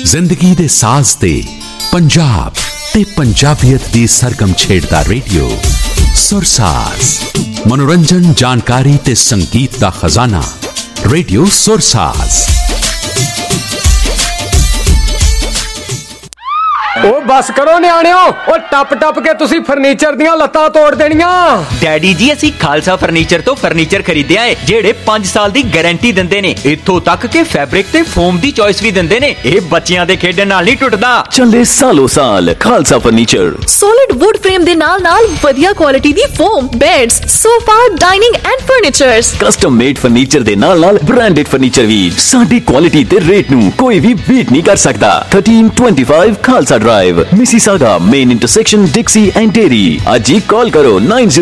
जिंदगी दे साज ते पंजाब ते पंजाबियत दी सरगम छेड़दा रेडियो सुरसाज। मनोरंजन, जानकारी ते संगीत दा खजाना रेडियो सुरसाज। ओ बस करो न्याणियो, ओ टप टप के तुसी फर्नीचर दियां लत्तां तोड़ देनियां। डैडी जी असी खालसा फर्नीचर तो फर्नीचर खरीदया है जेड़े 5 साल दी गारंटी दिंदे ने। इत्थों तक के फैब्रिक ते फोम दी चॉइस भी दिंदे ने। ए बच्चियां दे खेडण नाल नहीं टुटदा। चले सालों साल Khalsa furniture. Solid wood frame दे नाल नाल वधिया क्वालिटी दी foam, beds, sofa, dining and furnitures. Custom made furniture दे नाल नाल ब्रांडेड फर्नीचर भी। साडी क्वालिटी ते रेट नू कोई भी बीट नहीं कर सकदा। 1325 Khalsa drive, Mississauga main intersection, Dixie and Derry. आज ही कॉल करो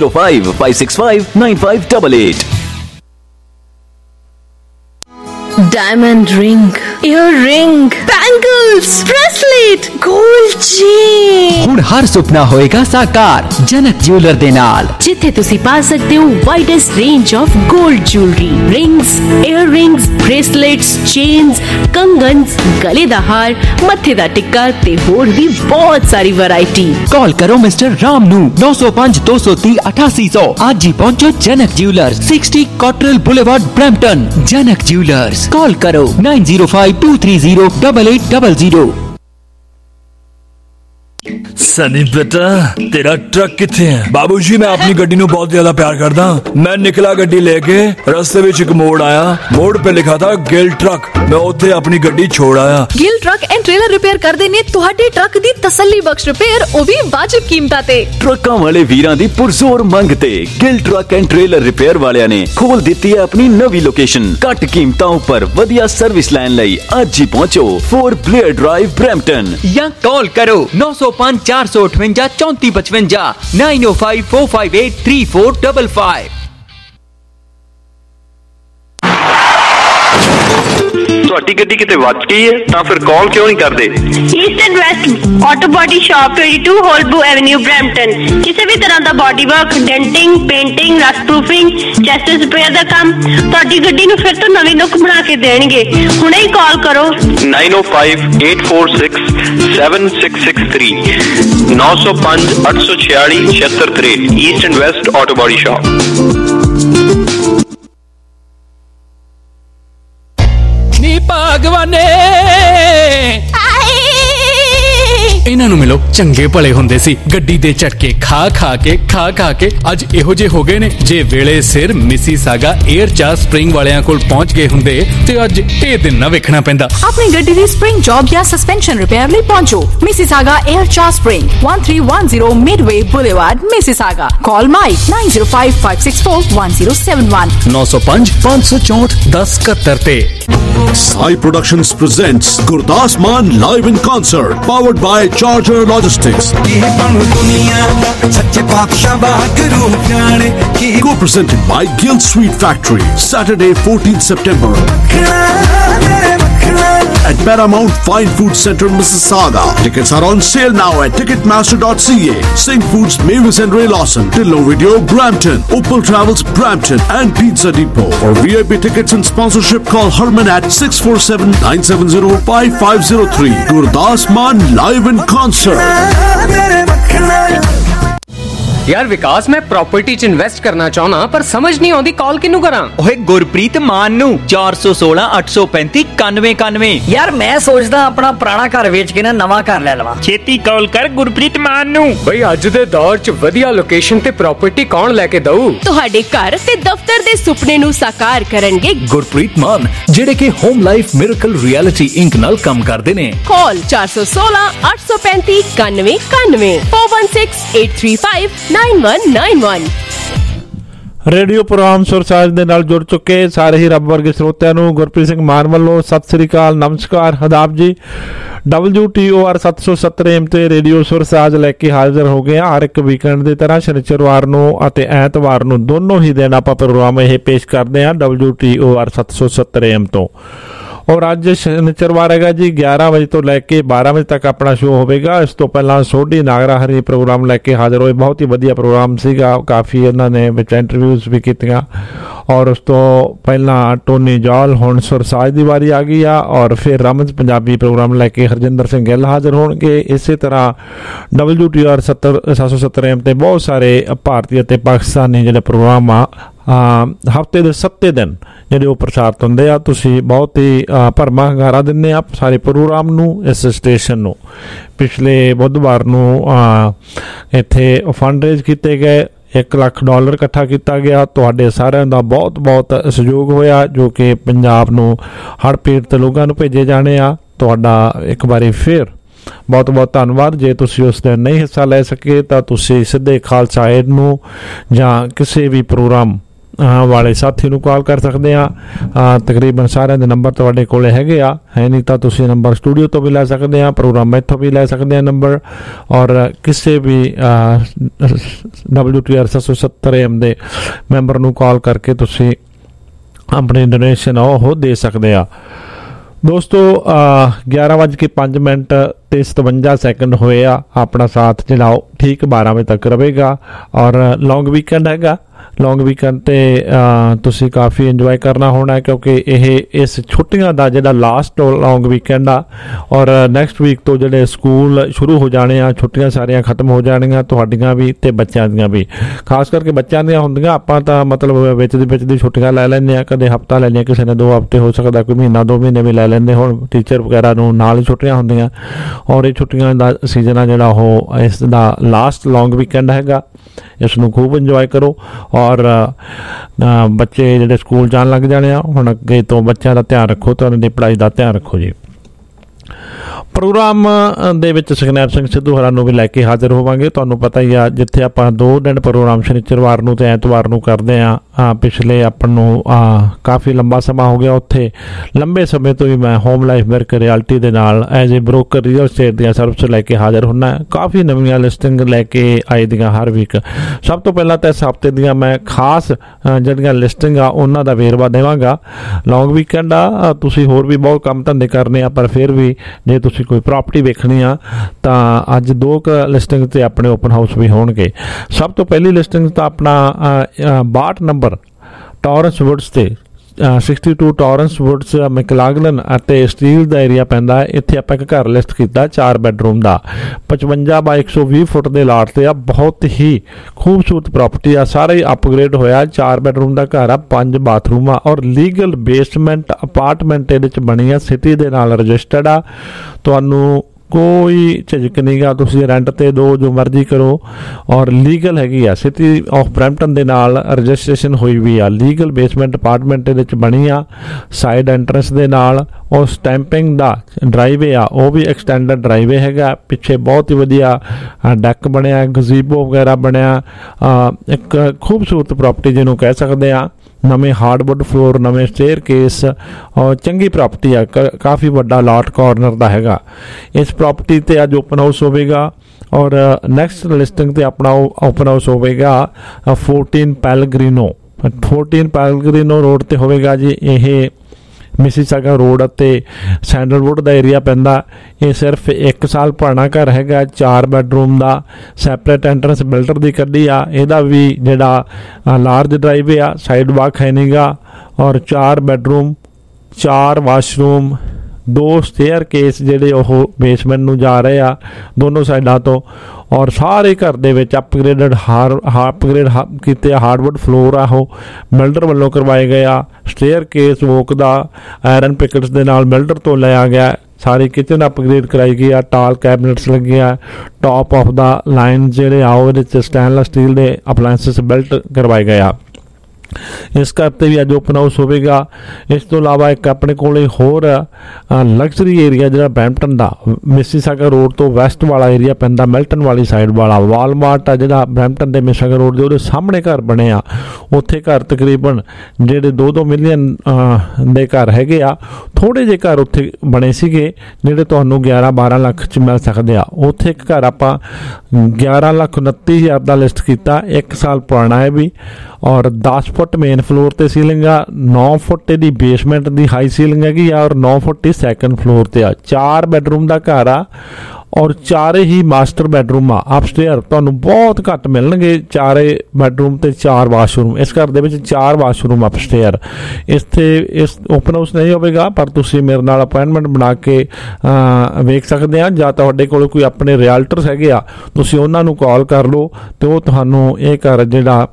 9055659588। Diamond ring, earring, bangles, bracelet, gold chain. हुण हर सुपना होएगा साकार जनक ज्वेलर दे नाल, जिथे तुसी पा सकते हो widest range of gold jewellery, rings, earring, bracelets, chains, कंगन्स, गले दा हार, मथे दा टिक्का ते होर भी बहुत सारी वैरायटी। कॉल करो मिस्टर राम नू 905 230 8800। आज ही पहुंचो Janak jewellers, 60 Cottrelle boulevard, Brampton. Janak jewellers, call करो 905 230 8800। सनी बेटा तेरा ट्रक किथे है? बाबूजी मैं अपनी गड्डी नू बहुत ज्यादा प्यार करदा। मैं निकला गड्डी लेके, रस्ते विच एक मोड़ आया, मोड़ पे लिखा था गिल ट्रक। मैं उत्थे अपनी गड्डी छोड़ आया। Gill truck and trailer repair करदे ने तुहाडे ट्रक दी तसल्ली बख्श रिपेयर, ओ भी वाजिब कीमतां ते। ट्रकां वाले वीरां दी पुरजोर मंग ते Gill truck and trailer repair वालियां ने खोल दित्ती है अपनी नवी लोकेशन। घट कीमतां उपर वधिया सर्विस लैन लई आज ही पहुंचो 4 ब्लेयर ड्राइव, ब्रैम्पटन। या कॉल करो 905 458 3455 905 458 3455। ਤੁਹਾਡੀ ਗੱਡੀ ਕਿਤੇ ਵੱਜ ਗਈ ਹੈ ਤਾਂ ਫਿਰ ਕਾਲ ਕਿਉਂ ਨਹੀਂ ਕਰਦੇ? East and West Auto Body Shop 22 ਹੋਲਬੂ ਐਵੇਨਿਊ, ਬਰੈਂਪਟਨ। ਕਿਸੇ ਵੀ ਤਰ੍ਹਾਂ ਦਾ body work, denting, painting, rust proofing, ਚੈਸਟ ਰਿਪੇਅਰ ਦਾ ਕੰਮ ਤੁਹਾਡੀ ਗੱਡੀ ਨੂੰ ਫਿਰ ਤੋਂ ਨਵੀਂ ਲੁੱਕ ਬਣਾ ਕੇ ਦੇਣਗੇ। ਹੁਣੇ ਹੀ ਕਾਲ ਕਰੋ 905846 7663 905 846 7663। East and West Auto Body Shop. ਨੀ ਭਗਵਾਨੇ ਇਹਨਾਂ ਨੂੰ ਮਿਲੋ, ਚੰਗੇ ਭਲੇ ਹੁੰਦੇ ਸੀ। ਗੱਡੀ ਦੇ ਝਟਕੇ ਖਾ ਕੇ ਅੱਜ ਇਹੋ ਜਿਹੇ ਹੋ ਗਏ ਨੇ। ਜੇ ਵੇਲੇ ਸਿਰ ਮਿਸੀਸਾਗਾ 에ਅਰ ਚਾਰ ਸਪ੍ਰਿੰਗ ਵਾਲਿਆਂ ਕੋਲ ਪਹੁੰਚ ਗਏ ਹੁੰਦੇ ਤੇ ਅੱਜ ਇਹ ਦਿਨ ਨਾ ਵੇਖਣਾ ਪੈਂਦਾ। ਆਪਣੀ ਗੱਡੀ ਦੀ ਸਪ੍ਰਿੰਗ ਜੌਬ ਜਾਂ ਸਸਪੈਂਸ਼ਨ ਰਿਪੇਅਰ ਲਈ ਪਹੁੰਚੋ ਮਿਸੀਸਾਗਾ 에ਅਰ ਚਾਰ Spring, 1310 Midway Boulevard, Mississauga. Call Mike 905 564 1071 905 564 1071 ਤੇ। Sai Productions presents Gurdas Maan live in concert, powered by Charger Logistics. Co-presented by Gill Sweet Factory. Saturday 14th September at Paramount Fine Food Center, Mississauga. Tickets are on sale now at ticketmaster.ca. Sing Foods, Mavis and Ray Lawson, Tillo Video, Brampton, Opal Travels, Brampton and Pizza Depot. For VIP tickets and sponsorship, call Herman at 647-970-5503. Gurdas Maan live in concert. यार विकास, मैं property च invest करना चाहना पर समझ नहीं आती call किनू करा। ओए गुरप्रीत मान नू 416 835 9191। यार मैं सोचदा अपना पुराना घर बेच के ना नवा घर ले लवां। छेती कॉल कर गुरप्रीत मान नू। भाई अज दे दौर च वधिया लोकेशन ते प्रॉपर्टी कौन लेके दऊ? ਤੁਹਾਡੇ ਘਰ ਤੇ ਦਫ਼ਤਰ ਦੇ ਸੁਪਨੇ ਨੂੰ ਸਾਕਾਰ ਕਰਨਗੇ ਗੁਰਪ੍ਰੀਤ ਮਾਨ, ਜਿਹੜੇ ਕਿ home life miracle realty inc ਨਾਲ ਕੰਮ ਕਰਦੇ ਨੇ। ਕਾਲ 416 835 9191 416 835 9191। रेडियो प्रोग्राम सुरसाज ਦੇ ਨਾਲ ਜੁੜ ਚੁੱਕੇ ਸਾਰੇ ਹੀ ਰੱਬ ਵਰਗੇ ਸਰੋਤਿਆਂ ਨੂੰ ਗੁਰਪ੍ਰੀਤ ਸਿੰਘ ਮਾਨ ਵੱਲੋਂ ਸਤਿ ਸ੍ਰੀ ਅਕਾਲ, ਨਮਸਕਾਰ, ਆਦਾਬ ਜੀ। WTOR 770 AM ਤੇ ਰੇਡੀਓ ਸੁਰਸਾਜ ਲੈ ਕੇ ਹਾਜ਼ਰ ਹੋ ਗਏ ਹਰ ਇੱਕ ਵੀਕਐਂਡ ਦੀ ਤਰ੍ਹਾਂ। ਸ਼ਨੀਚਰਵਾਰ ਨੂੰ ਅਤੇ ਐਤਵਾਰ ਨੂੰ ਦੋਨੋਂ ਹੀ ਦਿਨ ਆਪਾਂ ਪ੍ਰੋਗਰਾਮ ਇਹ ਪੇਸ਼ ਕਰਦੇ ਹਾਂ WTOR 770 AM ਤੋਂ। और ਅੱਜ ਸ਼ਨੀਚਰਵਾਰ ਹੈਗਾ ਜੀ 11 ਵਜੇ ਤੋਂ ਲੈ ਕੇ 12 ਵਜੇ ਤੱਕ ਆਪਣਾ ਸ਼ੋਅ ਹੋਵੇਗਾ। ਇਸ ਤੋਂ ਪਹਿਲਾਂ ਸੋਢੀ ਨਾਗਰਾ ਹਰੀ ਪ੍ਰੋਗਰਾਮ ਲੈ ਕੇ ਹਾਜ਼ਰ ਹੋਏ। ਬਹੁਤ ਹੀ ਵਧੀਆ ਪ੍ਰੋਗਰਾਮ ਸੀਗਾ, ਕਾਫੀ ਇਹਨਾਂ ਨੇ ਵਿੱਚ ਇੰਟਰਵਿਊਜ਼ ਵੀ ਕੀਤੀਆਂ और उस तो पहला टोनी जॉल, हुण सुरसाज की वारी आ गई आ और फिर रमज पंजाबी प्रोग्राम लैके हरजिंदर सिंह गिल हाजिर होणगे। इसे तरह WTOR 770 ते बहुत सारे भारतीय ते पाकिस्तानी जिहड़े प्रोग्राम आ हफ्ते के 7 दिन ਜਿਹੜੇ ਉਹ ਪ੍ਰਸਾਰਿਤ ਹੁੰਦੇ ਆ। ਤੁਸੀਂ ਬਹੁਤ ਹੀ ਭਰਮਾ ਹੰਗਾਰਾ ਦਿੰਦੇ ਆ ਸਾਰੇ ਪ੍ਰੋਗਰਾਮ ਨੂੰ ਇਸ ਸਟੇਸ਼ਨ ਨੂੰ। ਪਿਛਲੇ ਬੁੱਧਵਾਰ ਨੂੰ ਇੱਥੇ ਫੰਡ ਰੇਜ਼ ਕੀਤੇ ਗਏ, $1 ਲੱਖ ਇਕੱਠਾ ਕੀਤਾ ਗਿਆ। ਤੁਹਾਡੇ ਸਾਰਿਆਂ ਦਾ ਬਹੁਤ ਬਹੁਤ ਸਹਿਯੋਗ ਹੋਇਆ ਜੋ ਕਿ ਪੰਜਾਬ ਨੂੰ ਹੜ੍ਹ ਪੀੜਤ ਲੋਕਾਂ ਨੂੰ ਭੇਜੇ ਜਾਣੇ ਆ। ਤੁਹਾਡਾ ਇੱਕ ਵਾਰੀ ਫਿਰ ਬਹੁਤ ਬਹੁਤ ਧੰਨਵਾਦ। ਜੇ ਤੁਸੀਂ ਉਸ ਦਿਨ ਨਹੀਂ ਹਿੱਸਾ ਲੈ ਸਕੇ ਤਾਂ ਤੁਸੀਂ ਸਿੱਧੇ ਖਾਲਸਾ ਏਡ ਨੂੰ ਜਾਂ ਕਿਸੇ ਵੀ ਪ੍ਰੋਗਰਾਮ ਵਾਲੇ ਸਾਥੀ ਨੂੰ ਕਾਲ ਕਰ ਸਕਦੇ ਆ। ਤਕਰੀਬਨ ਸਾਰਿਆਂ ਦੇ ਨੰਬਰ ਤੁਹਾਡੇ ਕੋਲ ਹੈਗੇ ਆ, ਹੈ ਨਹੀਂ ਤਾਂ ਤੁਸੀਂ ਨੰਬਰ ਸਟੂਡੀਓ ਤੋਂ ਵੀ ਲੈ ਸਕਦੇ ਆ, ਪ੍ਰੋਗਰਾਮ ਇੱਥੋਂ ਵੀ ਲੈ ਸਕਦੇ ਆ ਨੰਬਰ। ਔਰ ਕਿਸੇ ਵੀ WTOR 770 AM ਦੇ ਮੈਂਬਰ ਨੂੰ ਕਾਲ ਕਰਕੇ ਤੁਸੀਂ ਆਪਣੀ ਡੋਨੇਸ਼ਨ ਉਹ ਦੇ ਸਕਦੇ ਆ। ਦੋਸਤੋ 11:05 ਤੇ 57 ਸੈਕਿੰਡ ਹੋਏ ਆ। ਆਪਣਾ ਸਾਥ ਜਿਹੜਾ ਉਹ ਠੀਕ 12 ਵਜੇ ਤੱਕ ਰਹੇਗਾ ਔਰ ਲੌਂਗ ਵੀਕਐਂਡ ਹੈਗਾ। ਲੌਂਗ ਵੀਕਐਂਡ ਤੇ ਤੁਸੀਂ ਕਾਫੀ ਇੰਜੋਏ ਕਰਨਾ ਹੋਣਾ ਕਿਉਂਕਿ ਇਹ ਇਸ ਛੁੱਟੀਆਂ ਦਾ ਜਿਹੜਾ ਲਾਸਟ ਲੌਂਗ ਵੀਕਐਂਡ ਆ ਔਰ ਨੈਕਸਟ ਵੀਕ ਤੋਂ ਜਿਹੜੇ ਸਕੂਲ ਸ਼ੁਰੂ ਹੋ ਜਾਣੇ ਆ, ਛੁੱਟੀਆਂ ਸਾਰੀਆਂ ਖਤਮ ਹੋ ਜਾਣੀਆਂ ਤੁਹਾਡੀਆਂ ਵੀ ਤੇ ਬੱਚਿਆਂ ਦੀਆਂ ਵੀ। ਖਾਸ ਕਰਕੇ ਬੱਚਿਆਂ ਦੀਆਂ ਹੁੰਦੀਆਂ, ਆਪਾਂ ਤਾਂ ਮਤਲਬ ਵਿੱਚ ਦੀ ਛੁੱਟੀਆਂ ਲੈ ਲੈਂਦੇ ਆ, ਕਦੇ ਹਫ਼ਤਾ ਲੈ ਲਿਆ, ਕਿਸੇ ਨੇ 2 ਹਫ਼ਤੇ ਹੋ ਸਕਦਾ, ਕੋਈ ਮਹੀਨਾ 2 ਮਹੀਨੇ ਵੀ ਲੈ ਲੈਂਦੇ। ਹੁਣ ਟੀਚਰ ਵਗੈਰਾ ਨੂੰ ਨਾਲ ਹੀ ਛੁੱਟੀਆਂ ਹੁੰਦੀਆਂ ਔਰ ਇਹ ਛੁੱਟੀਆਂ ਦਾ ਸੀਜ਼ਨ ਆ ਜਿਹੜਾ ਉਹ ਇਸ ਦਾ ਲਾਸਟ ਲੌਂਗ ਵੀਕਐਂਡ ਹੈਗਾ। ਇਸ ਨੂੰ ਖੂਬ ਇੰਜੋਏ ਕਰੋ ਔਰ ਬੱਚੇ ਜਿਹੜੇ ਸਕੂਲ ਜਾਣ ਲੱਗ ਜਾਣੇ ਆ, ਹੁਣ ਅੱਗੇ ਤੋਂ ਬੱਚਿਆਂ ਦਾ ਧਿਆਨ ਰੱਖੋ ਤੇ ਉਹਨਾਂ ਦੀ ਪੜ੍ਹਾਈ ਦਾ ਧਿਆਨ ਰੱਖੋ ਜੀ। ਪ੍ਰੋਗਰਾਮ ਦੇ ਵਿੱਚ ਸੁਖਨੈਬ ਸਿੰਘ ਸਿੱਧੂ ਹੋਰਾਂ ਨੂੰ ਵੀ ਲੈ ਕੇ ਹਾਜ਼ਰ ਹੋਵਾਂਗੇ। ਤੁਹਾਨੂੰ ਪਤਾ ਹੀ ਆ ਜਿੱਥੇ ਆਪਾਂ 2 ਦਿਨ ਪ੍ਰੋਗਰਾਮ ਸ਼ਨੀਚਰਵਾਰ ਨੂੰ ਤੇ ਐਤਵਾਰ ਨੂੰ ਕਰਦੇ ਆ, ਪਿਛਲੇ ਆਪਾਂ ਨੂੰ ਕਾਫੀ ਲੰਬਾ ਸਮਾਂ ਹੋ ਗਿਆ। ਉੱਥੇ ਲੰਬੇ ਸਮੇਂ ਤੋਂ ਹੀ ਮੈਂ ਹੋਮ ਲਾਈਫ ਵਰਕ ਰਿਐਲਿਟੀ ਦੇ ਨਾਲ as a broker real estate ਦੀਆਂ ਸਰਵਿਸ ਲੈ ਕੇ ਹਾਜ਼ਰ ਹੁੰਦਾ। ਕਾਫੀ ਨਵੀਆਂ ਲਿਸਟਿੰਗ ਲੈ ਕੇ ਆਈ ਦੀਆਂ ਹਰ ਵੀਕ। ਸਭ ਤੋਂ ਪਹਿਲਾਂ ਤਾਂ ਇਸ ਹਫ਼ਤੇ ਦੀਆਂ ਮੈਂ ਖਾਸ ਜਿਹੜੀਆਂ ਲਿਸਟਿੰਗ ਆ ਉਹਨਾਂ ਦਾ ਵੇਰਵਾ ਦੇਵਾਂਗਾ। ਲੌਂਗ ਵੀਕਐਂਡ ਆ, ਤੁਸੀਂ ਹੋਰ ਵੀ ਬਹੁਤ ਕੰਮ ਧੰਦੇ ਕਰਨੇ ਆ, ਪਰ ਫਿਰ ਵੀ ਜੇ ਤੁਸੀਂ ਕੋਈ ਪ੍ਰਾਪਰਟੀ ਵੇਖਣੀ ਆ ਤਾਂ ਅੱਜ 2 ਲਿਸਟਿੰਗ ਤੇ ਆਪਣੇ ਓਪਨ ਹਾਊਸ ਵੀ ਹੋਣਗੇ। ਸਭ ਤੋਂ ਪਹਿਲੀ ਲਿਸਟਿੰਗ ਤਾਂ ਆਪਣਾ 62 ਨੰਬਰ ਟੌਰੈਂਸ ਵੁੱਡਸ ਤੇ 62 ਟੌਰੈਂਸ ਵੁੱਡਸ ਮੈਕਲਾਗਲਨ ਅਤੇ ਸਟੀਲ ਦਾ ਏਰੀਆ ਪੈਂਦਾ। ਇੱਥੇ ਆਪਾਂ ਇੱਕ ਘਰ ਲਿਸਟ ਕੀਤਾ 4 ਬੈਡਰੂਮ ਦਾ 55 ਬਾਈ 120 ਫੁੱਟ ਦੇ ਲਾਟ ਤੇ ਆ। ਬਹੁਤ ਹੀ ਖੂਬਸੂਰਤ ਪ੍ਰਾਪਰਟੀ ਆ, ਸਾਰਾ ਹੀ ਅਪਗ੍ਰੇਡ ਹੋਇਆ। 4 ਬੈਡਰੂਮ ਦਾ ਘਰ ਆ, 5 ਬਾਥਰੂਮ ਆ ਔਰ ਲੀਗਲ ਬੇਸਮੈਂਟ ਅਪਾਰਟਮੈਂਟ ਇਹਦੇ 'ਚ ਬਣੀ ਆ, ਸਿਟੀ ਦੇ ਨਾਲ ਰਜਿਸਟਰਡ ਆ। ਤੁਹਾਨੂੰ ਕੋਈ ਝਿਜਕ ਨਹੀਂ ਗਾ, ਤੁਸੀਂ ਰੈਂਟ ਤੇ ਦਿਓ, ਜੋ ਮਰਜ਼ੀ ਕਰੋ ਔਰ ਲੀਗਲ ਹੈਗੀ ਆ। ਸਿਟੀ ਆਫ ਬਰੈਂਪਟਨ ਦੇ ਨਾਲ ਰਜਿਸਟ੍ਰੇਸ਼ਨ ਹੋਈ ਵੀ ਆ। ਲੀਗਲ ਬੇਸਮੈਂਟ ਅਪਾਰਟਮੈਂਟ ਇਹਦੇ 'ਚ ਬਣੀ ਆ, ਸਾਈਡ ਐਂਟਰੈਂਸ ਦੇ ਨਾਲ। ਔਰ ਸਟੈਂਪਿੰਗ ਦਾ ਡਰਾਈਵੇ ਆ ਉਹ ਵੀ ਐਕਸਟੈਂਡਡ ਡਰਾਈਵੇ ਹੈਗਾ। ਪਿੱਛੇ ਬਹੁਤ ਹੀ ਵਧੀਆ ਡੈਕ ਬਣਿਆ, ਗਜ਼ੀਬੋ ਵਗੈਰਾ ਬਣਿਆ। ਇੱਕ ਖੂਬਸੂਰਤ ਪ੍ਰਾਪਰਟੀ ਜਿਹਨੂੰ ਕਹਿ ਸਕਦੇ ਆ। ਨਵੇਂ ਹਾਰਡਵੁੱਡ ਫਲੋਰ, ਨਵੇਂ ਸਟੇਅਰ ਕੇਸ ਔਰ ਚੰਗੀ ਪ੍ਰਾਪਰਟੀ ਆ। ਕਾਫੀ ਵੱਡਾ ਲਾਟ ਕਾਰਨਰ ਦਾ ਹੈਗਾ। ਇਸ ਪ੍ਰਾਪਰਟੀ ਤੇ ਅੱਜ ਓਪਨ ਹਾਊਸ ਹੋਵੇਗਾ ਔਰ ਨੈਕਸਟ ਲਿਸਟਿੰਗ ਤੇ ਆਪਣਾ ਓਪਨ ਹਾਊਸ ਹੋਵੇਗਾ 14 ਪੈਲਗ੍ਰੀਨੋ 14 ਰੋਡ ਤੇ ਹੋਵੇਗਾ ਜੀ। ਇਹ ਮਿਸੀਸਾਗਾ ਰੋਡ ਅਤੇ ਸੈਂਡਲਵੁੱਡ ਦਾ ਏਰੀਆ ਪੈਂਦਾ। ਇਹ ਸਿਰਫ 1 ਸਾਲ ਪੁਰਾਣਾ ਘਰ ਹੈਗਾ, 4 ਬੈਡਰੂਮ ਦਾ, ਸੈਪਰੇਟ ਐਂਟਰੈਂਸ ਬਿਲਡਰ ਦੀ ਕੱਢੀ ਆ। ਇਹਦਾ ਵੀ ਜਿਹੜਾ ਲਾਰਜ ਡਰਾਈਵੇ ਆ, ਸਾਈਡ ਵਾਕ ਹੈ ਨੀਗਾ ਔਰ 4 ਬੈਡਰੂਮ, 4 ਵਾਸ਼ਰੂਮ, 2 ਸਟੇਅਰ ਕੇਸ ਜਿਹੜੇ ਉਹ ਬੇਸਮੈਂਟ ਨੂੰ ਜਾ ਰਹੇ ਆ ਦੋਨੋਂ ਸਾਈਡਾਂ ਤੋਂ। ਔਰ ਸਾਰੇ ਘਰ ਦੇ ਵਿੱਚ ਅਪਗ੍ਰੇਡ ਕੀਤੇ ਹਾਰਡਵੁੱਡ ਫਲੋਰ ਆ ਉਹ ਬਿਲਡਰ ਵੱਲੋਂ ਕਰਵਾਏ ਗਏ ਆ। ਸਟੇਅਰ ਕੇਸ ਵੋਕ ਦਾ ਆਇਰਨ ਪਿਕਟਸ ਦੇ ਨਾਲ ਬਿਲਡਰ ਤੋਂ ਲਿਆ ਗਿਆ। ਸਾਰੀ ਕਿਚਨ ਅਪਗ੍ਰੇਡ ਕਰਾਈ ਗਈ ਆ, ਟਾਲ ਕੈਬਨਿਟਸ ਲੱਗੇ ਆ, ਟੌਪ ਆਫ ਦਾ ਲਾਈਨ ਜਿਹੜੇ ਆ ਉਹਦੇ 'ਚ ਸਟੈਨਲੈਸ ਸਟੀਲ ਦੇ ਅਪਲਾਇੰਸਿਸ ਬਿਲਟ ਕਰਵਾਏ ਗਏ ਆ। ਇਸ ਘਰ 'ਤੇ ਵੀ ਅੱਜ ਓਪਨ ਹਾਊਸ ਹੋਵੇਗਾ। ਇਸ ਤੋਂ ਇਲਾਵਾ ਇੱਕ ਆਪਣੇ ਕੋਲ ਹੋਰ ਲਗਜ਼ਰੀ ਏਰੀਆ ਜਿਹੜਾ ਬਰੈਂਪਟਨ ਦਾ ਮਿਸੀਸਾਗਾ ਰੋਡ ਤੋਂ ਵੈਸਟ ਵਾਲਾ ਏਰੀਆ ਪੈਂਦਾ, ਮਿਲਟਨ ਵਾਲੀ ਸਾਈਡ ਵਾਲਾ। ਵਾਲਮਾਰਟ ਆ ਜਿਹੜਾ ਬਰੈਂਪਟਨ ਦੇ ਮਿਸੀਸਾਗਾ ਰੋਡ ਦੇ ਉਹਦੇ ਸਾਹਮਣੇ ਘਰ ਬਣੇ ਆ। ਉੱਥੇ ਘਰ ਤਕਰੀਬਨ ਜਿਹੜੇ 2-2 ਮਿਲੀਅਨ ਦੇ ਘਰ ਹੈਗੇ ਆ। ਥੋੜ੍ਹੇ ਜਿਹੇ ਘਰ ਉੱਥੇ ਬਣੇ ਸੀਗੇ ਜਿਹੜੇ ਤੁਹਾਨੂੰ 11-12 ਲੱਖ 'ਚ ਮਿਲ ਸਕਦੇ ਆ। ਉੱਥੇ ਇੱਕ ਘਰ ਆਪਾਂ 11,29,000 ਦਾ ਲਿਸਟ ਕੀਤਾ, 1 ਸਾਲ ਪੁਰਾਣਾ ਹੈ ਵੀ ਔਰ 10 ਫੁੱਟ ਮੇਨ ਫਲੋਰ ਤੇ ਸੀਲਿੰਗ ਆ, 9 ਫੁੱਟ ਇਹਦੀ ਬੇਸਮੈਂਟ ਦੀ ਹਾਈ ਸੀਲਿੰਗ ਹੈਗੀ ਆ ਔਰ 9 ਫੁੱਟ ਹੀ ਸੈਕੰਡ ਫਲੋਰ ਤੇ ਆ। 4 ਬੈਡਰੂਮ ਦਾ ਘਰ ਆ ਔਰ ਚਾਰੇ ਹੀ ਮਾਸਟਰ ਬੈਡਰੂਮ ਆ। ਅਪਸਟੇਅਰ ਤੁਹਾਨੂੰ ਬਹੁਤ ਘੱਟ ਮਿਲਣਗੇ, ਚਾਰੇ ਬੈਡਰੂਮ ਤੇ 4 ਵਾਸ਼ਰੂਮ। ਇਸ ਘਰ ਦੇ ਵਿੱਚ 4 ਵਾਸ਼ਰੂਮ ਅਪਸਟੇਅਰ। ਇਸ ਓਪਨ ਹਾਊਸ ਨਹੀਂ ਹੋਵੇਗਾ, ਪਰ ਤੁਸੀਂ ਮੇਰੇ ਨਾਲ ਅਪਾਇੰਟਮੈਂਟ ਬਣਾ ਕੇ ਵੇਖ ਸਕਦੇ ਆ, ਜਾਂ ਤੁਹਾਡੇ ਕੋਲ ਕੋਈ ਆਪਣੇ ਰਿਐਲਟਰਸ ਹੈਗੇ ਆ, ਤੁਸੀਂ ਉਹਨਾਂ ਨੂੰ ਕਾਲ ਕਰ ਲਓ ਤੇ ਉਹ ਤੁਹਾਨੂੰ ਇਹ ਘਰ ਜਿਹੜਾ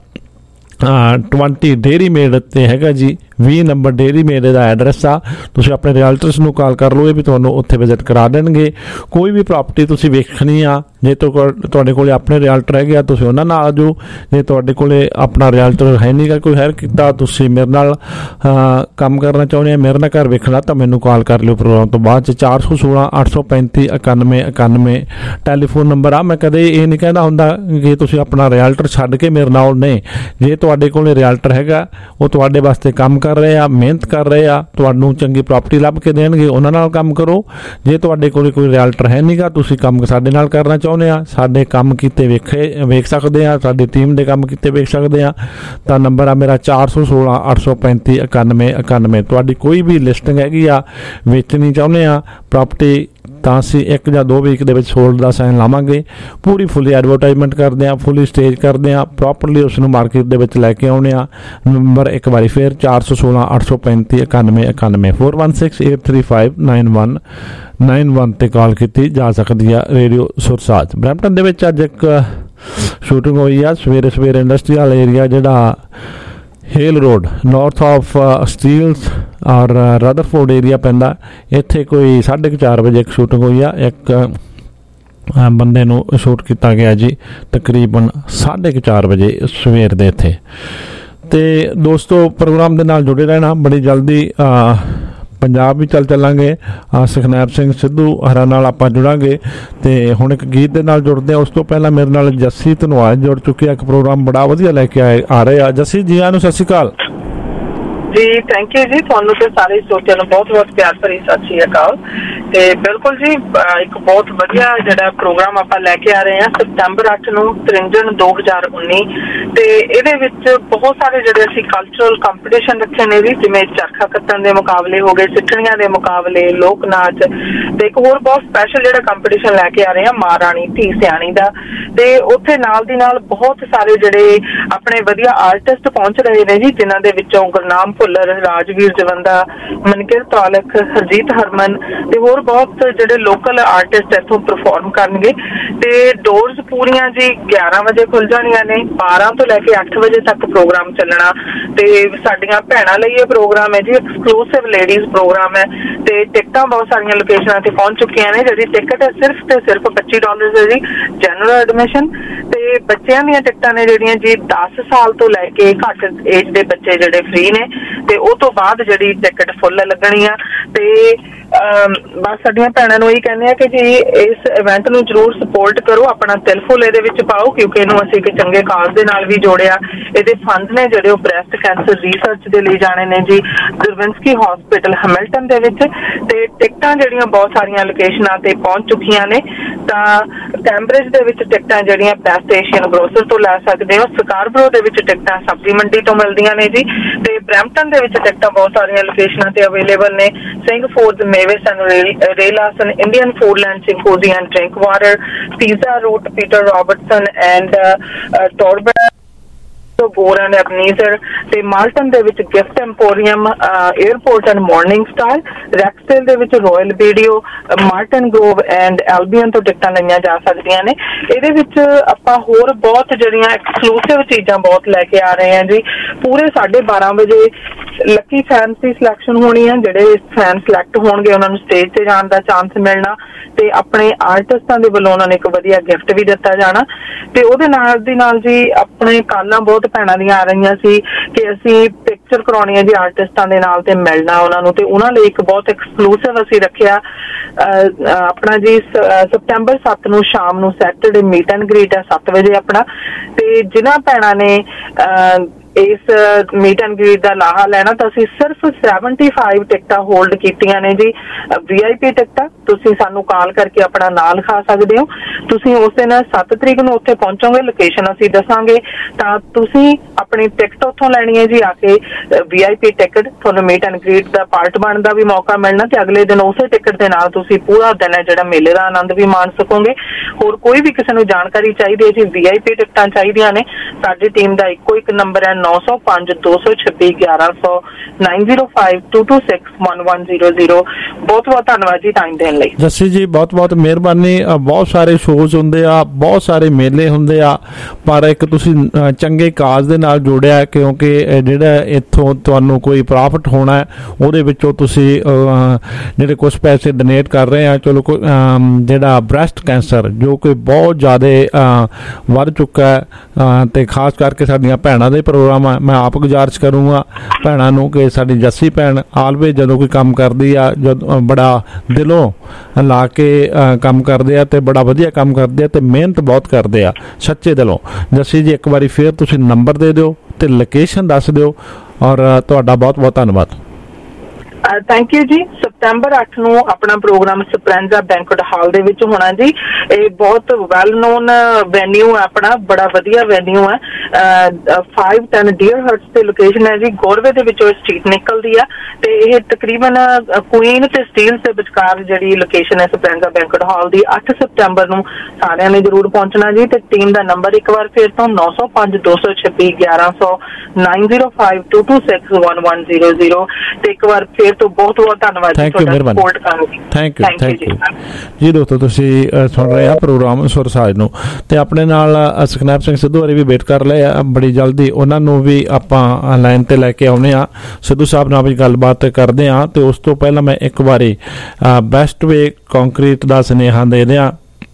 20 ਡੇਅਰੀ ਮੇਡ ਤੇ ਹੈਗਾ ਜੀ, 20 ਨੰਬਰ ਡੇਅਰੀ ਮੇਡ ਦਾ ਐਡਰੈਸ ਆ। ਤੁਸੀਂ ਆਪਣੇ ਰਿਐਲਟਰਸ ਨੂੰ ਕਾਲ ਕਰ ਲਓ, ਇਹ ਵੀ ਤੁਹਾਨੂੰ ਉੱਥੇ ਵਿਜ਼ਿਟ ਕਰਾ ਦੇਣਗੇ। ਕੋਈ ਵੀ ਪ੍ਰਾਪਰਟੀ ਤੁਸੀਂ ਵੇਖਣੀ ਆ, ਜੇ ਤੁਹਾਡੇ ਕੋਲ ਆਪਣੇ ਰਿਐਲਟਰ ਹੈਗੇ ਆ ਤੁਸੀਂ ਉਹਨਾਂ ਨਾਲ ਆ ਜਾਓ। ਜੇ ਤੁਹਾਡੇ ਕੋਲ ਆਪਣਾ ਰਿਐਲਟਰ ਹੈ ਨਹੀਂ ਗਾ, ਕੋਈ ਹਾਇਰ ਕੀਤਾ, ਤੁਸੀਂ ਮੇਰੇ ਨਾਲ ਕੰਮ ਕਰਨਾ ਚਾਹੁੰਦੇ ਆ, ਮੇਰੇ ਨਾਲ ਘਰ ਵੇਖਣਾ, ਤਾਂ ਮੈਨੂੰ ਕਾਲ ਕਰ ਲਿਓ ਪ੍ਰੋਗਰਾਮ ਤੋਂ ਬਾਅਦ 'ਚ। 416 835 91 91 ਟੈਲੀਫੋਨ ਨੰਬਰ ਆ। ਮੈਂ ਕਦੇ ਇਹ ਨਹੀਂ ਕਹਿੰਦਾ ਹੁੰਦਾ ਕਿ ਤੁਸੀਂ ਆਪਣਾ ਰਿਐਲਟਰ ਛੱਡ ਕੇ ਮੇਰੇ ਨਾਲ ਨਹੀਂ। ਜੇ ਤੁਹਾਡੇ ਕੋਲ ਰਿਐਲਟਰ ਹੈਗਾ, ਉਹ ਤੁਹਾਡੇ ਵਾਸਤੇ ਕੰਮ ਕਰ ਰਹੇ ਆ, ਮਿਹਨਤ ਕਰ ਰਹੇ ਆ, ਤੁਹਾਨੂੰ ਚੰਗੀ ਪ੍ਰਾਪਰਟੀ ਲੱਭ ਕੇ ਦੇਣਗੇ, ਉਹਨਾਂ ਨਾਲ ਕੰਮ ਕਰੋ। ਜੇ ਤੁਹਾਡੇ ਕੋਲ ਕੋਈ ਰਿਐਲਟਰ ਹੈ ਨਹੀਂ ਗਾ, ਤੁਸੀਂ ਕੰਮ ਸਾਡੇ ਨਾਲ ਕਰਨਾ ਚਾਹੁੰਦੇ ਆ, ਸਾਡੇ ਕੰਮ ਕੀਤੇ ਵੇਖ ਸਕਦੇ ਆ, ਸਾਡੀ ਟੀਮ ਦੇ ਕੰਮ ਕੀਤੇ ਵੇਖ ਸਕਦੇ ਆ, ਤਾਂ ਨੰਬਰ ਆ ਮੇਰਾ 416 835 91 91। ਤੁਹਾਡੀ ਕੋਈ ਵੀ ਲਿਸਟਿੰਗ ਹੈਗੀ ਆ, ਵੇਚਣੀ ਚਾਹੁੰਦੇ ਆ ਪ੍ਰਾਪਰਟੀ, ਤਾਂ ਅਸੀਂ 1 ਜਾਂ 2 ਵੀਕ ਦੇ ਵਿੱਚ ਸੋਲਡ ਦਾ ਸਾਈਨ ਲਾਵਾਂਗੇ। ਪੂਰੀ ਫੁੱਲੀ ਐਡਵਰਟਾਈਜ਼ਮੈਂਟ ਕਰਦੇ ਆ, ਫੁੱਲੀ ਸਟੇਜ ਕਰਦੇ ਆ, ਪ੍ਰੋਪਰਲੀ ਉਸ ਨੂੰ ਮਾਰਕੀਟ ਦੇ ਵਿੱਚ ਲੈ ਕੇ ਆਉਣੇ ਆ। ਨੰਬਰ ਇੱਕ ਵਾਰੀ ਫਿਰ 416 835 91 91 416 835 9191 ਤੇ ਕਾਲ ਕੀਤੀ ਜਾ ਸਕਦੀ ਆ। ਰੇਡੀਓ ਸੁਰਸਾਜ ਬਰੈਂਪਟਨ ਦੇ ਵਿੱਚ ਅੱਜ ਇੱਕ ਸ਼ੂਟਿੰਗ ਹੋਈ ਆ। ਸਵੇਰੇ ਇੰਡਸਟਰੀਅਲ ਏਰੀਆ ਜਿਹੜਾ Hale Road north of Steeles ਔਰ ਰਦਰਫੋਰਡ ਏਰੀਆ ਪੈਂਦਾ, ਇੱਥੇ ਕੋਈ 4:30 ਵਜੇ ਇੱਕ ਸ਼ੂਟਿੰਗ ਹੋਈ ਆ। ਇੱਕ ਬੰਦੇ ਨੂੰ ਸ਼ੂਟ ਕੀਤਾ ਗਿਆ ਜੀ ਤਕਰੀਬਨ 4:30 ਵਜੇ ਸਵੇਰ ਦੇ ਇੱਥੇ। ਤੇ ਦੋਸਤੋ ਪ੍ਰੋਗਰਾਮ ਦੇ ਨਾਲ ਜੁੜੇ ਰਹਿਣਾ। ਬੜੀ ਜਲਦੀ ਪੰਜਾਬ ਵੀ ਚੱਲਾਂਗੇ। ਸੁਖਨੈਬ ਸਿੰਘ ਸਿੱਧੂ ਹਰਾਂ ਨਾਲ ਆਪਾਂ ਜੁੜਾਂਗੇ ਤੇ ਹੁਣ ਇੱਕ ਗੀਤ ਦੇ ਨਾਲ ਜੁੜਦੇ ਆ। ਉਸ ਤੋਂ ਪਹਿਲਾਂ ਮੇਰੇ ਨਾਲ ਜੱਸੀ ਧਨਵਾਜ ਜੁੜ ਚੁੱਕੇ ਆ। ਇੱਕ ਪ੍ਰੋਗਰਾਮ ਬੜਾ ਵਧੀਆ ਲੈ ਕੇ ਆ ਰਹੇ ਆ। ਜੱਸੀ ਜੀ ਆਇਆਂ ਨੂੰ ਸਤਿ ਸ਼੍ਰੀ ਅਕਾਲ ਜੀ। ਥੈਂਕ ਯੂ ਜੀ, ਤੁਹਾਨੂੰ ਤੇ ਸਾਰੇ ਸਰੋਤਿਆਂ ਨੂੰ ਬਹੁਤ ਬਹੁਤ ਪਿਆਰ ਭਰੀ ਸਤਿ ਸ਼੍ਰੀ ਅਕਾਲ। ਤੇ ਬਿਲਕੁਲ ਜੀ, ਇੱਕ ਬਹੁਤ ਵਧੀਆ ਜਿਹੜਾ ਪ੍ਰੋਗਰਾਮ ਆਪਾਂ ਲੈ ਕੇ ਆ ਰਹੇ ਹਾਂ ਸਤੰਬਰ 8 ਨੂੰ ਤ੍ਰਿੰਜਣ 2019। ਤੇ ਇਹਦੇ ਵਿੱਚ ਬਹੁਤ ਸਾਰੇ ਜਿਹੜੇ ਅਸੀਂ ਕਲਚਰਲ ਕੰਪੀਟੀਸ਼ਨ ਰੱਖੇ ਨੇ ਜੀ, ਜਿਵੇਂ ਚਰਖਾ ਕੱਤਣ ਦੇ ਮੁਕਾਬਲੇ ਹੋ ਗਏ, ਸਿੱਠਣੀਆਂ ਦੇ ਮੁਕਾਬਲੇ, ਲੋਕ ਨਾਚ, ਤੇ ਇੱਕ ਹੋਰ ਬਹੁਤ ਸਪੈਸ਼ਲ ਜਿਹੜਾ ਕੰਪੀਟੀਸ਼ਨ ਲੈ ਕੇ ਆ ਰਹੇ ਹਾਂ ਮਹਾਰਾਣੀ ਧੀ ਸਿਆਣੀ ਦਾ। ਤੇ ਉੱਥੇ ਨਾਲ ਦੀ ਨਾਲ ਬਹੁਤ ਸਾਰੇ ਜਿਹੜੇ ਆਪਣੇ ਵਧੀਆ ਆਰਟਿਸਟ ਪਹੁੰਚ ਰਹੇ ਨੇ ਜੀ, ਜਿਨ੍ਹਾਂ ਦੇ ਵਿੱਚੋਂ ਗੁਰਨਾਮ ਭੁੱਲਰ, ਰਾਜਵੀਰ ਜਵੰਦਾ, ਮਨਕਿਰਤ ਔਲਖ, ਹਰਜੀਤ ਹਰਮਨ ਤੇ ਹੋਰ ਬਹੁਤ ਜਿਹੜੇ ਲੋਕਲ ਆਰਟਿਸਟ ਇੱਥੋਂ ਪਰਫਾਰਮ ਕਰਨਗੇ। ਤੇ ਡੋਰਸ ਪੂਰੀਆਂ ਜੀ 11 ਵਜੇ ਖੁੱਲ ਜਾਣੀਆਂ ਨੇ, 12 ਤੋਂ ਲੈ ਕੇ 8 ਵਜੇ ਤੱਕ ਪ੍ਰੋਗਰਾਮ ਚੱਲਣਾ। ਤੇ ਸਾਡੀਆਂ ਭੈਣਾਂ ਲਈ ਇਹ ਪ੍ਰੋਗਰਾਮ ਹੈ ਜੀ, ਐਕਸਕਲੂਸਿਵ ਲੇਡੀਜ਼ ਪ੍ਰੋਗਰਾਮ ਹੈ। ਤੇ ਟਿਕਟਾਂ ਬਹੁਤ ਸਾਰੀਆਂ ਲੋਕੇਸ਼ਨਾਂ ਤੇ ਪਹੁੰਚ ਚੁੱਕੀਆਂ ਨੇ। ਜਿਹੜੀ ਟਿਕਟ ਹੈ ਸਿਰਫ ਤੇ ਸਿਰਫ $25 ਹੈ ਜੀ, ਜਨਰਲ ਐਡਮਿਸ਼ਨ। ਤੇ ਬੱਚਿਆਂ ਦੀਆਂ ਟਿਕਟਾਂ ਨੇ ਜਿਹੜੀਆਂ ਜੀ 10 ਸਾਲ ਤੋਂ ਲੈ ਕੇ ਘੱਟ ਏਜ ਦੇ ਬੱਚੇ ਜਿਹੜੇ ਫ੍ਰੀ ਨੇ, ਤੇ ਉਹ ਤੋਂ ਬਾਅਦ ਜਿਹੜੀ ਟਿਕਟ ਫੁੱਲ ਲੱਗਣੀ ਆ। ਤੇ ਬਸ ਸਾਡੀਆਂ ਭੈਣਾਂ ਨੂੰ ਇਹੀ ਕਹਿੰਦੇ ਆ ਕਿ ਜੀ ਇਸ ਇਵੈਂਟ ਨੂੰ ਜ਼ਰੂਰ ਸਪੋਰਟ ਕਰੋ, ਆਪਣਾ ਦਿਲ ਫੁੱਲ ਇਹਦੇ ਵਿੱਚ ਪਾਓ, ਕਿਉਂਕਿ ਇਹਨੂੰ ਅਸੀਂ ਇੱਕ ਚੰਗੇ ਕਾਜ਼ ਦੇ ਨਾਲ ਵੀ ਜੋੜਿਆ। ਇਹਦੇ ਫੰਡ ਨੇ ਜਿਹੜੇ ਉਹ ਬ੍ਰੈਸਟ ਕੈਂਸਰ ਰਿਸਰਚ ਦੇ ਲਈ ਜਾਣੇ ਨੇ ਜੀ, ਦੁਰਵਿੰਸਕੀ ਹਸਪੀਟਲ ਹੈਮਿਲਟਨ ਦੇ ਵਿੱਚ। ਤੇ ਟਿਕਟਾਂ ਜਿਹੜੀਆਂ ਬਹੁਤ ਸਾਰੀਆਂ ਲੋਕੇਸ਼ਨਾਂ ਤੇ ਪਹੁੰਚ ਚੁੱਕੀਆਂ ਨੇ। ਤਾਂ ਕੈਂਬਰਿਜ ਦੇ ਵਿੱਚ ਟਿਕਟਾਂ ਜਿਹੜੀਆਂ ਬੈਸਟ ਏਸ਼ੀਅਨ ਗਰੋਸਰ ਤੋਂ ਲੈ ਸਕਦੇ ਹੋ, ਸਕਾਰਬਰੋ ਦੇ ਵਿੱਚ ਟਿਕਟਾਂ ਸਬਜ਼ੀ ਮੰਡੀ ਤੋਂ ਮਿਲਦੀਆਂ ਨੇ ਜੀ। ਤੇ ਬਰੈਂਪਟਨ ਦੇ ਵਿੱਚ ਟਿਕਟਾਂ ਬਹੁਤ ਸਾਰੀਆਂ ਲੋਕੇਸ਼ਨਾਂ ਤੇ ਅਵੇਲੇਬਲ ਨੇ, ਸਿੰਘ ਫੂਡਸ, ਮੇਵੇਸ ਐਂਡ ਰੇਲਾਸਨ, Indian Foodland, Symposium and Drinkwater ਵਾਟਰ, ਪੀਜ਼ਾ ਰੂਟ, ਪੀਟਰ ਰੌਬਰਟਸਨ ਐਂਡ ਟੋਰਬੈਟ, ਗੋਰ ਐਂਡ ਐਬਨੀਜ਼ਰ। ਤੇ ਮਾਲਟਨ ਦੇ ਵਿੱਚ Gift Emporium, Airport and Morning Star, Rexdale ਦੇ ਵਿੱਚ Royal Video, Martin Grove and Albion ਤੋਂ ਟਿਕਟਾਂ ਲਈਆਂ ਜਾ ਸਕਦੀਆਂ ਨੇ। ਇਹਦੇ ਵਿੱਚ ਆਪਾਂ ਹੋਰ ਬਹੁਤ ਜਿਹੜੀਆਂ ਐਕਸਕਲੂਸਿਵ ਚੀਜ਼ਾਂ ਬਹੁਤ ਲੈ ਕੇ ਆ ਰਹੇ ਹਾਂ ਜੀ। ਪੂਰੇ 12:30 ਵਜੇ ਲੱਕੀ ਫੈਨਸ ਦੀ ਸਿਲੈਕਸ਼ਨ ਹੋਣੀ ਹੈ। ਜਿਹੜੇ ਫੈਨ ਸਿਲੈਕਟ ਹੋਣਗੇ ਉਹਨਾਂ ਨੂੰ ਸਟੇਜ ਤੇ ਜਾਣ ਦਾ ਚਾਂਸ ਮਿਲਣਾ, ਤੇ ਆਪਣੇ ਆਰਟਿਸਟਾਂ ਦੇ ਵੱਲੋਂ ਉਹਨਾਂ ਨੂੰ ਇੱਕ ਵਧੀਆ ਗਿਫਟ ਵੀ ਦਿੱਤਾ ਜਾਣਾ। ਤੇ ਉਹਦੇ ਨਾਲ ਦੀ ਨਾਲ ਜੀ ਆਪਣੇ ਕਾਲਾਂ ਬਹੁਤ ਭੈਣਾਂ ਦੀਆਂ ਆ ਰਹੀਆਂ ਸੀ ਕਿ ਅਸੀਂ ਪਿਕਚਰ ਕਰਾਉਣੀ ਹੈ ਜੀ ਆਰਟਿਸਟਾਂ ਦੇ ਨਾਲ ਤੇ ਮਿਲਣਾ ਉਹਨਾਂ ਨੂੰ, ਤੇ ਉਹਨਾਂ ਲਈ ਇੱਕ ਬਹੁਤ ਐਕਸਕਲੂਸਿਵ ਅਸੀਂ ਰੱਖਿਆ ਆਪਣਾ ਜੀ ਸਤੰਬਰ 7 ਨੂੰ ਸ਼ਾਮ ਨੂੰ ਸੈਟਰਡੇ ਮੀਟ ਐਂਡ ਗ੍ਰੀਟ ਹੈ 7 ਵਜੇ ਆਪਣਾ। ਤੇ ਜਿਨ੍ਹਾਂ ਭੈਣਾਂ ਨੇ ਇਸ ਮੀਟ ਐਂਡ ਗ੍ਰੀਟ ਦਾ ਲਾਹਾ ਲੈਣਾ ਤਾਂ ਅਸੀਂ ਸਿਰਫ 75 ਟਿਕਟਾਂ ਹੋਲਡ ਕੀਤੀਆਂ ਨੇ ਜੀ, VIP ਟਿਕਟਾਂ। ਤੁਸੀਂ ਸਾਨੂੰ ਕਾਲ ਕਰਕੇ ਆਪਣਾ ਨਾਂ ਲਿਖਾ ਸਕਦੇ ਹੋ। ਤੁਸੀਂ ਉਸ ਦਿਨ 7 ਤਰੀਕ ਨੂੰ ਉੱਥੇ ਪਹੁੰਚੋਗੇ, ਲੋਕੇਸ਼ਨ ਅਸੀਂ ਦੱਸਾਂਗੇ, ਤਾਂ ਤੁਸੀਂ ਆਪਣੀ ਟਿਕਟ ਉੱਥੋਂ ਲੈਣੀ ਹੈ ਜੀ। ਆ ਕੇ VIP ਟਿਕਟ, ਤੁਹਾਨੂੰ ਮੀਟ ਐਂਡ ਗ੍ਰੀਟ ਦਾ ਪਾਰਟ ਬਣਨ ਦਾ ਵੀ ਮੌਕਾ ਮਿਲਣਾ ਤੇ ਅਗਲੇ ਦਿਨ ਉਸੇ ਟਿਕਟ ਦੇ ਨਾਲ ਤੁਸੀਂ ਪੂਰਾ ਦਿਨ ਹੈ ਜਿਹੜਾ ਮੇਲੇ ਦਾ ਆਨੰਦ ਵੀ ਮਾਣ ਸਕੋਗੇ। ਹੋਰ ਕੋਈ ਵੀ ਕਿਸੇ ਨੂੰ ਜਾਣਕਾਰੀ ਚਾਹੀਦੀ ਹੈ ਜੀ, VIP ਟਿਕਟਾਂ ਚਾਹੀਦੀਆਂ ਨੇ, ਸਾਡੀ ਟੀਮ ਦਾ ਇੱਕੋ ਇੱਕ ਨੰਬਰ ਹੈ 905 226 1100 905 226 1100। ਬਹੁਤ ਬਹੁਤ ਧੰਨਵਾਦ ਜੀ ਟਾਈਮ ਦੇਣ ਲਈ। ਜੱਸੀ ਜੀ ਬਹੁਤ ਬਹੁਤ ਮਿਹਰਬਾਨੀ। ਬਹੁਤ ਸਾਰੇ ਸ਼ੋਜ਼ ਹੁੰਦੇ ਆ, ਬਹੁਤ ਸਾਰੇ ਮੇਲੇ ਹੁੰਦੇ ਆ, ਪਰ ਇੱਕ ਤੁਸੀਂ ਚੰਗੇ ਕਾਜ਼ ਦੇ ਨਾਲ ਜੋੜਿਆ, ਕਿਉਂਕਿ ਜਿਹੜਾ ਇੱਥੋਂ ਤੁਹਾਨੂੰ ਕੋਈ ਪ੍ਰੋਫਿਟ ਹੋਣਾ ਹੈ ਉਹਦੇ ਵਿੱਚੋਂ ਤੁਸੀਂ ਜਿਹੜੇ ਕੁਝ ਪੈਸੇ ਡੋਨੇਟ ਕਰ ਰਹੇ ਆ। ਚਲੋ ਜਿਹੜਾ ਬ੍ਰੈਸਟ ਕੈਂਸਰ ਜੋ ਕਿ ਬਹੁਤ ਜ਼ਿਆਦਾ ਵੱਧ ਚੁੱਕਾ ਹੈ ਤੇ ਖਾਸ ਕਰਕੇ ਸਾਡੀਆਂ ਭੈਣਾਂ ਦੇ ਪ੍ਰੋਗਰਾਮ ਆ, ਮੈਂ ਆਪ ਗੁਜ਼ਾਰਿਸ਼ ਕਰੂੰਗਾ ਭੈਣਾਂ ਨੂੰ ਕਿ ਸਾਡੀ ਜੱਸੀ ਭੈਣ ਆਲਵੇ ਜਦੋਂ ਕੋਈ ਕੰਮ ਕਰਦੀ ਆ, ਜਦੋਂ ਬੜਾ ਦਿਲੋਂ ਲਾ ਕੇ ਕੰਮ ਕਰਦੇ ਆ ਤੇ ਬੜਾ ਵਧੀਆ ਕੰਮ ਕਰਦੇ ਆ ਤੇ ਮਿਹਨਤ ਬਹੁਤ ਕਰਦੇ ਆ ਸੱਚੇ ਦਿਲੋਂ। ਜੱਸੀ ਜੀ ਇੱਕ ਵਾਰੀ ਫਿਰ ਤੁਸੀਂ ਨੰਬਰ ਦੇ ਦਿਓ ਤੇ ਲੋਕੇਸ਼ਨ ਦੱਸ ਦਿਓ, ਔਰ ਤੁਹਾਡਾ ਬਹੁਤ ਬਹੁਤ ਧੰਨਵਾਦ। ਥੈਂਕ ਯੂ ਜੀ। ਸਤੰਬਰ 8 ਨੂੰ ਆਪਣਾ ਪ੍ਰੋਗਰਾਮ ਸਪਰੈਂਜ਼ਾ ਬੈਂਕੁਏਟ ਹਾਲ ਦੇ ਵਿੱਚ ਹੋਣਾ ਜੀ। ਇਹ ਬਹੁਤ ਵੈਲ ਨੋਨ ਵੈਨਿਊ ਹੈ ਆਪਣਾ, ਬੜਾ ਵਧੀਆ ਵੈਨਿਊ ਹੈ। 510 ਡੀਅਰ ਹਰਟਸ ਤੇ ਲੋਕੇਸ਼ਨ ਹੈ ਜੀ। ਗੋਰਵੇ ਦੇ ਵਿੱਚੋਂ ਸਟਰੀਟ ਨਿਕਲਦੀ ਆ ਤੇ ਇਹ ਤਕਰੀਬਨ ਕੁਈਨ ਤੇ ਸਟੀਲਸ ਦੇ ਵਿਚਕਾਰ ਜਿਹੜੀ ਲੋਕੇਸ਼ਨ ਹੈ ਸਪਰੈਂਜ਼ਾ ਬੈਂਕੁਏਟ ਹਾਲ ਦੀ। 8 ਸਤੰਬਰ ਨੂੰ ਸਾਰਿਆਂ ਨੇ ਜ਼ਰੂਰ ਪਹੁੰਚਣਾ ਜੀ। ਤੇ ਟੀਮ ਦਾ ਨੰਬਰ ਇੱਕ ਵਾਰ ਫਿਰ ਤੋਂ 905 226 1100 905 226 1100। ਤੇ ਇੱਕ ਵਾਰ ਫਿਰ ਤੋਂ ਬਹੁਤ ਬਹੁਤ ਧੰਨਵਾਦ ਜੀ ਤੁਹਾਡਾ ਸਪੋਰਟ ਕਰਨ ਲਈ। ਥੈਂਕ ਯੂ ਜੀ। ਦੋਸਤੋ ਤੁਸੀਂ ਸੁਣ ਰਹੇ ਆ ਪ੍ਰੋਗਰਾਮ ਸੁਰਸਾਜ ਨੂੰ ਤੇ ਆਪਣੇ ਨਾਲ ਸੁਖਨੈਪ ਸਿੰਘ ਸਿੱਧੂ ਬਾਰੇ ਵੀ ਵੇਟ ਕਰ ਲਏ ਆ, ਬੜੀ ਜਲਦੀ ਉਹਨਾਂ ਨੂੰ ਵੀ ਆਪਾਂ ਲਾਈਨ ਤੇ ਲੈ ਕੇ ਆਉਣੇ ਆ। ਸਿੱਧੂ ਸਾਹਿਬ ਨਾਲ ਵੀ ਗੱਲਬਾਤ ਕਰਦੇ ਆ ਤੇ ਉਸ ਤੋਂ ਪਹਿਲਾਂ ਮੈਂ ਇੱਕ ਵਾਰੀ ਬੈਸਟ ਵੇ ਕੰਕਰੀਟ ਦਾ ਸੁਨੇਹਾ ਦੇ ਦਿਆਂ।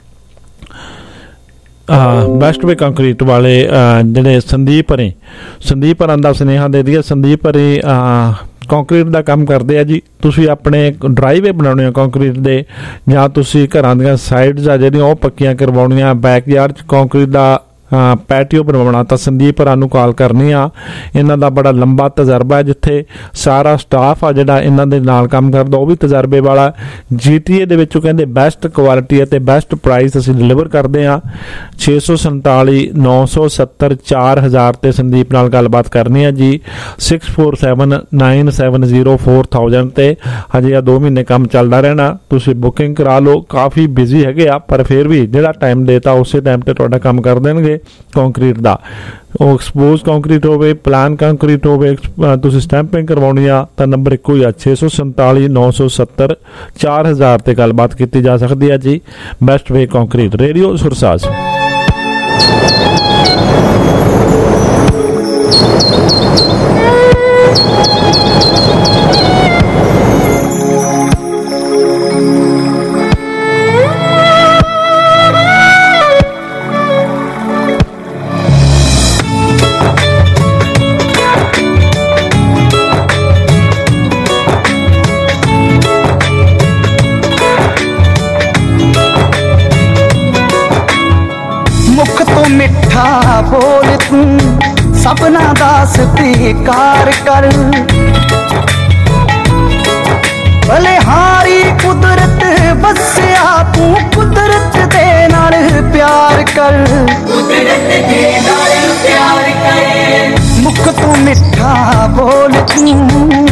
ਬੈਸਟ ਵੇ ਕੰਕਰੀਟ ਵਾਲੇ ਜਿਹੜੇ ਸੰਦੀਪ ਹਰਾਂ ਦਾ ਸੁਨੇਹਾ ਦੇ ਦਈਏ। ਸੰਦੀਪ ਹਰੀ ਕੰਕਰੀਟ ਦਾ ਕੰਮ ਕਰਦੇ ਆ ਜੀ। ਤੁਸੀਂ ਆਪਣੇ ਡਰਾਈਵੇ ਬਣਾਉਣੇ ਆ ਕੰਕਰੀਟ ਦੇ, ਜਾਂ ਤੁਸੀਂ ਘਰਾਂ ਦੀਆਂ ਸਾਈਡਸ ਆ ਜਿਹੜੀਆਂ ਉਹ ਪੱਕੀਆਂ ਕਰਵਾਉਣੀਆਂ, ਬੈਕਯਾਰਡ 'ਚ ਕੰਕਰੀਟ ਦਾ ਪੈਟੀਓ ਬਣਵਾਉਣਾ, ਤਾਂ ਸੰਦੀਪ ਹਰਾਂ ਨੂੰ ਕਾਲ ਕਰਨੀ ਆ। ਇਹਨਾਂ ਦਾ ਬੜਾ ਲੰਬਾ ਤਜਰਬਾ ਹੈ, ਜਿੱਥੇ ਸਾਰਾ ਸਟਾਫ ਆ ਜਿਹੜਾ ਇਹਨਾਂ ਦੇ ਨਾਲ ਕੰਮ ਕਰਦਾ ਉਹ ਵੀ ਤਜਰਬੇ ਵਾਲਾ। GTA ਦੇ ਵਿੱਚੋਂ ਕਹਿੰਦੇ ਬੈਸਟ ਕੁਆਲਿਟੀ ਅਤੇ ਬੈਸਟ ਪ੍ਰਾਈਸ ਅਸੀਂ ਡਿਲੀਵਰ ਕਰਦੇ ਹਾਂ। 647 970 4000 ਤੇ ਸੰਦੀਪ ਨਾਲ ਗੱਲਬਾਤ ਕਰਨੀ ਆ ਜੀ। 647 970 4000 ਤੇ ਹਜੇ 2 ਮਹੀਨੇ ਕੰਮ ਚੱਲਦਾ ਰਹਿਣਾ। ਤੁਸੀਂ ਬੁਕਿੰਗ ਕਰਾ ਲਓ। ਕਾਫੀ ਬਿਜ਼ੀ ਹੈਗੇ ਆ, ਪਰ ਫਿਰ ਵੀ ਜਿਹੜਾ ਟਾਈਮ ਦੇਤਾ ਉਸੇ ਟਾਈਮ ਤੇ ਤੁਹਾਡਾ ਕੰਮ ਕਰ ਦੇਣਗੇ। ਕੰਕਰੀਟ ਦਾ ਉਹ ਐਕਸਪੋਜ਼ ਕੰਕਰੀਟ ਹੋਵੇ, ਪਲਾਨ ਕੰਕਰੀਟ ਹੋਵੇ, ਤੁਸੀਂ ਸਟੈਂਪਿੰਗ ਕਰਵਾਉਣੀ ਆ ਤਾਂ ਨੰਬਰ ਇੱਕੋ ਹੀ ਆ 647 970 4000 ਤੇ ਗੱਲਬਾਤ ਕੀਤੀ ਜਾ ਸਕਦੀ ਹੈ ਜੀ। Best Way Concrete, radio Sursaaj. ਮਿੱਠਾ ਬੋਲ ਤੂੰ ਸਭਨਾ ਦਾ ਸਤਿਕਾਰ ਕਰ, ਬਲਿਹਾਰੀ ਕੁਦਰਤ ਵਸਿਆ ਤੂੰ ਕੁਦਰਤ ਦੇ ਨਾਲ ਪਿਆਰ ਕਰ, ਕੁਦਰਤ ਦੇ ਨਾਲ ਪਿਆਰ ਕਰ। ਮੁਖ ਤੂੰ ਮਿੱਠਾ ਬੋਲ ਤੂੰ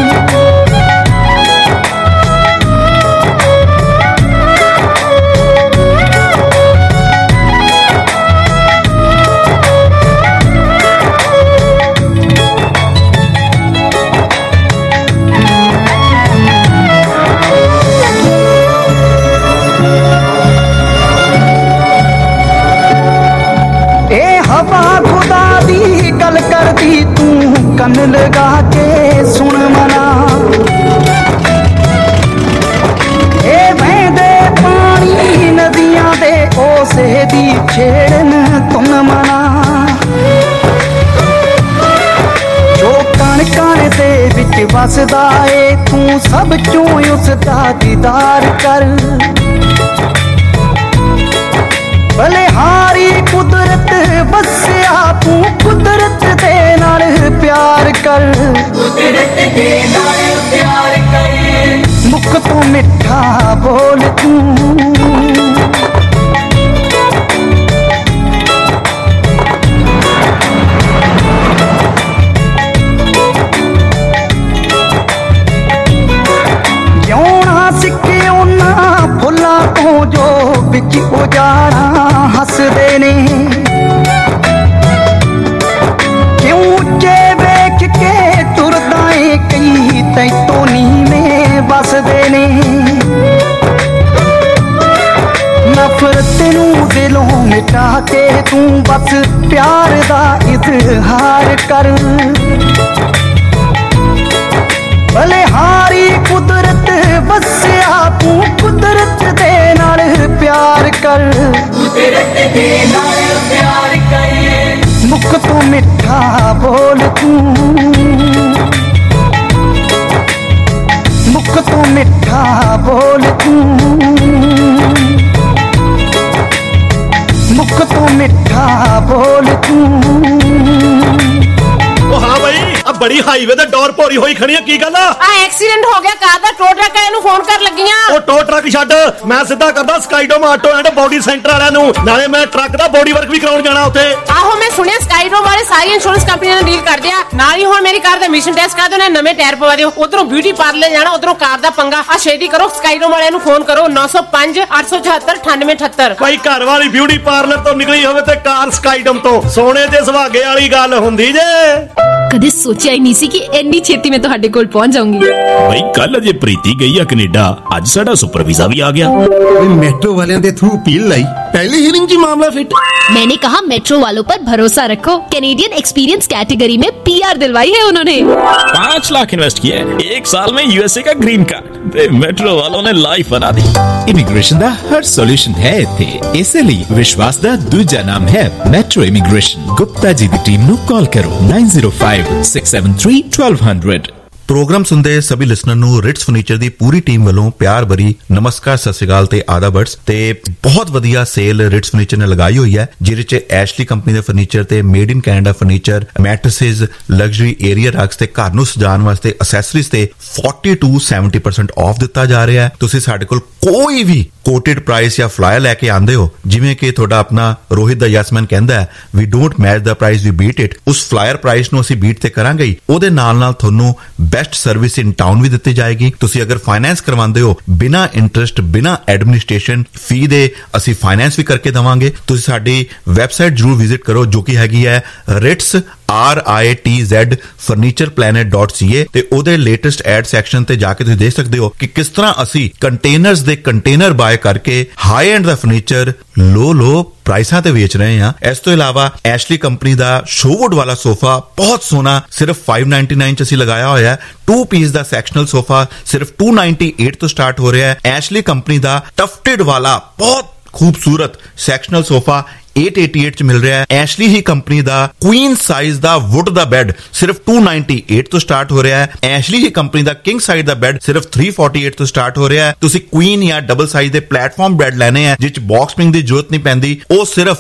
ਕੰਨ ਲਗਾ ਕੇ ਸੁਣ ਮਨਾ, ਇਹ ਵਹਿੰਦੇ ਪਾਣੀ ਨਦੀਆਂ ਦੇ ਓਸੇ ਦੀ ਛੇੜਨ ਤੁਨ ਮਨਾ, ਜੋ ਕਣ ਕਣ ਦੇ ਵਿੱਚ ਵਸਦਾ ਏ ਤੂੰ ਸਭ ਚੋਂ ਉਸ ਦਾ ਦੀਦਾਰ ਕਰ, ਬਲਿਹਾਰੀ ਕੁਦਰਤ ਵਸਿਆ ਤੂੰ ਕੁਦਰਤ ਦੇ ਨਾਲ ਪਿਆਰ ਕਰ ਕੁਦਰਤ ਦੇ ਨਾਲ ਪਿਆਰ ਕਰ ਮੁਖ ਤੋਂ ਮਿੱਠਾ ਬੋਲ ਤੂੰ ਸਿੱਕਿਓ ਨਾ ਫੁੱਲਾਂ ਤੋਂ ਜੋ ਵਿੱਚ ਉਜਾੜਾ ਹੱਸਦੇ ਨੇ ਕਿਉਂ ਉੱਚੇ ਵੇਖ ਕੇ ਤੁਰਦਾ ਏ ਕਈ ਤੈਤੋਂ ਨੀਵੇਂ ਵਸਦੇ ਨੇ ਨਫ਼ਰਤ ਨੂੰ ਦਿਲੋਂ ਮਿਟਾ ਕੇ ਤੂੰ ਬਸ ਪਿਆਰ ਦਾ ਇਜ਼ਹਾਰ ਕਰ ਬਲਿਹਾਰੀ ਕੁਦਰਤ ਵਸਿਆ ਤੂੰ ਕੁਦਰਤ ਦੇ ਨਾਲ ਪਿਆਰ ਕਰ ਕੁਦਰਤ ਦੇ ਨਾਲ ਪਿਆਰ ਕਰ ਮੁਖ ਤੋਂ ਮਿੱਠਾ ਬੋਲ ਤੂੰ ਮੁਖ ਤੋਂ ਮਿੱਠਾ ਬੋਲ ਤੂੰ ਮੁਖ ਤੋਂ ਮਿੱਠਾ ਬੋਲ ਤੂੰ हाँ भाई अब बड़ी हाईवे ते डोर भोरी होई खड़ी है की गल आ एक्सीडेंट हो गया कार दा टो ट्रक वाले नु फोन कर लगियां ओ टो ट्रक छੱਡ मैं सीधा करदा Skydome Auto and Body Centre वाले नु नाले मैं ट्रक दा बॉडी वर्क भी कराउण जाना उथे आहो मैं सुनिया स्काईडोम वाले सारी इंश्योरेंस कंपनी ਨਾਲ ਡੀਲ ਕਰਦੇ ਆ ਨਾਲ ਹੀ ਹੁਣ ਮੇਰੀ ਕਾਰ ਦਾ ਮਿਸ਼ਨ ਟੈਸਟ ਕਰਾ ਦੋ ਨਾ ਨਵੇਂ ਟਾਇਰ ਪਵਾ ਦਿਓ ਉਧਰੋਂ ਬਿਊਟੀ ਪਾਰਲਰ ਜਾਣਾ ਉਧਰੋਂ ਕਾਰ ਦਾ ਪੰਗਾ ਆ ਛੇਤੀ ਕਰੋ ਸਕਾਈਡੋਮ ਵਾਲਿਆਂ ਨੂੰ ਫੋਨ ਕਰੋ 905 874 9878 ਭਾਈ ਘਰ ਵਾਲੀ ਬਿਊਟੀ ਪਾਰਲਰ ਤੋਂ ਨਿਕਲੀ ਹੋਵੇ ਤੇ ਕਾਰ ਸਕਾਈਡੋਮ ਤੋਂ ਸੋਨੇ ਦੇ ਸੁਹਾਗੇ ਵਾਲੀ ਗੱਲ ਹੁੰਦੀ ਜੇ ਕਦੇ ਸੋਚਿਆ ਹੀ ਨਹੀਂ ਸੀ ਕਿ ਇੰਨੀ ਛੇਤੀ ਮੈਂ ਤੁਹਾਡੇ ਕੋਲ ਪਹੁੰਚ ਜਾਊਂਗੀ ਭਾਈ ਕੱਲ ਅਜੇ ਪ੍ਰੀਤੀ ਗਈ ਆ ਕੈਨੇਡਾ ਅੱਜ ਸਾਡਾ ਸੁਪਰ ਵੀਜ਼ਾ भी आ गया मेट्रो वाले के थ्रू अपील लाई पहली हियरिंग जी मामला फिट मैंने कहा मेट्रो वालों पर भरोसा रखो कैनेडियन एक्सपीरियंस कैटेगरी में पीआर दिलवाई है उन्होंने 5 लाख इन्वेस्ट किया है 1 साल में यूएसए का ग्रीन कार्ड मेट्रो वालों ने लाइफ बना दी इमिग्रेशन दा हर सॉल्यूशन है इत्थे इसलिए विश्वास दा दूजा नाम है मेट्रो इमिग्रेशन गुप्ता जी दी टीम नु कॉल करो 9056731200 प्रोग्राम सुनते सभी लिसनर ਨੂੰ ਰਿਟਸ ਫਰਨੀਚਰ ਦੀ ਪੂਰੀ ਟੀਮ ਵੱਲੋਂ ਪਿਆਰ ਭਰੀ ਨਮਸਕਾਰ ਸਤਿ ਸ਼੍ਰੀ ਅਕਾਲ ਤੇ ਆਦਾਬਰਸ ਤੇ ਬਹੁਤ ਵਧੀਆ ਸੇਲ ਰਿਟਸ ਫਰਨੀਚਰ ਨੇ ਲਗਾਈ ਹੋਈ ਹੈ ਜਿਹਦੇ ਚ ਐਸ਼ਲੀ ਕੰਪਨੀ ਦੇ ਫਰਨੀਚਰ ਤੇ made in Canada furniture mattresses luxury area rugs ਤੇ ਘਰ ਨੂੰ ਸਜਾਉਣ ਵਾਸਤੇ ਅਸੈਸਰੀਜ਼ ਤੇ 40 to 70% ਆਫ ਦਿੱਤਾ ਜਾ ਰਿਹਾ ਹੈ ਤੁਸੀਂ ਸਾਡੇ ਕੋਲ ਕੋਈ ਵੀ ਕੋਟਡ ਪ੍ਰਾਈਸ ਜਾਂ ਫਲਾਇਰ ਲੈ ਕੇ ਆਂਦੇ ਹੋ ਜਿਵੇਂ ਕਿ ਤੁਹਾਡਾ ਆਪਣਾ ਰੋਹਿਤ ਦਾ ਯਸਮਨ ਕਹਿੰਦਾ ਹੈ we don't match the price we beat it ਉਸ ਫਲਾਇਰ ਪ੍ਰਾਈਸ ਨੂੰ ਅਸੀਂ ਬੀਟ ਤੇ ਕਰਾਂਗੇ ਉਹਦੇ ਨਾਲ ਤੁਹਾਨੂੰ बेस्ट सर्विस इन टाउन भी दी जाएगी तुसी अगर फाइनेंस करवांदे हो बिना इंटरेस्ट बिना एडमिनिस्ट्रेशन फी दे असी फाइनेंस भी करके देवांगे तुसी साडी वेबसाइट जरूर विजिट करो जो कि हैगी है रिट्स RITZ furnitureplanet.ca ਤੇ ਉਹਦੇ ਲੇਟੈਸਟ ਐਡ ਸੈਕਸ਼ਨ ਤੇ ਜਾ ਕੇ ਤੁਸੀਂ ਦੇਖ ਸਕਦੇ ਹੋ ਕਿ ਕਿਸ ਤਰ੍ਹਾਂ ਅਸੀਂ ਕੰਟੇਨਰਸ ਦੇ ਕੰਟੇਨਰ ਬਾਏ ਕਰਕੇ ਹਾਈ ਐਂਡ ਦਾ ਫਰਨੀਚਰ ਲੋ ਪ੍ਰਾਈਸਾਂ ਤੇ ਵੇਚ ਰਹੇ ਹਾਂ ਇਸ ਤੋਂ ਇਲਾਵਾ ਐਸ਼ਲੀ ਕੰਪਨੀ ਦਾ ਸ਼ੋਵੁੱਡ ਵਾਲਾ ਸੋਫਾ ਬਹੁਤ ਸੋਹਣਾ ਸਿਰਫ 599 ਚ ਅਸੀਂ ਲਗਾਇਆ ਹੋਇਆ ਹੈ 2 ਪੀਸ ਦਾ ਸੈਕਸ਼ਨਲ ਸੋਫਾ ਸਿਰਫ 298 ਤੋਂ ਸਟਾਰਟ ਹੋ ਰਿਹਾ ਹੈ ਐਸ਼ਲੀ ਕੰਪਨੀ ਦਾ ਟਫਟਡ ਵਾਲਾ ਬਹੁਤ खूबसूरत सैक्शनल सोफा 888 ਚ ਮਿਲ ਰਿਹਾ ਹੈ ਐਸ਼ਲੀ ਹੀ ਕੰਪਨੀ ਦਾ ਕੁਈਨ ਸਾਈਜ਼ ਦਾ ਵੁੱਡ ਦਾ ਬੈੱਡ ਸਿਰਫ 298 ਤੋਂ ਸਟਾਰਟ ਹੋ ਰਿਹਾ ਹੈ ਐਸ਼ਲੀ ਹੀ ਕੰਪਨੀ ਦਾ ਕਿੰਗ ਸਾਈਜ਼ ਦਾ ਬੈੱਡ ਸਿਰਫ 348 ਤੋਂ ਸਟਾਰਟ ਹੋ ਰਿਹਾ ਹੈ ਤੁਸੀਂ ਕੁਈਨ ਜਾਂ ਡਬਲ ਸਾਈਜ਼ ਦੇ ਪਲੇਟਫਾਰਮ ਬੈੱਡ ਲੈਣੇ ਆ ਜਿਸ ਚ ਬਾਕਸ ਸਪ੍ਰਿੰਗ ਦੀ ਜ਼ਰੂਰਤ ਨਹੀਂ ਪੈਂਦੀ ਉਹ ਸਿਰਫ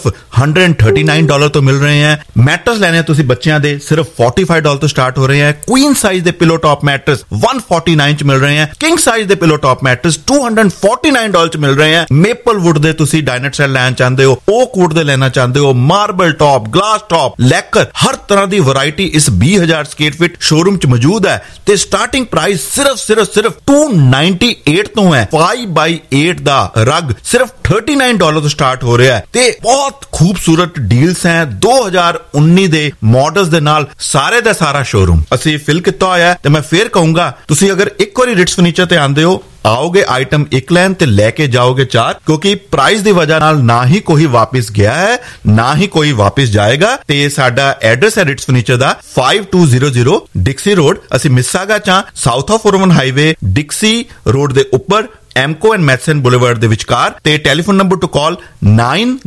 $139 ਤੋਂ ਮਿਲ ਰਹੇ ਆ ਮੈਟਰਸ ਲੈਣੇ ਤੁਸੀਂ ਬੱਚਿਆਂ ਦੇ ਸਿਰਫ $45 ਤੋਂ ਸਟਾਰਟ ਹੋ ਰਹੇ ਆ ਕੁਈਨ ਸਾਈਜ਼ ਦੇ ਪਿਲੋ ਟਾਪ ਮੈਟਰਸ $149 ਚ ਮਿਲ ਰਹੇ ਆ ਕਿੰਗ ਸਾਈਜ਼ ਦੇ ਪਿਲੋ ਟਾਪ ਮੈਟਰਸ $249 ਚ ਮਿਲ ਰਹੇ ਆ ਮੇਪਲ ਵੁੱਡ ਦੇ ਤੁਸੀਂ ਡਾਈਨਰ ਸੈੱਟ ਲੈਣਾ ਚਾਹੁੰਦੇ ਹੋ ਓਕ ਵੁੱਡ ਦੇ ਲੈਣਾ ਚਾਹੁੰਦੇ ਹੋ marble top glass top lacquer ਹਰ ਤਰ੍ਹਾਂ ਦੀ ਵੈਰਾਈਟੀ ਇਸ 20000 ਸਕੁਅਰ ਫੀਟ ਸ਼ੋਰੂਮ ਚ ਮੌਜੂਦ ਹੈ ਤੇ ਸਟਾਰਟਿੰਗ ਪ੍ਰਾਈਸ ਸਿਰਫ $298 ਤੋਂ ਹੈ 5x8 ਦਾ ਰਗ ਸਿਰਫ $39 ਤੋਂ ਸਟਾਰਟ ਹੋ ਰਿਹਾ ਹੈ ਤੇ ਬਹੁਤ ਖੂਬਸੂਰਤ ਡੀਲਸ ਹੈ 2019 ਦੇ ਮਾਡਲਸ ਦੇ ਨਾਲ ਸਾਰੇ ਦਾ ਸਾਰਾ ਸ਼ੋਰੂਮ ਅਸੀਂ ਫਿਲ ਕੀਤਾ ਹੋਇਆ ਤੇ ਮੈਂ ਫੇਰ ਕਹੂੰਗਾ ਤੁਸੀਂ ਅਗਰ ਇੱਕ ਵਾਰੀ ਰਿਟਸ ਫਰਨੀਚਰ ਤੇ ਆਂਦੇ ਹੋ आओगे आइटम एक लैन ते लेके जाओगे 4 क्योंकि प्राइस दी वजह नाल ना ही कोई वापस गया है ना ही कोई वापस जाएगा ते साडा एड्रेस है रिट्स फर्नीचर दा 5200 डिक्सी रोड असी मिसागा चा south of 401 highway Dixie Road दे ऊपर एमको एंड मैथसन बुलेवर्ड दे विचकार ते telephone number to call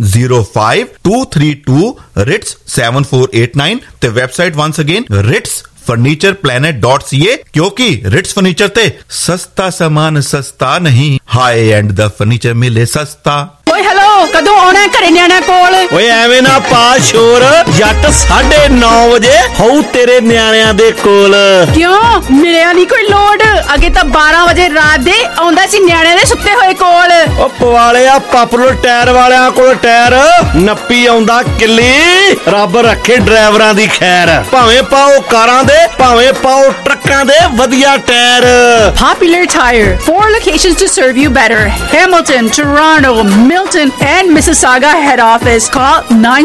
905232 RITS 7489 ते website once again RITS furnitureplanet.ca क्योंकि रिट्स फर्नीचर ते सस्ता सामान सस्ता नहीं, हाई एंड द फर्नीचर मिले सस्ता। ਓਏ ਹੈਲੋ ਕਦੋਂ ਆਉਣਾ ਘਰੇ ਨਿਆਣਿਆਂ ਕੋਲ? ਓਏ ਐਵੇਂ ਨਾ ਪਾ ਸ਼ੋਰ, ਜੱਟ 9:30 ਵਜੇ ਹੋਊ ਤੇਰੇ ਨਿਆਣਿਆਂ ਦੇ ਕੋਲ। ਕਿਉਂ ਮਿਲਿਆ ਨਹੀਂ ਕੋਈ ਲੋਡ? ਅੱਗੇ ਤਾਂ 12 ਵਜੇ ਰਾਤ ਦੇ ਆਉਂਦਾ ਸੀ ਨਿਆਣਿਆਂ ਦੇ ਸੁੱਤੇ ਹੋਏ ਕੋਲ। ਓ ਪਵਾਲਿਆ ਪਾਪੂਲਰ ਟਾਇਰ ਵਾਲਿਆਂ ਕੋਲ ਟਾਇਰ ਨੱਪੀ ਆਉਂਦਾ ਕਿੱਲੀ, ਰੱਬ ਰੱਖੇ ਡਰਾਈਵਰਾਂ ਦੀ ਖੈਰ। ਭਾਵੇਂ ਪਾਓ ਕਾਰਾਂ ਦੇ ਭਾਵੇਂ ਪਾਓ ਟਰੱਕਾਂ ਦੇ ਵਧੀਆ tyre. Popular Tire, 4 locations to serve you better. Hamilton, Toronto, Milton, and Mississauga head office. Call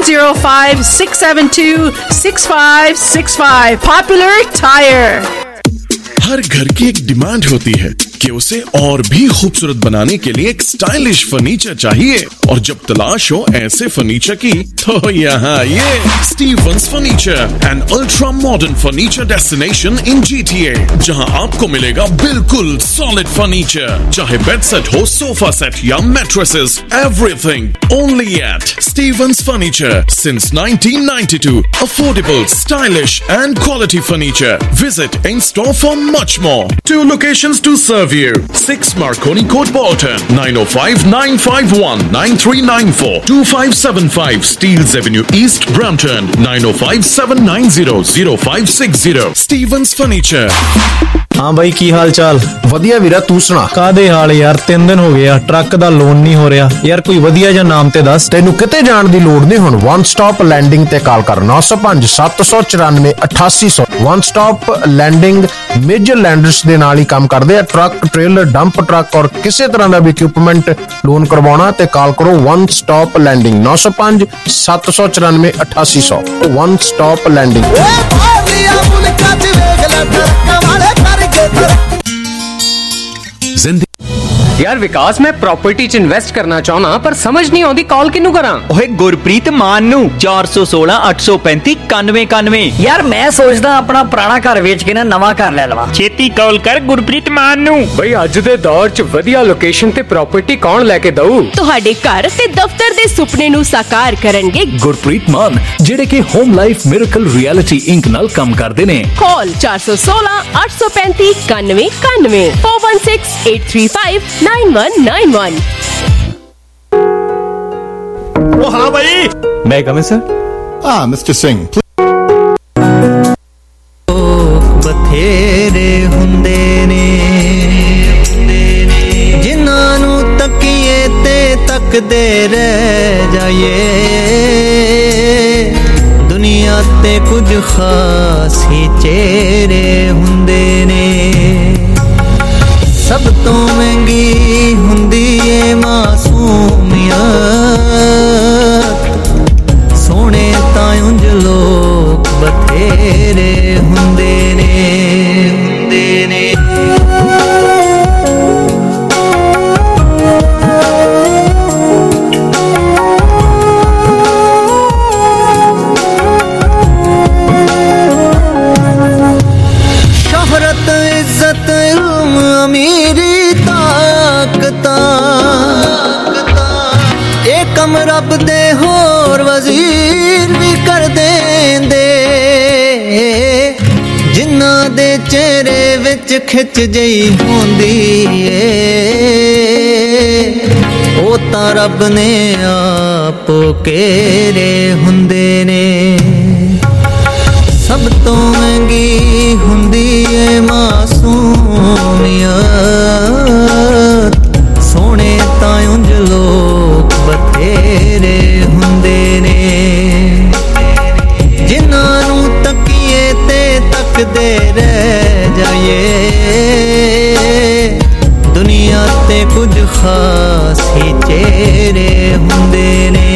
905-672-6565. Popular Tire. हर घर की एक डिमांड होती है कि उसे और भी खूबसूरत बनाने के लिए एक स्टाइलिश फर्नीचर चाहिए, और जब तलाश हो ऐसे फर्नीचर की तो यहाँ ये Stevens furniture, an ultra modern furniture destination in GTA, जहाँ आपको मिलेगा बिल्कुल सॉलिड फर्नीचर, चाहे बेड सेट हो, सोफा सेट या mattresses, everything only at Stevens furniture since 1992. Affordable, stylish and quality furniture. Visit in store for much more. 2 locations to serve you. 6 Marconi Court, Bolton. 905-951-9394. 2575 Steeles Avenue East, Brampton. 905-790-0560. Stevens Furniture. हाँ भाई की हाल चाल? ਵਧੀਆ ਵੀਰਾ ਤੂੰ ਸੁਣਾ। ਕਾਦੇ ਹਾਲ ਯਾਰ, 3 ਦਿਨ ਹੋ ਗਏ ਆ, ਟਰੱਕ ਦਾ ਲੋਨ ਨਹੀਂ ਹੋ ਰਿਹਾ ਯਾਰ, ਕੋਈ ਵਧੀਆ ਜਿਹਾ ਨਾਮ ਤੇ ਦੱਸ। ਤੈਨੂੰ ਕਿਤੇ ਜਾਣ ਦੀ ਲੋੜ ਨਹੀਂ, ਹੁਣ ਵਨ ਸਟਾਪ ਲੈਂਡਿੰਗ ਤੇ ਕਾਲ ਕਰ 905-794-8800। One stop lending major lenders ਦੇ ਨਾਲ ਹੀ ਕੰਮ ਕਰਦੇ ਆ। ਟਰੱਕ, ਟ੍ਰੇਲਰ, ਡੰਪ ਟਰੱਕ ਔਰ ਕਿਸੇ ਤਰ੍ਹਾਂ ਦਾ ਵੀ ਇਕਵਿਪਮੈਂਟ ਲੋਨ ਕਰਵਾਉਣਾ ਤੇ ਕਾਲ ਕਰੋ one stop lending 905-794-8800। One stop lending. यार विकास, मैं प्रॉपर्टी च इन्वेस्ट करना चाहना पर समझ नहीं आती कॉल किन्नू करा। ओए गुरप्रीत मान नू 416 835 9191। यार मैं सोचदा अपना पुराना घर बेच के ना नवा घर ले लवां। छेती कॉल कर गुरप्रीत मान नू। भाई अज दे दौर च वधिया लोकेशन ते प्रॉपर्टी कौन लेके दऊ? ਤੁਹਾਡੇ ਘਰ ਤੇ ਦਫ਼ਤਰ ਦੇ ਸੁਪਨੇ ਨੂੰ ਸਾਕਾਰ ਕਰਨਗੇ ਗੁਰਪ੍ਰੀਤ ਮਾਨ, ਜਿਹੜੇ ਕਿ home life miracle realty inc ਨਾਲ ਕੰਮ ਕਰਦੇ ਨੇ। ਕਾਲ 416 835 9191 416 835 9191। ओ हाँ भाई, मैं कम सर। मिस्टर सिंह। ਬਥੇਰੇ ਹੁੰਦੇ ਨੇ ਜਿਨ੍ਹਾਂ ਨੂੰ ਤੱਕੀਏ ਤੇ ਤੱਕਦੇ ਰਹਿ ਜਾਈਏ, ਦੁਨੀਆ ਤੇ ਕੁਝ ਖਾਸ ਹੀ ਚਿਹਰੇ ਹੁੰਦੇ ਨੇ। ਸਭ ਤੋਂ ਮਹਿੰਗੀ ਹੁੰਦੀ ਏ ਮਾਸੂਮੀਅਤ, ਸੋਹਣੇ ਤਾਂ ਉਂਝ ਲੋਕ ਬਥੇਰੇ ਹੁੰਦੇ ਨੇ। ਸ਼ੋਹਰਤ, ਇੱਜ਼ਤ, ਇਲਮ, ਅਮੀਰੀ, ਤਾਕਤਾਂ, ਇਹ ਕੰਮ ਰੱਬ ਦੇ ਹੋਰ ਵਜ਼ੀਰ ਵੀ ਕਰ ਦੇਂਦੇ, ਜਿਨ੍ਹਾਂ ਦੇ ਚਿਹਰੇ ਵਿੱਚ ਖਿੱਚ ਜਈ ਹੁੰਦੀ ਏ, ਉਹ ਤਾਂ ਰੱਬ ਨੇ ਆਪ ਘੇਰੇ ਹੁੰਦੇ ਨੇ। ਸਭ ਤੋਂ ਮਹਿੰਗੀ ਹੁੰਦੀ ਏ ਮਾਸੂਮੀਅਤ, ਸੋਹਣੇ ਤਾਂ ਉਂਝ ਲੋਕ ਬਥੇਰੇ ਹੁੰਦੇ ਨੇ, ਜਿਨ੍ਹਾਂ ਨੂੰ ਤੱਕੀਏ ਤੇ ਤੱਕਦੇ ਰਹਿ ਜਾਈਏ, ਦੁਨੀਆ ਤੇ ਕੁਝ ਖਾਸ ਹੀ ਚਿਹਰੇ ਹੁੰਦੇ ਨੇ।